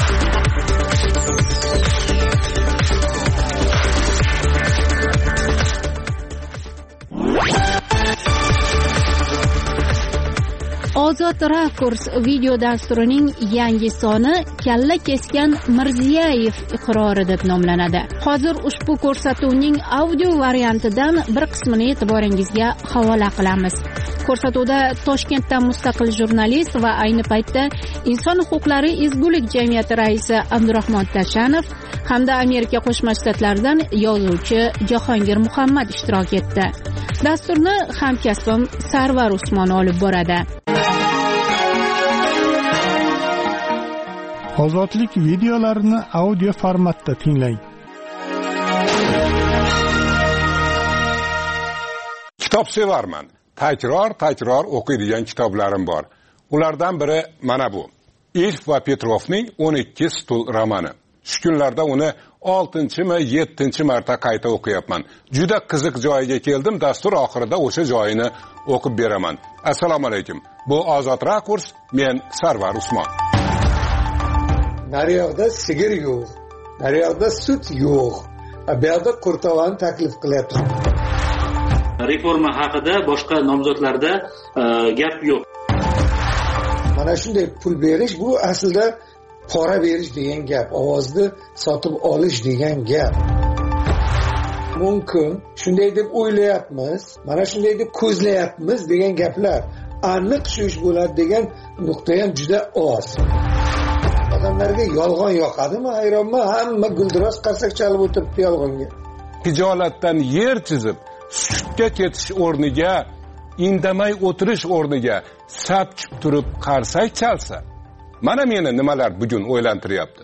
Speaker 1: Ozod Rakurs video dasturining yangi soni Kalla kesgan Mirziyoyev iqrori deb nomlanadi. Hozir ushbu ko'rsatuvning audio variantidan bir qismini e'tiboringizga havola qilamiz. Ko'rsatuvda Toshkentdan mustaqil jurnalist va ayni paytda Inson huquqlari ezgulik jamiyati raisi Abdurahmon Tashanov hamda Amerika Qo'shma Shtatlaridan yozuvchi Jahongir Muhammad ishtirok etdi. Dasturni hamkasbim Sarvar Usmon olib boradi.
Speaker 12: Ozodlik videolarini audio formatda tinglang.
Speaker 17: Kitobsevarman. Takror o'qiydigan kitoblarim bor. Ulardan biri mana bu. Ilf va Petrovning 12 stul romani. Shu kunlarda uni 6-mi, 7-chi marta qayta o'qiyapman. Juda qiziq joyiga keldim, dastur oxirida o'sha joyini o'qib beraman. Assalomu alaykum. Bu Ozod Rakurs, men Sarvar Usmon.
Speaker 18: Naryoqda sigir yo'q, naryoqda sut yo'q. Bu yerda qurtovani taklif qilyapti.
Speaker 19: Reforma haqida boshqa nomzodlarda gap yo'q.
Speaker 18: Mana shunday pul berish bu aslida pora berish degan gap, ovozni sotib olish degan gap. Mumkin shunday deb o'ylayapmiz, mana shunday deb ko'zlayapmiz degan gaplar aniq shu ish bo'ladi degan nuqta ham juda oz. Odamlarga yolg'on yoqadimi? Hayronman, hamma guldiroz qarsak chalib o'tiribdi yolg'onga.
Speaker 17: Tijolatdan yer chizib, sutga ketish o'rniga, indamay o'tirish o'rniga sapchib turib qarsak chalsa, mana meni nimalar bugun o'ylantiryapti.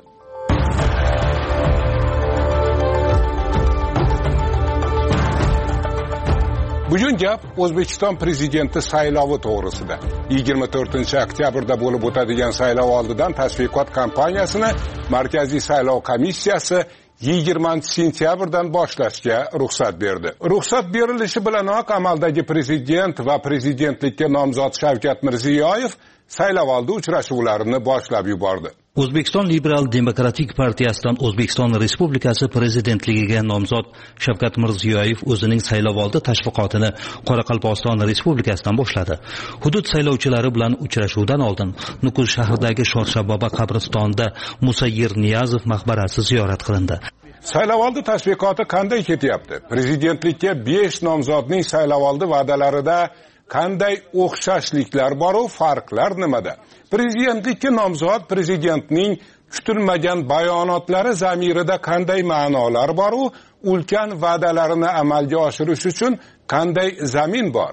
Speaker 17: Bugun gap O'zbekiston prezidenti saylovi to'g'risida. 24-oktyabrda bo'lib o'tadigan saylov oldidan tashviqot kampaniyasini Markaziy saylov komissiyasi 20-sentyabrdan boshlashga ruxsat berdi. Ruxsat berilishi bilanoq amaldagi prezident va prezidentlikka nomzod Shavkat Mirziyoyev saylovoldi uchrashuvlarini boshlab yubordi.
Speaker 20: O'zbekiston Liberal Demokratik partiyasidan O'zbekiston Respublikasi prezidentligiga nomzod Shavkat Mirziyoyev o'zining saylovoldi tashviqotini Qoraqalpog'iston Respublikasidan boshladi. Hudud saylovchilari bilan uchrashuvdan oldin Nukus shahridagi Shodshaboba qabristonida Musa Yerniyazov maqbarasi ziyorat qilindi.
Speaker 17: Saylovoldi tashviqoti qanday ketyapti? Prezidentlikka 5 nomzodning saylovoldi va'dalarida qanday o'xshashliklar bor va farqlar nimada? Prezidentlikka nomzod prezidentning kutilmagan bayonotlari zamirida qanday ma'nolar bor va ulkan va'dalarini amalga oshirish uchun qanday zamin bor?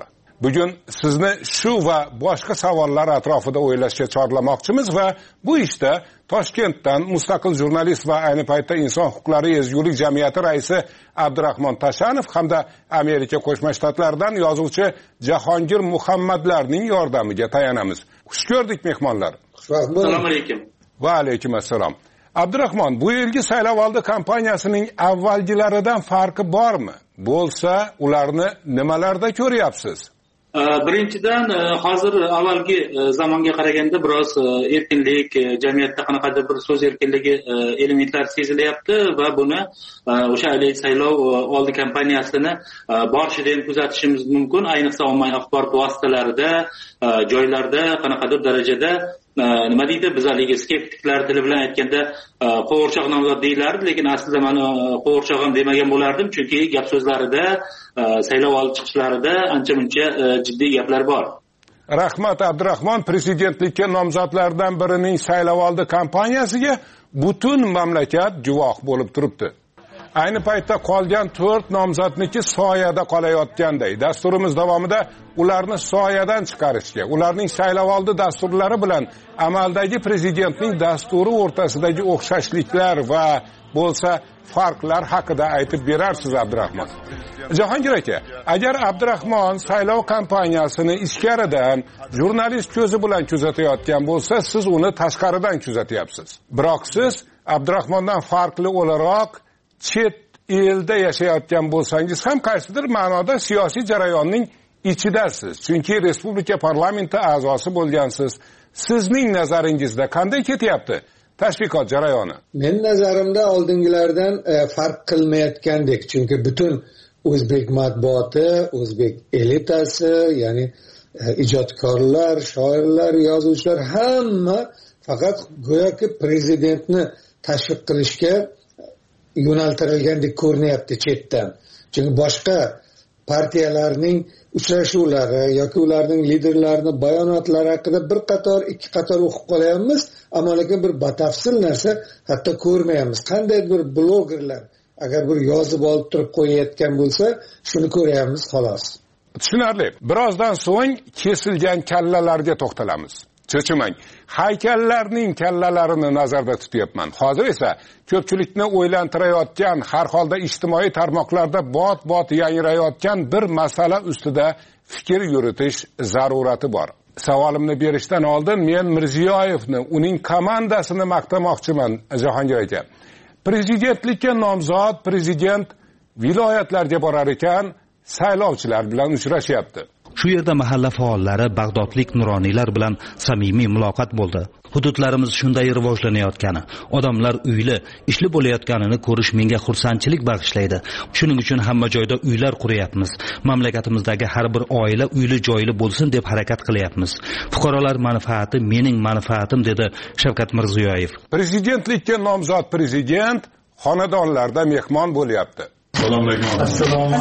Speaker 17: bugun sizni shu va boshqa savollar atrofida o'ylashga chorlamoqchimiz va bu ishda Toshkentdan mustaqil jurnalist va ayni paytda inson huquqlari ezgulik jamiyati raisi Abdurahmon Tashanov hamda Amerika Qo'shma Shtatlaridan yozuvchi Jahongir Muhammadlarning yordamiga tayanamiz. Xush ko'rdik mehmonlar.
Speaker 19: Assalomu alaykum.
Speaker 17: Va alaykum assalom. Abdurahmon, bu yilgi saylovoldi kampaniyasining avvalgilaridan farqi bormi? Bo'lsa, ularni nimalarda ko'ryapsiz?
Speaker 19: Birinchidan hozir avvalgi zamonga qaraganda biroz erkinlik, jamiyatda qanaqadir bir so'z erkinligi elementlari sezilyapti va buni o'sha saylov oldi kampaniyasini borishida ham kuzatishimiz mumkin. Ayniqsa ommaviy axborot vositalarida, joylarda qanaqadir darajada nima deydi, biz haligi skeptiklar tili bilan aytganda qo'g'irchoq nomzod deyilardi, lekin aslida men qo'g'irchoq ham demagan bo'lardim, chunki gap so'zlarida, saylov oldi chiqishlarida ancha-muncha jiddiy gaplar bor.
Speaker 17: Rahmat Abdurahmon, prezidentlikka nomzodlardan birining saylovoldi kampaniyasiga butun mamlakat guvoh bo'lib turibdi. Ayni paytda qolgan 4 nomzodniki soyada qolayotganday. Dasturimiz davomida ularni soyadan chiqarishga, ularning saylovoldi dasturlari bilan amaldagi prezidentning dasturi o'rtasidagi o'xshashliklar va bo'lsa farqlar haqida aytib berarsiz Abdurahmon. Jahongir aka, agar Abdurahmon saylov kampaniyasini ichkaridan jurnalist ko'zi bilan kuzatayotgan bo'lsa, siz uni tashqaridan kuzatyapsiz. Biroq siz Abdurahmondan farqli o'laroq chet elda yashayotgan bo'lsangiz ham qaysidir ma'noda siyosiy jarayonning ichidasiz. Chunki respublika parlamenti a'zosi bo'lgansiz. Sizning nazaringizda qanday ketyapti tashviqot jarayoni?
Speaker 18: Men nazarimda oldingilardan farq qilmayotgandek, chunki butun o'zbek matbuoti, o'zbek elitasi, ya'ni ijodkorlar, shoirlar, yozuvchilar hamma faqat go'yoki prezidentni tashviq qilishga yo'naltirilgandek ko'rinyapti chetdan. Chunki boshqa partiyalarning uchrashuvlari yoki ularning liderlarining bayonotlari haqida bir qator, ikki qator o'qib qolyapmiz, ammo lekin bir batafsil narsa hatto ko'rmayapmiz. Qanday bir blogerlar agar bir yozib olib turib qo'yayotgan bo'lsa, shuni ko'ryapmiz xolos.
Speaker 17: Tushunarli. Birozdan so'ng kesilgan kallalarga to'xtalamiz. Cho'chimang. Haykallarning kallalarini nazarda tutyapman. Hozir esa ko'pchilikni o'ylantirayotgan, har holda ijtimoiy tarmoqlarda bot-bot yangrayotgan bir masala ustida fikr yuritish zarurati bor. Savolimni berishdan oldin men Mirziyoyevni, uning komandasini maqtamoqchiman, Jahongir aka. Prezidentlikka nomzod prezident viloyatlarga borar ekan, saylovchilar bilan uchrashyapti.
Speaker 20: Shu yerda mahalla faollari, bag'dodlik nuroniylar bilan samimiy muloqot bo'ldi. Hududlarimiz shunday rivojlanayotgani, odamlar uyli, ishli bo'layotganini ko'rish menga xursandchilik bag'ishlaydi. Shuning uchun hamma joyda uylar quryapmiz. Mamlakatimizdagi har bir oila uyli joyli bo'lsin deb harakat qilyapmiz. Fuqarolar manfaati mening manfaatim, dedi Shavkat Mirziyoyev.
Speaker 17: Prezidentlikka nomzod prezident xonadonlarda mehmon bo'lyapti.
Speaker 21: Assalomu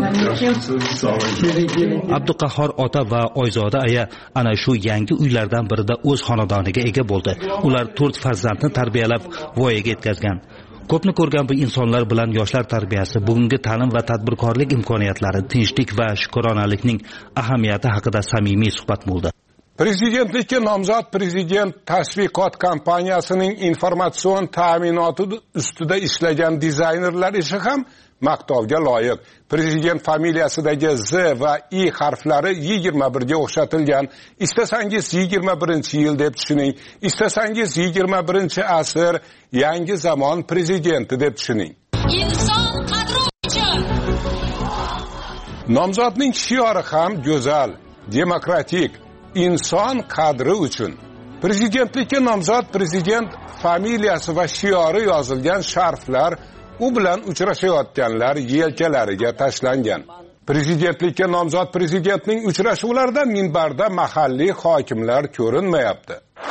Speaker 21: alaykum.
Speaker 20: Abduqahhor ota va Oyzoda aya ana shu yangi uylardan birida o'z xonadoniga ega bo'ldi. Ular 4 farzandni tarbiyalab voyaga yetkazgan. Ko'pni ko'rgan bu insonlar bilan yoshlar tarbiyasi, bugungi ta'lim va tadbirkorlik imkoniyatlari, tinchlik va shukronalikning ahamiyati haqida samimiy suhbat bo'ldi.
Speaker 17: Prezidentlikka nomzod prezident tashviqot kampaniyasining informatsion ta'minoti ustida ishlagan dizaynerlar ishi ham maqtovga loyiq. Prezident familiyasidagi Z va I harflari 21 ga o'xshatilgan. Istasangiz 21-yil deb tushuning, istasangiz 21-asr yangi zamon prezidenti deb tushuning. Inson qadri uchun. Nomzodning shiori ham go'zal, demokratik, inson qadri uchun. Prezidentlikka nomzod prezident familiyasi va shiori yozilgan sharflar u bilan uchrashayotganlar yelkalariga tashlangan. Prezidentlikka nomzod prezidentning uchrashuvlarida minbarda mahalliy hokimlar ko'rinmayapti.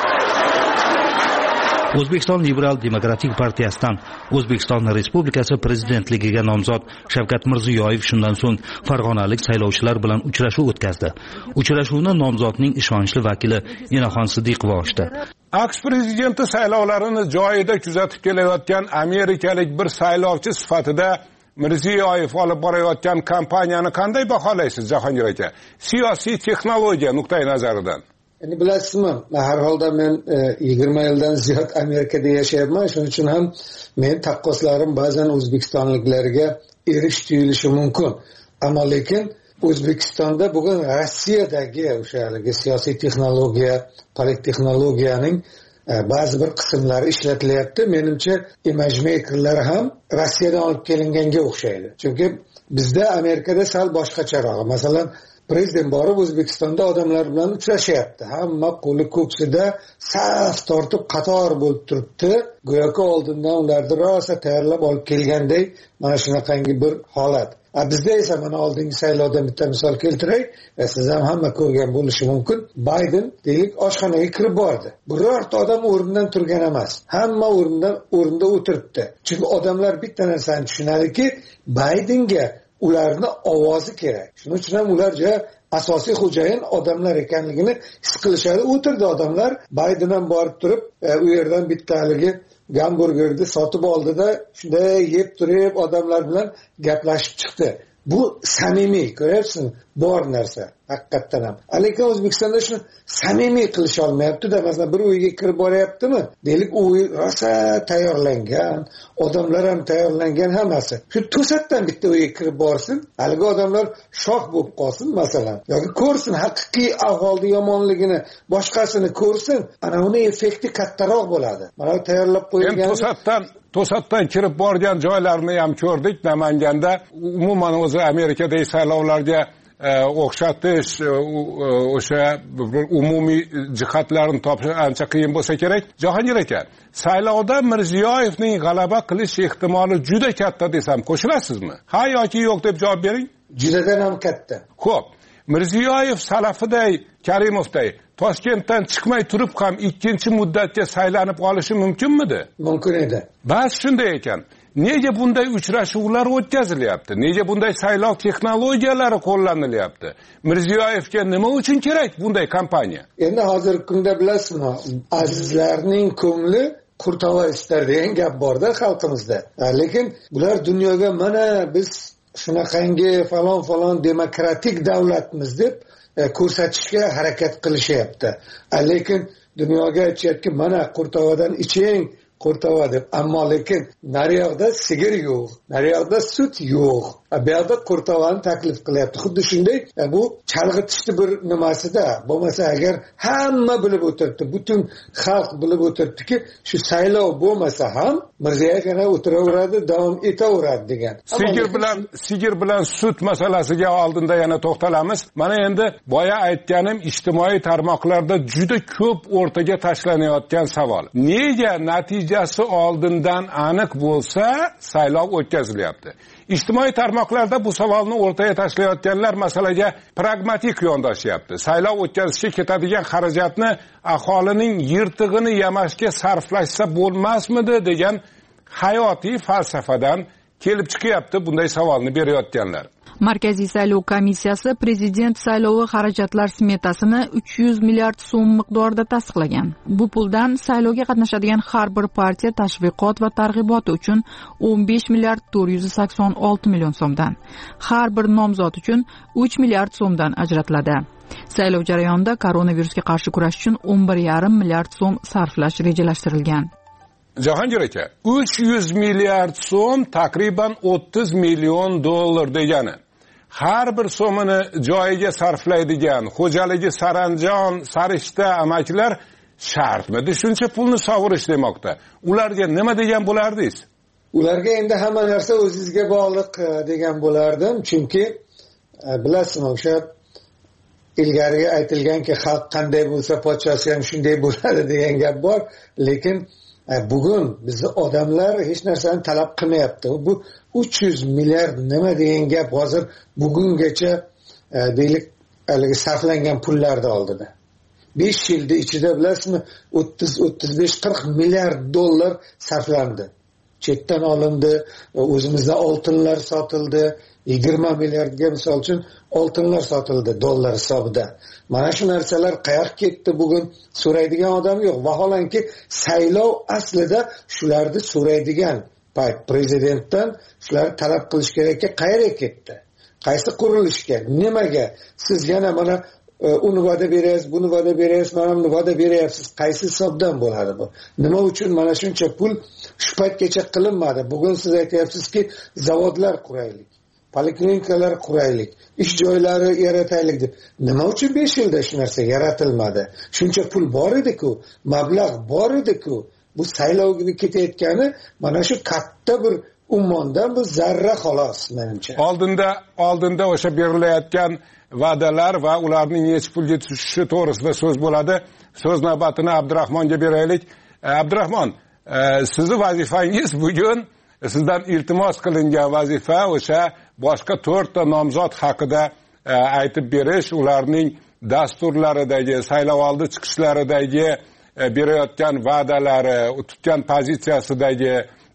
Speaker 20: O'zbekiston Liberal Demokratik partiyasidan O'zbekiston Respublikasi prezidentligiga nomzod Shavkat Mirziyoyev shundan so'ng farg'onalik saylovchilar bilan uchrashuv o'tkazdi. Uchrashuvni nomzodning ishonchli vakili Enaxon Siddiqova ochdi.
Speaker 17: AQSh prezidenti saylovlarini joyida kuzatib kelayotgan amerikalik bir saylovchi sifatida Mirziyoyev olib borayotgan kampaniyani qanday baholaysiz, Jahongir aka? Siyosiy texnologiya nuqtai nazaridan.
Speaker 18: Endi bilasizmi, har holda men 20 yildan ziyod Amerikada yashayapman. Shuning uchun ham men taqqoslarim ba'zan o'zbekistonliklarga erish tuyulishi mumkin. Ammo lekin O'zbekistonda bugun Rossiyadagi o'sha siyosiy texnologiya, polittexnologiyaning ba'zi bir qismlari ishlatilyapti. Menimcha image makerlar ham Rossiyadan olib kelinganga o'xshaydi. Chunki bizda Amerikada sal boshqacharoq. Masalan, prezident borib O'zbekistonda odamlar bilan uchrashyapti. Hamma qo'li ko'ksida saf tortib qator bo'lib turibdi. Go'yoki oldindan ularni rosa tayyorlab olib kelganday mana shunaqangi bir holat. Bizda esa mana oldingi saylovdan bitta misol keltiray va siz ham hamma ko'rgan bo'lishi mumkin. Bayden deylik oshxonaga kirib bordi. Birorta odam o'rnidan turgan emas. Hamma o'rinda o'tiribdi. Chunki odamlar bitta narsani tushunadiki, Baydenga ularni ovozi kerak. Shuning uchun ham ular asosiy xo'jayin odamlar ekanligini his qilishadi. O'tirdi odamlar, Bayden ham borib turib, u yerdan bittaligi gamburgerni sotib oldida shunday yeb turib odamlar bilan gaplashib chiqdi. Bu samimiy, ko'ryapsizmi? Bor narsa, haqiqatdan ham. Lekin O'zbekistonda shuni samimiy qilish olmayapti-da. Masalan, bir uyga kirib boryaptimi? Deylik, uy rosa tayyorlangan, odamlar ham tayyorlangan hammasi. Shu to'satdan bitta uyga kirib borsin, haligi odamlar shok bo'lib qolsin masalan. Yoki ko'rsin haqiqiy ahvolning yomonligini, boshqasini ko'rsin, ana uni effekti kattaroq bo'ladi. Mana tayyorlab qo'yilgan.
Speaker 17: To'satdan kirib borgan joylarni ham ko'rdik. Namanganda umuman o'zi Amerikadagi saylovlarga o'xshatish, o'sha umumiy jihatlarni topish ancha qiyin bo'lsa kerak. Jahongir aka, saylovda Mirziyoyevning g'alaba qilish ehtimoli juda katta desam qo'shilasizmi? Ha yoki yo'q deb javob bering.
Speaker 18: Judadan ham katta.
Speaker 17: Xo'p, Mirziyoyev Salafiday, Karimovday Toshkentdan chiqmay turib ham ikkinchi muddatga saylanib olishi mumkinmidi?
Speaker 18: Mumkin edi.
Speaker 17: Bas shunday ekan. Nega bunday uchrashuvlar o'tkazilyapti? Nega bunday saylov texnologiyalari qo'llanilyapti? Mirziyoyevga nima uchun kerak bunday kampaniya?
Speaker 18: Endi hozirgi kunda bilasizmi, azizlarning ko'ngli qurtova istar degan gap bor-da xalqimizda. Lekin bular dunyoga mana biz shunaqangi falon demokratik davlatmiz deb ko'rsatishga harakat qilishyapti. Lekin dunyoga aytishyapti, mana qurtovadan iching, qurtova deb. Ammo lekin naryoqda sigir yo'q, naryoqda sut yo'q. Bu yerda qurtovani taklif qilyapti. Xuddi shunday bu chalg'itishni bir nimasida. Bo'lmasa agar hamma bilib o'tiribdi, butun xalq bilib o'tiribdiki, shu saylov bo'lmasa ham Mirziyoyev yana o'tiraveradi, davom etaveradi degan.
Speaker 17: Sigir bilan sut masalasiga oldinda yana to'xtalamiz. Mana endi boya aytganim ijtimoiy tarmoqlarda juda ko'p o'rtaga tashlanayotgan savol. Nega natijasi oldindan aniq bo'lsa saylov o'tkazilyapti? Ijtimoiy tarmoqlarda bu savolni o'rtaga tashlayotganlar masalaga pragmatik yondashyapti. Saylov o'tkazishga ketadigan xarajatni aholining yirtig'ini yamashga sarflashsa bo'lmasmidi degan hayotiy falsafadan kelib chiqyapti bunday savolni berayotganlar.
Speaker 3: Markaziy saylov komissiyasi prezident saylovi xarajatlar smetasini 300 milliard so'm miqdorida tasdiqlagan. Bu puldan saylovga qatnashadigan har bir partiya tashviqot va targ'iboti uchun 15 milliard 486 million so'mdan, har bir nomzod uchun 3 milliard so'mdan ajratiladi. Saylov jarayonida koronavirusga qarshi kurash uchun 11,5 milliard so'm sarflash rejalashtirilgan.
Speaker 17: Jahongir aka, 300 milliard so'm takriban 30 million dollar degani. Har bir so'mini joyiga sarflaydigan xo'jaligi saranjon, sarishta amakilar shartmidi shuncha pulni sovurish demoqda. Ularga nima degan bo'lardingiz?
Speaker 18: Ularga endi hamma narsa o'zingizga bog'liq degan bo'lardim, chunki bilasizmi, o'sha ilgariga aytilganki, xalq qanday bo'lsa podshosi ham shunday bo'ladi degan gap bor, lekin bugun bizni odamlar hech narsani talab qilmayapti. Bu 300 milliard nima degan gap hozir bugungacha deylik sarflangan pullarni oldida. 5 yilda ichida bilasizmi 30-35-40 milliard dollar sarflandi. Chetdan olindi, o'zimizda oltinlar sotildi, 20 milliardga misol uchun oltinlar sotildi dollar hisobida. Mana shu narsalar qayoqqa ketdi bugun so'raydigan odam yo'q. Vaholanki saylov aslida shularni so'raydigan payt prezidentdan shularni talab qilish kerakki, qayerga ketdi, qaysi qurilishga, nimaga siz yana mana uni va'da berasiz, buni va'da berasiz, mana buni va'da beryapsiz, qaysi hisobdan bo'ladi bu? Nima uchun mana shuncha pul shu paytgacha qilinmadi? Bugun siz aytyapsizki, zavodlar quraylik, poliklinikalar quraylik, ish joylari yarataylik deb. Nima uchun 5 yilda shu narsa yaratilmadi? Shuncha pul bor edi-ku, mablag' bor edi-ku. Bu saylovga ketayotgani mana shu katta bir ummondan bu zarra xolos menimcha.
Speaker 17: Oldinda o'sha berilayotgan va'dalar va ularning necha pulga tushishi to'g'risida so'z bo'ladi. So'z navbatini Abdurahmonga beraylik. Abdurahmon, sizning vazifangiz bugun, sizdan iltimos qilingan vazifa o'sha boshqa 4 ta nomzod haqida aytib berish, ularning dasturlaridagi, saylovoldi chiqishlaridagi berayotgan va'dalari, tutgan pozitsiyasidagi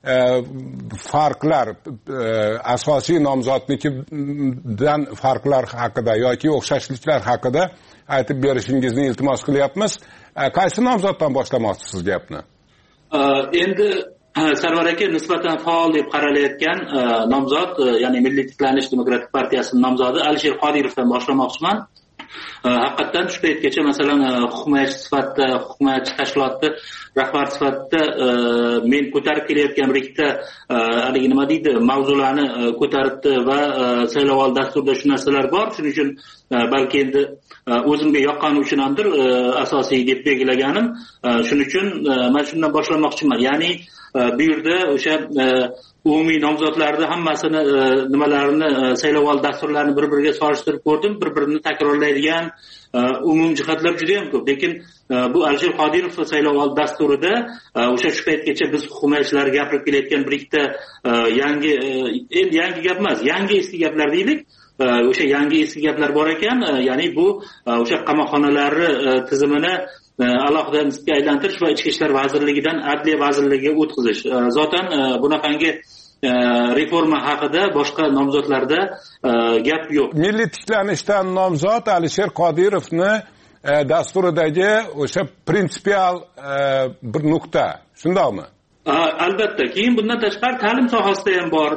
Speaker 17: farqlar, asosiy nomzodnikidan farqlar haqida yoki o'xshashliklar haqida aytib berishingizni iltimos qilyapmiz. Qaysi nomzoddan boshlamoqchisiz gapni?
Speaker 19: Endi Sarvar aka nisbatan faol deb qaralayotgan nomzod, ya'ni Milliy tiklanish demokratik partiyasining nomzodi Alisher Qodirovdan boshlamoqchiman. Haqiqatan shu paytgacha masalan hukumatchi sifatida, hukumatchi tashkilotni rahbar sifatida men ko'tarib kelayotgan bir ikkita haligi nima deydi, mavzularni ko'taribdi va saylovoldi dasturida shu narsalar bor. Shuning uchun balki endi o'zimga yoqqani uchun hamdir asosiy deb belgilaganim. Shuning uchun men shundan boshlamoqchiman. Ya'ni bu yerda o'sha umumiy nomzodlarni hammasini nimalarini saylovoldi dasturlarini bir-biriga solishtirib ko'rdim. Bir-birini takrorlaydigan umum jihatlar juda ham ko'p. Lekin bu Alisher Qodirov saylovoldi dasturida o'sha shu paytgacha biz hukumatchilar gapirib kelayotgan bir ikkita yangi gap emas, yangi eski gaplar deylik. O'sha yangi eski gaplar bor ekan. Ya'ni bu o'sha qamoqxonalari tizimini alohida institutga aylantirish va Ichki ishlar vazirligidan Adliya vazirligiga o'tkazish. Zotan bunaqangi reforma haqida boshqa nomzodlarda gap yo'q. Milliy tiklanishdan nomzod Alisher Qodirovni dasturidagi o'sha prinsipial bir nuqta, shundaqmi? Albatta. Keyin bundan tashqari ta'lim sohasida ham bor.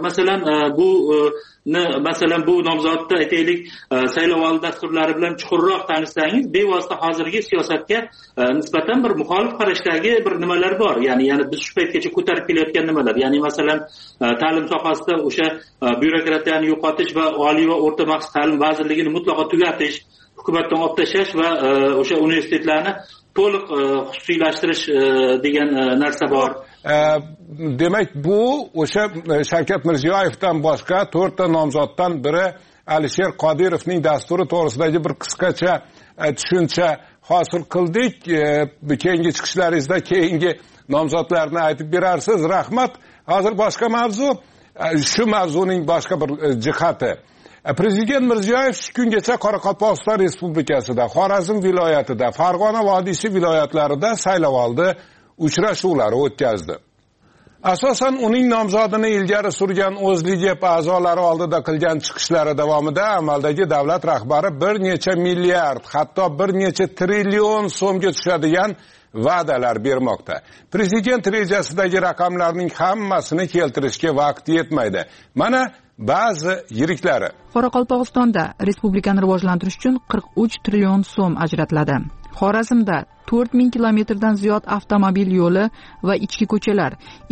Speaker 19: Masalan bu nomzodda aytaylik saylovoldi dasturlari bilan chuqurroq tanishsangiz, bevosita hozirgi siyosatga nisbatan bir muxolif qarashdagi bir nimalar bor. Ya'ni biz shu paytgacha ko'tarib kelayotgan nimalar. Ya'ni masalan ta'lim sohasida o'sha byurokratiyani yo'qotish va oliy va o'rta maxsus ta'lim vazirligini mutlaqo tugatish, hukumatdan olib tashlash va o'sha universitetlarni to'liq xususiylashtirish degan narsa bor. Demak, bu o'sha Shavkat Mirziyoyevdan boshqa 4 ta nomzoddan biri Alisher Qodirovning dasturi to'g'risidagi bir qisqacha tushuncha hosil qildik. Keyingi chiqishlaringizda keyingi nomzodlarni aytib berarsiz. Rahmat. Hozir boshqa mavzu, shu mavzuning boshqa bir jihati. Prezident Mirziyoyev shu kungacha Qoraqalpog'iston Respublikasida, Xorazm viloyatida, Farg'ona vodiysi viloyatlarida saylovoldi uchrashuvlari o'tkazdi. Asosan uning nomzodini ilgari surgan O'zLiDeP a'zolari oldida qilgan chiqishlari davomida amaldagi davlat rahbari bir necha milliard, hatto bir necha trillion so'mga tushadigan va'dalar bermoqda. Prezident rejasidagi raqamlarning hammasini keltirishga vaqt yetmaydi. Mana ba'zi yiriklari.
Speaker 3: Qoraqalpog'istonda respublikani rivojlantirish uchun 43 trillion so'm ajratiladi. Xorazmda 4000 kilometrdan ziyod avtomobil yo'li va ichki ko'chalar,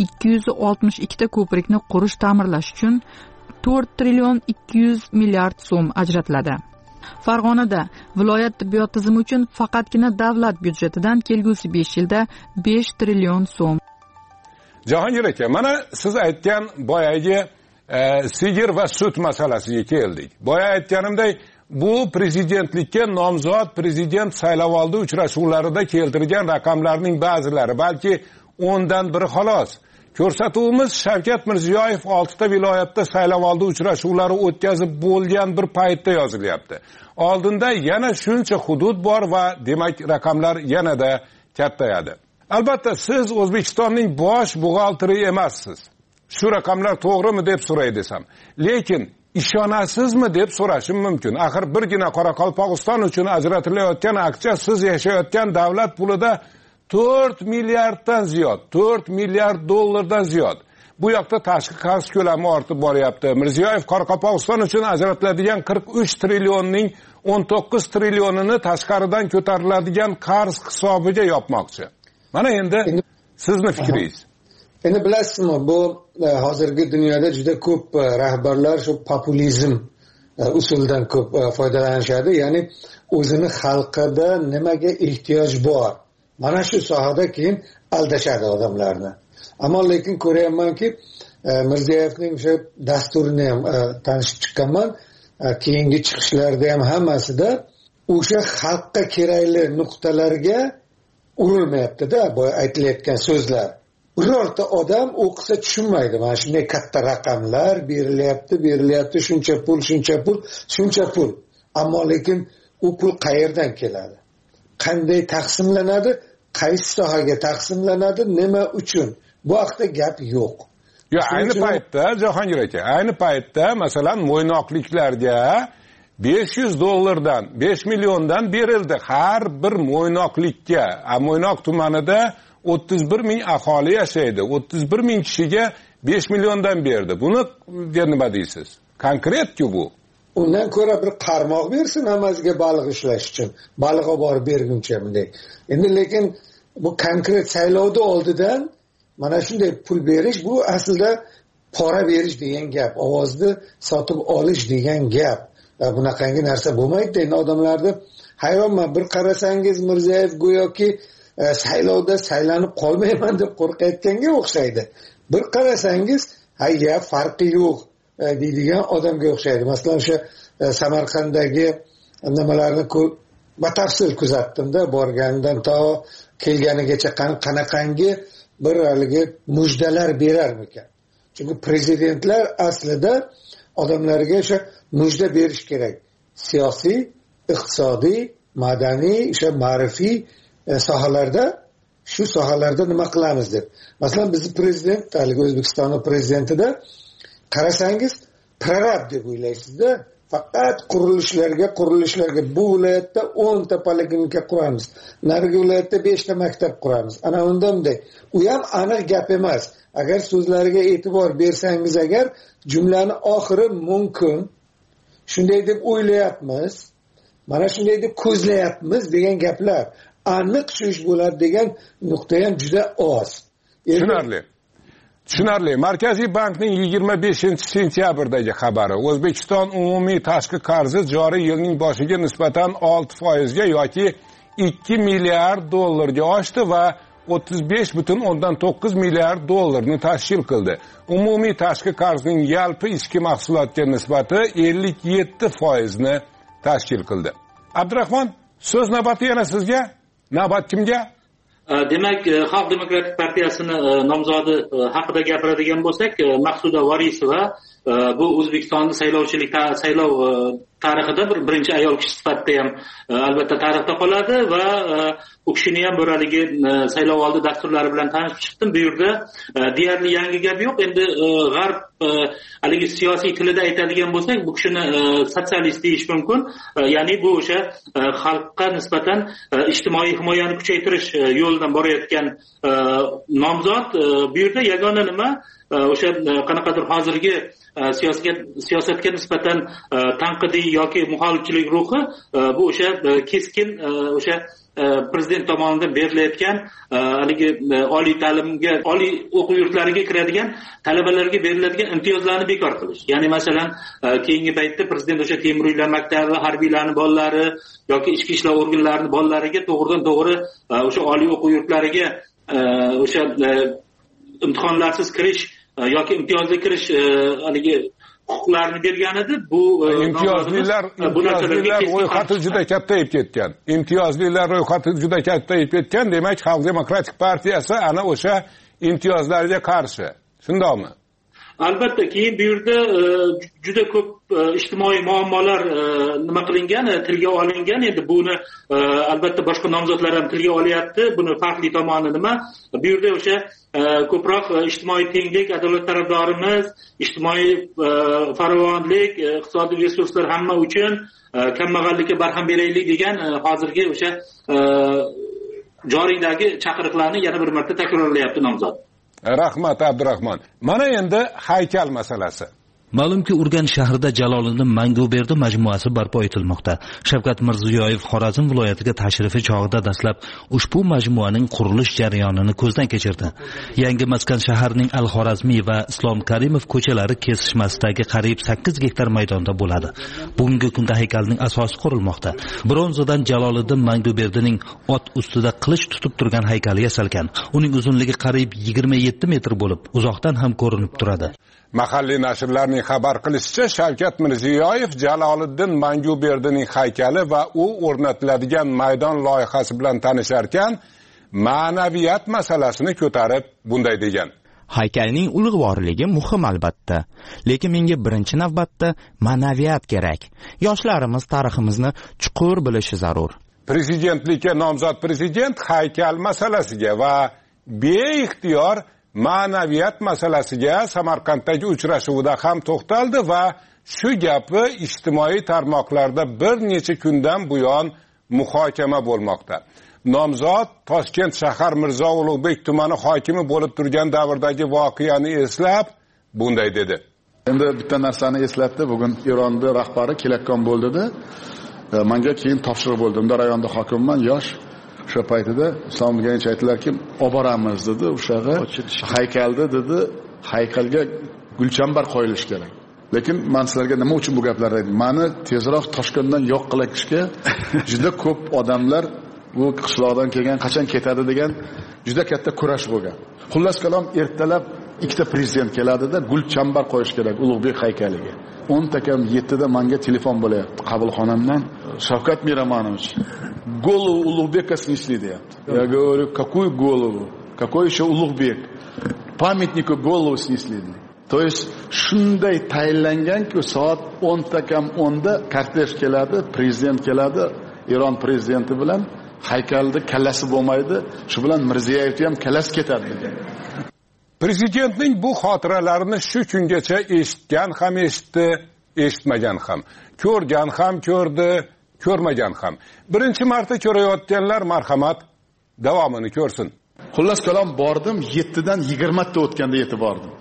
Speaker 3: 262 ta ko'prikni qurish, ta'mirlash uchun 4 trillion 200 milliard so'm ajratiladi. Farg'onada viloyat tibbiyot tizimi uchun faqatgina davlat byudjetidan kelgusi 5 yilda 5 trillion so'm.
Speaker 17: Jahongir aka, mana siz aytgan boyagi sigir va sut masalasiga keldik. Boya aytganimdek, bu prezidentlikka nomzod prezident saylovoldi uchrashuvlarida keltirgan raqamlarning ba'zilari, balki 10dan biri xolos. Ko'rsatuvimiz Shavkat Mirziyoyev 6 ta viloyatda saylovoldi uchrashuvlari o'tkazib bo'lgan bir paytda yozilyapti. Oldinda yana shuncha hudud bor va demak raqamlar yanada kattayadi. Albatta siz O'zbekistonning bosh buxgalteri emassiz. Shu raqamlar to'g'rimi deb so'ray desam, lekin ishonasizmi deb so'rashim mumkin. Axir birgina Qoraqalpog'iston uchun ajratilayotgan aksiya siz yashayotgan davlat pulida 4 milliarddan ziyod, 4 milliard dollardan ziyod. bu yoqda tashqi qarz ko'lami ortib boryapti. Mirziyoyev Qoraqalpog'iston uchun ajratiladigan 43 trillionning 19 trillionini tashqaridan ko'tariladigan qarz hisobiga yopmoqchi. Mana endi sizni fikringiz.
Speaker 18: Endi bilasizmi, bu hozirgi dunyoda juda ko'p rahbarlar shu populizm usulidan ko'p foydalanishadi. Ya'ni o'zini xalqida nimaga ehtiyoj bor, mana shu sohada keyin aldashadi odamlarni. Ammo lekin ko'ryapmanki, Mirziyoyevning o'sha dasturini ham tanishib chiqqanman. Keyingi chiqishlarda ham hammasida o'sha xalqqa kerakli nuqtalarga urilmayapti-da, boya aytilayotgan so'zlar. Birorta odam o'qisa tushunmaydi. Mana shunday katta raqamlar berilyapti, shuncha pul. Ammo lekin u pul qayerdan keladi? Qanday taqsimlanadi? Qaysi sohaga taqsimlanadi? Nima uchun? Bu haqda gap yo'q.
Speaker 17: Yo, ayni paytda Jahongir aka, ayni paytda masalan mo'ynoqliklarga $500 5 milliondan berildi har bir mo'ynoqlikka. Mo'ynoq tumanida 31 ming aholi yashaydi. 31 ming kishiga 5 milliondan berdi. Buni nima deysiz? Konkretki bu.
Speaker 18: Undan ko'ra bir qarmoq bersin hammasiga baliq ishlash uchun. Baliq olib borib berguncha bunday. Endi lekin bu konkret saylovda oldidan mana shunday pul berish, bu aslida pora berish degan gap, ovozni sotib olish degan gap. Bunaqangi narsa bo'lmaydi. Endi odamlarni hayronman, bir qarasangiz Mirziyoyev go'yoki saylovda saylanib qolmayman deb qo'rqayotganga o'xshaydi. Bir qarasangiz, hayya farqi yo'q deydigan odamga o'xshaydi. Masalan, o'sha Samarqanddagi nimalarni batafsil kuzatdim-da, borganidan to kelganigacha qanaqangi bir haligi mujdalar berarmikan. Chunki prezidentlar aslida odamlarga o'sha mujda berish kerak. Siyosiy, iqtisodiy, madaniy, o'sha ma'rifiy sohalarda, shu sohalarda nima qilamiz deb. Masalan, bizning prezident, haligi O'zbekistonning prezidentida qarasangiz, prorab deb o'ylaysizda, faqat qurilishlarga bu viloyatda 10 ta poliklinika quramiz, narigi viloyatda 5 ta maktab quramiz. Ana unday. U ham aniq gap emas. Agar so'zlariga e'tibor bersangiz, agar jumlani oxiri mumkin, shunday deb o'ylayapmiz, mana shunday deb ko'zlayapmiz degan gaplar, aniq shu ish bo'ladi degan nuqta ham juda oz.
Speaker 17: Tushunarli. Markaziy bankning 25-sentyabrdagi xabari: O'zbekiston umumiy tashqi qarzi joriy yilning boshiga nisbatan 6% ga yoki $2 milliard ga oshdi va 35,9 milliard dollarni tashkil qildi. Umumiy tashqi qarzning yalpi ichki mahsulotga nisbati 57% ni tashkil qildi. Abdurahmon, so'z navbati yana sizga. Navbat kimga?
Speaker 19: Demak, Xalq demokratik partiyasini nomzodi haqida gapiradigan bo'lsak, Maqsuda Vorisova bu O'zbekistonning saylov tarixida birinchi ayol kishi sifatida ham albatta tarixda qoladi va u kishini ham bo'lagi saylovoldi dasturlari bilan tanishib chiqdim. Bu yerda deyarli yangi gap yo'q. Endi g'arb haligi siyosiy tilida aytadigan bo'lsak, bu kishini sotsialist deyish mumkin. Ya'ni bu o'sha xalqqa nisbatan ijtimoiy himoyani kuchaytirish yo'lidan borayotgan nomzod. Bu yerda yagona nima o'sha qanaqadir hozirgi siyosatga nisbatan tanqidiy yoki muxolifchilik ruhi, bu o'sha keskin o'sha prezident tomonidan berilayotgan haligi oliy ta'limga, oliy o'quv yurtlariga kiradigan talabalarga beriladigan imtiyozlarni bekor qilish. Ya'ni masalan, keyingi paytda prezident o'sha temiriylar maktabi harbiylarning bolalari yoki ichki ishlar organlarining bolalariga to'g'ridan-to'g'ri o'sha oliy o'quv yurtlariga o'sha imtihonlarsiz kirish yoki imtiyozli kirish haligi huquqlarni bergan edi. Bu
Speaker 17: imtiyozlilar ro'yxati juda kattayib ketgan. Imtiyozlilar ro'yxati juda kattayib ketgan. Demak, Xalq demokratik partiyasi ana o'sha imtiyozlarga qarshi. Shundaymi?
Speaker 19: Albatta, keyin bu yerda juda ko'p ijtimoiy muammolar nima qilingan, tilga olingan. Endi buni albatta boshqa nomzodlar ham tilga olyapti. Buni farqli tomoni nima? Bu yerda o'sha ko'proq ijtimoiy tenglik, adolat tarafdorimiz, ijtimoiy farovonlik, iqtisodiy resurslar hamma uchun, kambag'allikka barham beraylik degan hozirgi o'sha joriydagi chaqiriqlarni yana bir marta takrorlayapti nomzod.
Speaker 17: Rahmat Abdurahmon. Mana endi haykal masalasi.
Speaker 20: Ma'lumki, Urganch shahrida Jaloliddin Manguberdi majmuasi barpo etilmoqda. Shavkat Mirziyoyev Xorazm viloyatiga tashrifi chog'ida dastlab ushbu majmuaning qurilish jarayonini ko'zdan kechirdi. Yangi maskan shaharning Al-Xorazmiy va Islom Karimov ko'chalari kesishmasidagi qariyb 8 gektar maydonda bo'ladi. Bugungi kunda haykalning asosi qurilmoqda. Bronzadan Jaloliddin Manguberdining ot ustida qilich tutib turgan haykali yasalgan. Uning uzunligi qariyb 27 metr bo'lib, uzoqdan ham ko'rinib turadi.
Speaker 17: Mahalliy nashrlarning xabar qilishicha, Shavkat Mirziyoyev Jaloliddin Manguberdining haykali va u o'rnatiladigan maydon loyihasi bilan tanisharkan, ma'naviyat masalasini ko'tarib bunday degan.
Speaker 15: Haykalning ulug'vorligi muhim albatta, lekin menga birinchi navbatda ma'naviyat kerak. Yoshlarimiz tariximizni chuqur bilishi zarur.
Speaker 17: Prezidentlikka nomzod prezident haykal masalasiga va beixtiyor ma'naviyat masalasiga Samarqanddagi uchrashuvda ham to'xtaldi va shu gapi ijtimoiy tarmoqlarda bir necha kundan buyon muhokama bo'lmoqda. Nomzod Toshkent shahar Mirzo Ulug'bek tumani hokimi bo'lib turgan davrdagi voqeani eslab bunday dedi.
Speaker 13: Endi bitta narsani eslatdi. Bugun Eronda rahbari kelakon bo'ldida, menga keyin topshiriq bo'ldi. Unda rayonda hokimman, yosh. O'sha paytida Islom Karimov aytdilarki, olib boramiz dedi, o'shaga haykalda dedi, haykalga gulchambar qo'yilishi kerak. Lekin men sizlarga nima uchun bu gaplarni aytdim? Meni tezroq Toshkentdan yo'q qilishga juda ko'p odamlar bu qishloqdan kelgan, qachon ketadi degan juda katta kurash bo'lgan. Xullas kalom, ertalab ikkita prezident keladida gulchambar qo'yish kerak Ulug'bek haykaliga. 10 takam 7 da menga telefon bo'layapti qabulxonamdan. Shavkat Miramonovich, голову Улугбека снесли, deyapti. Я говорю, какую голову? Какой еще Улугбек? Памятнику голову снесли. То есть shunday tayinlanganki, soat 10 takam 10 da kortej keladi, prezident keladi, Eron prezidenti bilan haykalda kallasi bo'lmaydi, shu bilan Mirziyoyevni ham kallasi ketadi degan.
Speaker 17: Prezidentning bu xotiralarini shu kungacha eshitgan ham eshitdi, eshitmagan ham, ko'rgan ham ko'rdi, ko'rmagan ham. Birinchi marta ko'rayotganlar marhamat davomini ko'rsin.
Speaker 13: Xullas kalom bordim, 7 dan 20 ta o'tganda yetib bordim.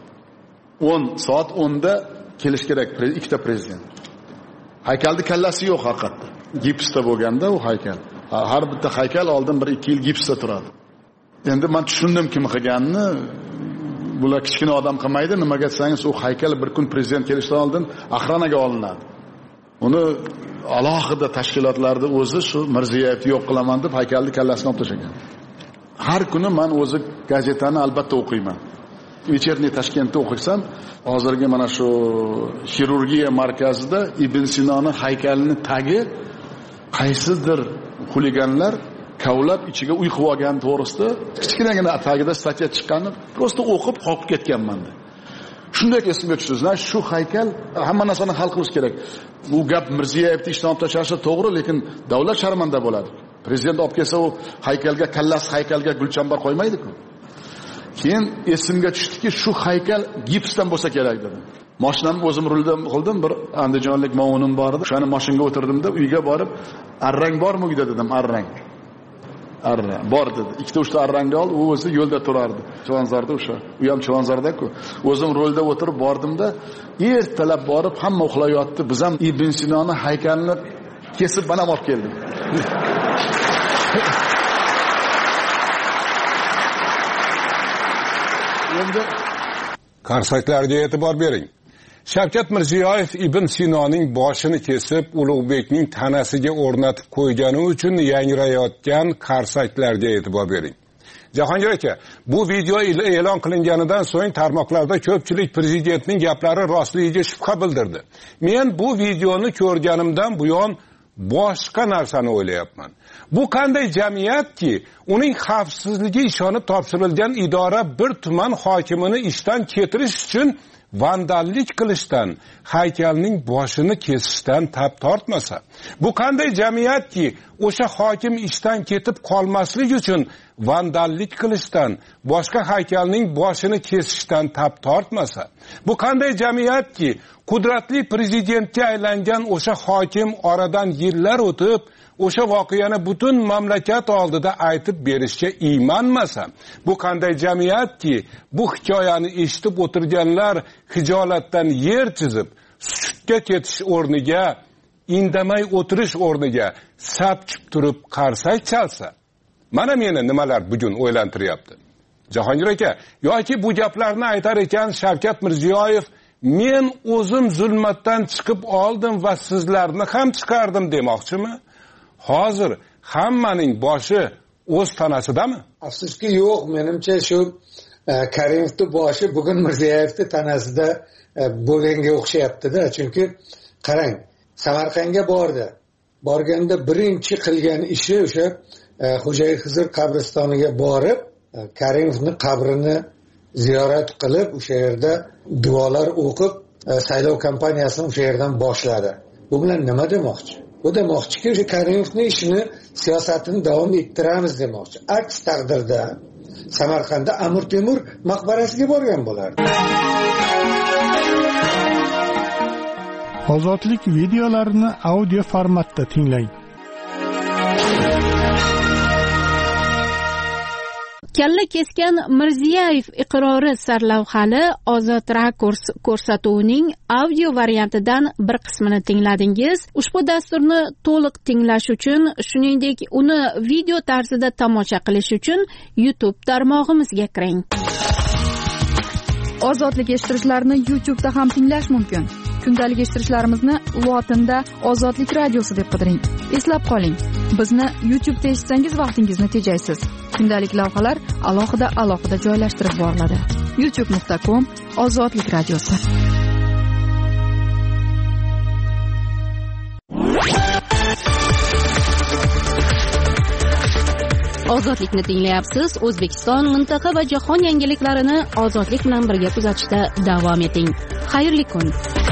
Speaker 13: 10 soat 10 da kelish kerak ikkita prezident. Haykalning kallasi yo'q haqiqatda. Gipsda bo'lganda u haykal. Har bitta haykal oldin 1-2 yil gipsda turadi. Endi men tushundim kim qilganini. Bular kichkina odam qilmaydi, nimaga desangiz, u haykal bir kun prezident kelishdan oldin axranaga olinadi. Uni alohida tashkilotlarda o'zi shu Mirziyoyevni yo'q qilaman deb haykalning kallasini olib tashlagan. Har kuni men o'zi gazetani albatta o'qiyman. Вечерний Toshkentda o'qisam, hozirgi mana shu xirurgiya markazida Ibn Sinoning haykalini tagi qaysidir xuliganlar kavlab ichiga uy qilib olgan to'g'risida kichkinagina tagida statya chiqqani prosta o'qib qolib ketganman. Shunday esimga tushdi. Shu haykal hamma narsani hal qilish kerak. Bu gap Mirziyoyevni ishdan olib tashlashi to'g'ri, lekin davlat sharmanda bo'ladi. Prezident olib kelsa, u haykalga kallasi haykalga gulchambar qo'ymaydi-ku. Keyin esimga tushdiki, shu haykal gipsdan bo'lsa kerak dedim. Mashinamni o'zim rulda qildim, bir andijonlik movunim bor edi. O'shani mashinaga o'tirdimda, uyga borib, arrang bormi uyda dedim, arrang. Arrang bor dedi. 2-3 ta arrangni ol, u o'zi yo'lda turardi. Chilonzorda o'sha. U ham Chilonzorda-ku. O'zim rolda o'tirib bordimda, ertalab borib hamma uxlayotdi. Biz ham Ibn Sinoning haykalini kesib bana olib keldim.
Speaker 17: Endi qarsaklarga e'tibor bering. Shavkat Mirziyoyev Ibn Sinoning boshini kesib, Ulug'bekning tanasiga o'rnatib qo'ygani uchun yangrayotgan qarsaklarga e'tibor bering. Jahongir aka, bu video e'lon qilinganidan so'ng tarmoqlarda ko'pchilik prezidentning gaplari rostligiga shubha bildirdi. Men bu videoni ko'rganimdan buyon boshqa narsani o'ylayapman. Bu qanday jamiyatki, uning xavfsizligi ishonib topshirilgan idora bir tuman hokimini ishdan ketirish uchun vandallik qilishdan, haykalning boshini kesishdan tap tortmasa. Bu qanday jamiyatki, o'sha hokim ishdan ketib qolmaslik uchun vandallik qilishdan, boshqa haykalning boshini kesishdan tap tortmasa. Bu qanday jamiyatki, qudratli prezidentga aylangan o'sha hokim oradan yillar o'tib o'sha voqeani butun mamlakat oldida aytib berishga iymanmasa, bu qanday jamiyatki, bu hikoyani eshitib o'tirganlar hijolatdan yer chizib, sukutga ketish o'rniga, indamay o'tirish o'rniga sapchib turib qarsak chalsa. Mana meni nimalar bugun o'ylantiryapti. Jahongir aka, yoki bu gaplarni aytar ekan Shavkat Mirziyoyev, men o'zim zulmatdan chiqib oldim va sizlarni ham chiqardim demoqchimi? Hozir hammaning boshi o'z tanasidami?
Speaker 18: Afsuski yo'q, menimcha shu Karimovning boshi bugun Mirziyoyevning tanasida bo'lganga o'xshayapti-da, chunki qarang, Samarqandga bordi. Borganda birinchi qilgan ishi o'sha Xo'jayev Xizr qabristoniga borib, Karimovning qabrini ziyorat qilib, o'sha yerda duolar o'qib, saylov kampaniyasini o'sha yerdan boshladi. Bu bilan nima demoqchi? Bu demoqchiki, o'sha Karimovning ishini, siyosatini davom ettiramiz demoqchi. Aks taqdirda Samarqandda Amir Temur maqbarasiga borgan bo'lardi.
Speaker 12: Ozodlik videolarini audio formatda tinglang.
Speaker 1: Kalla kesgan Mirziyoyev iqrori sarlavhali Ozod rakurs ko'rsatuvining audio variantidan bir qismini tingladingiz. Ushbu dasturni to'liq tinglash uchun, shuningdek uni video tarzida tomosha qilish uchun YouTube tarmog'imizga kiring.
Speaker 3: Ozodlik eshittirishlarni YouTube'da ham tinglash mumkin. Kundalik eshittirishlarimizni lotinda Ozodlik radiosi deb qidiring. Eslab qoling, bizni YouTube'da eshitsangiz vaqtingizni tejaysiz. Kundalik lavhalar alohida joylashtirib boriladi. youtube.com/Ozodlik radiosi.
Speaker 1: Ozodlikni tinglayapsiz. O'zbekiston, mintaqa va jahon yangiliklarini ozodlik bilan birga kuzatishda davom eting. Xayrli kun.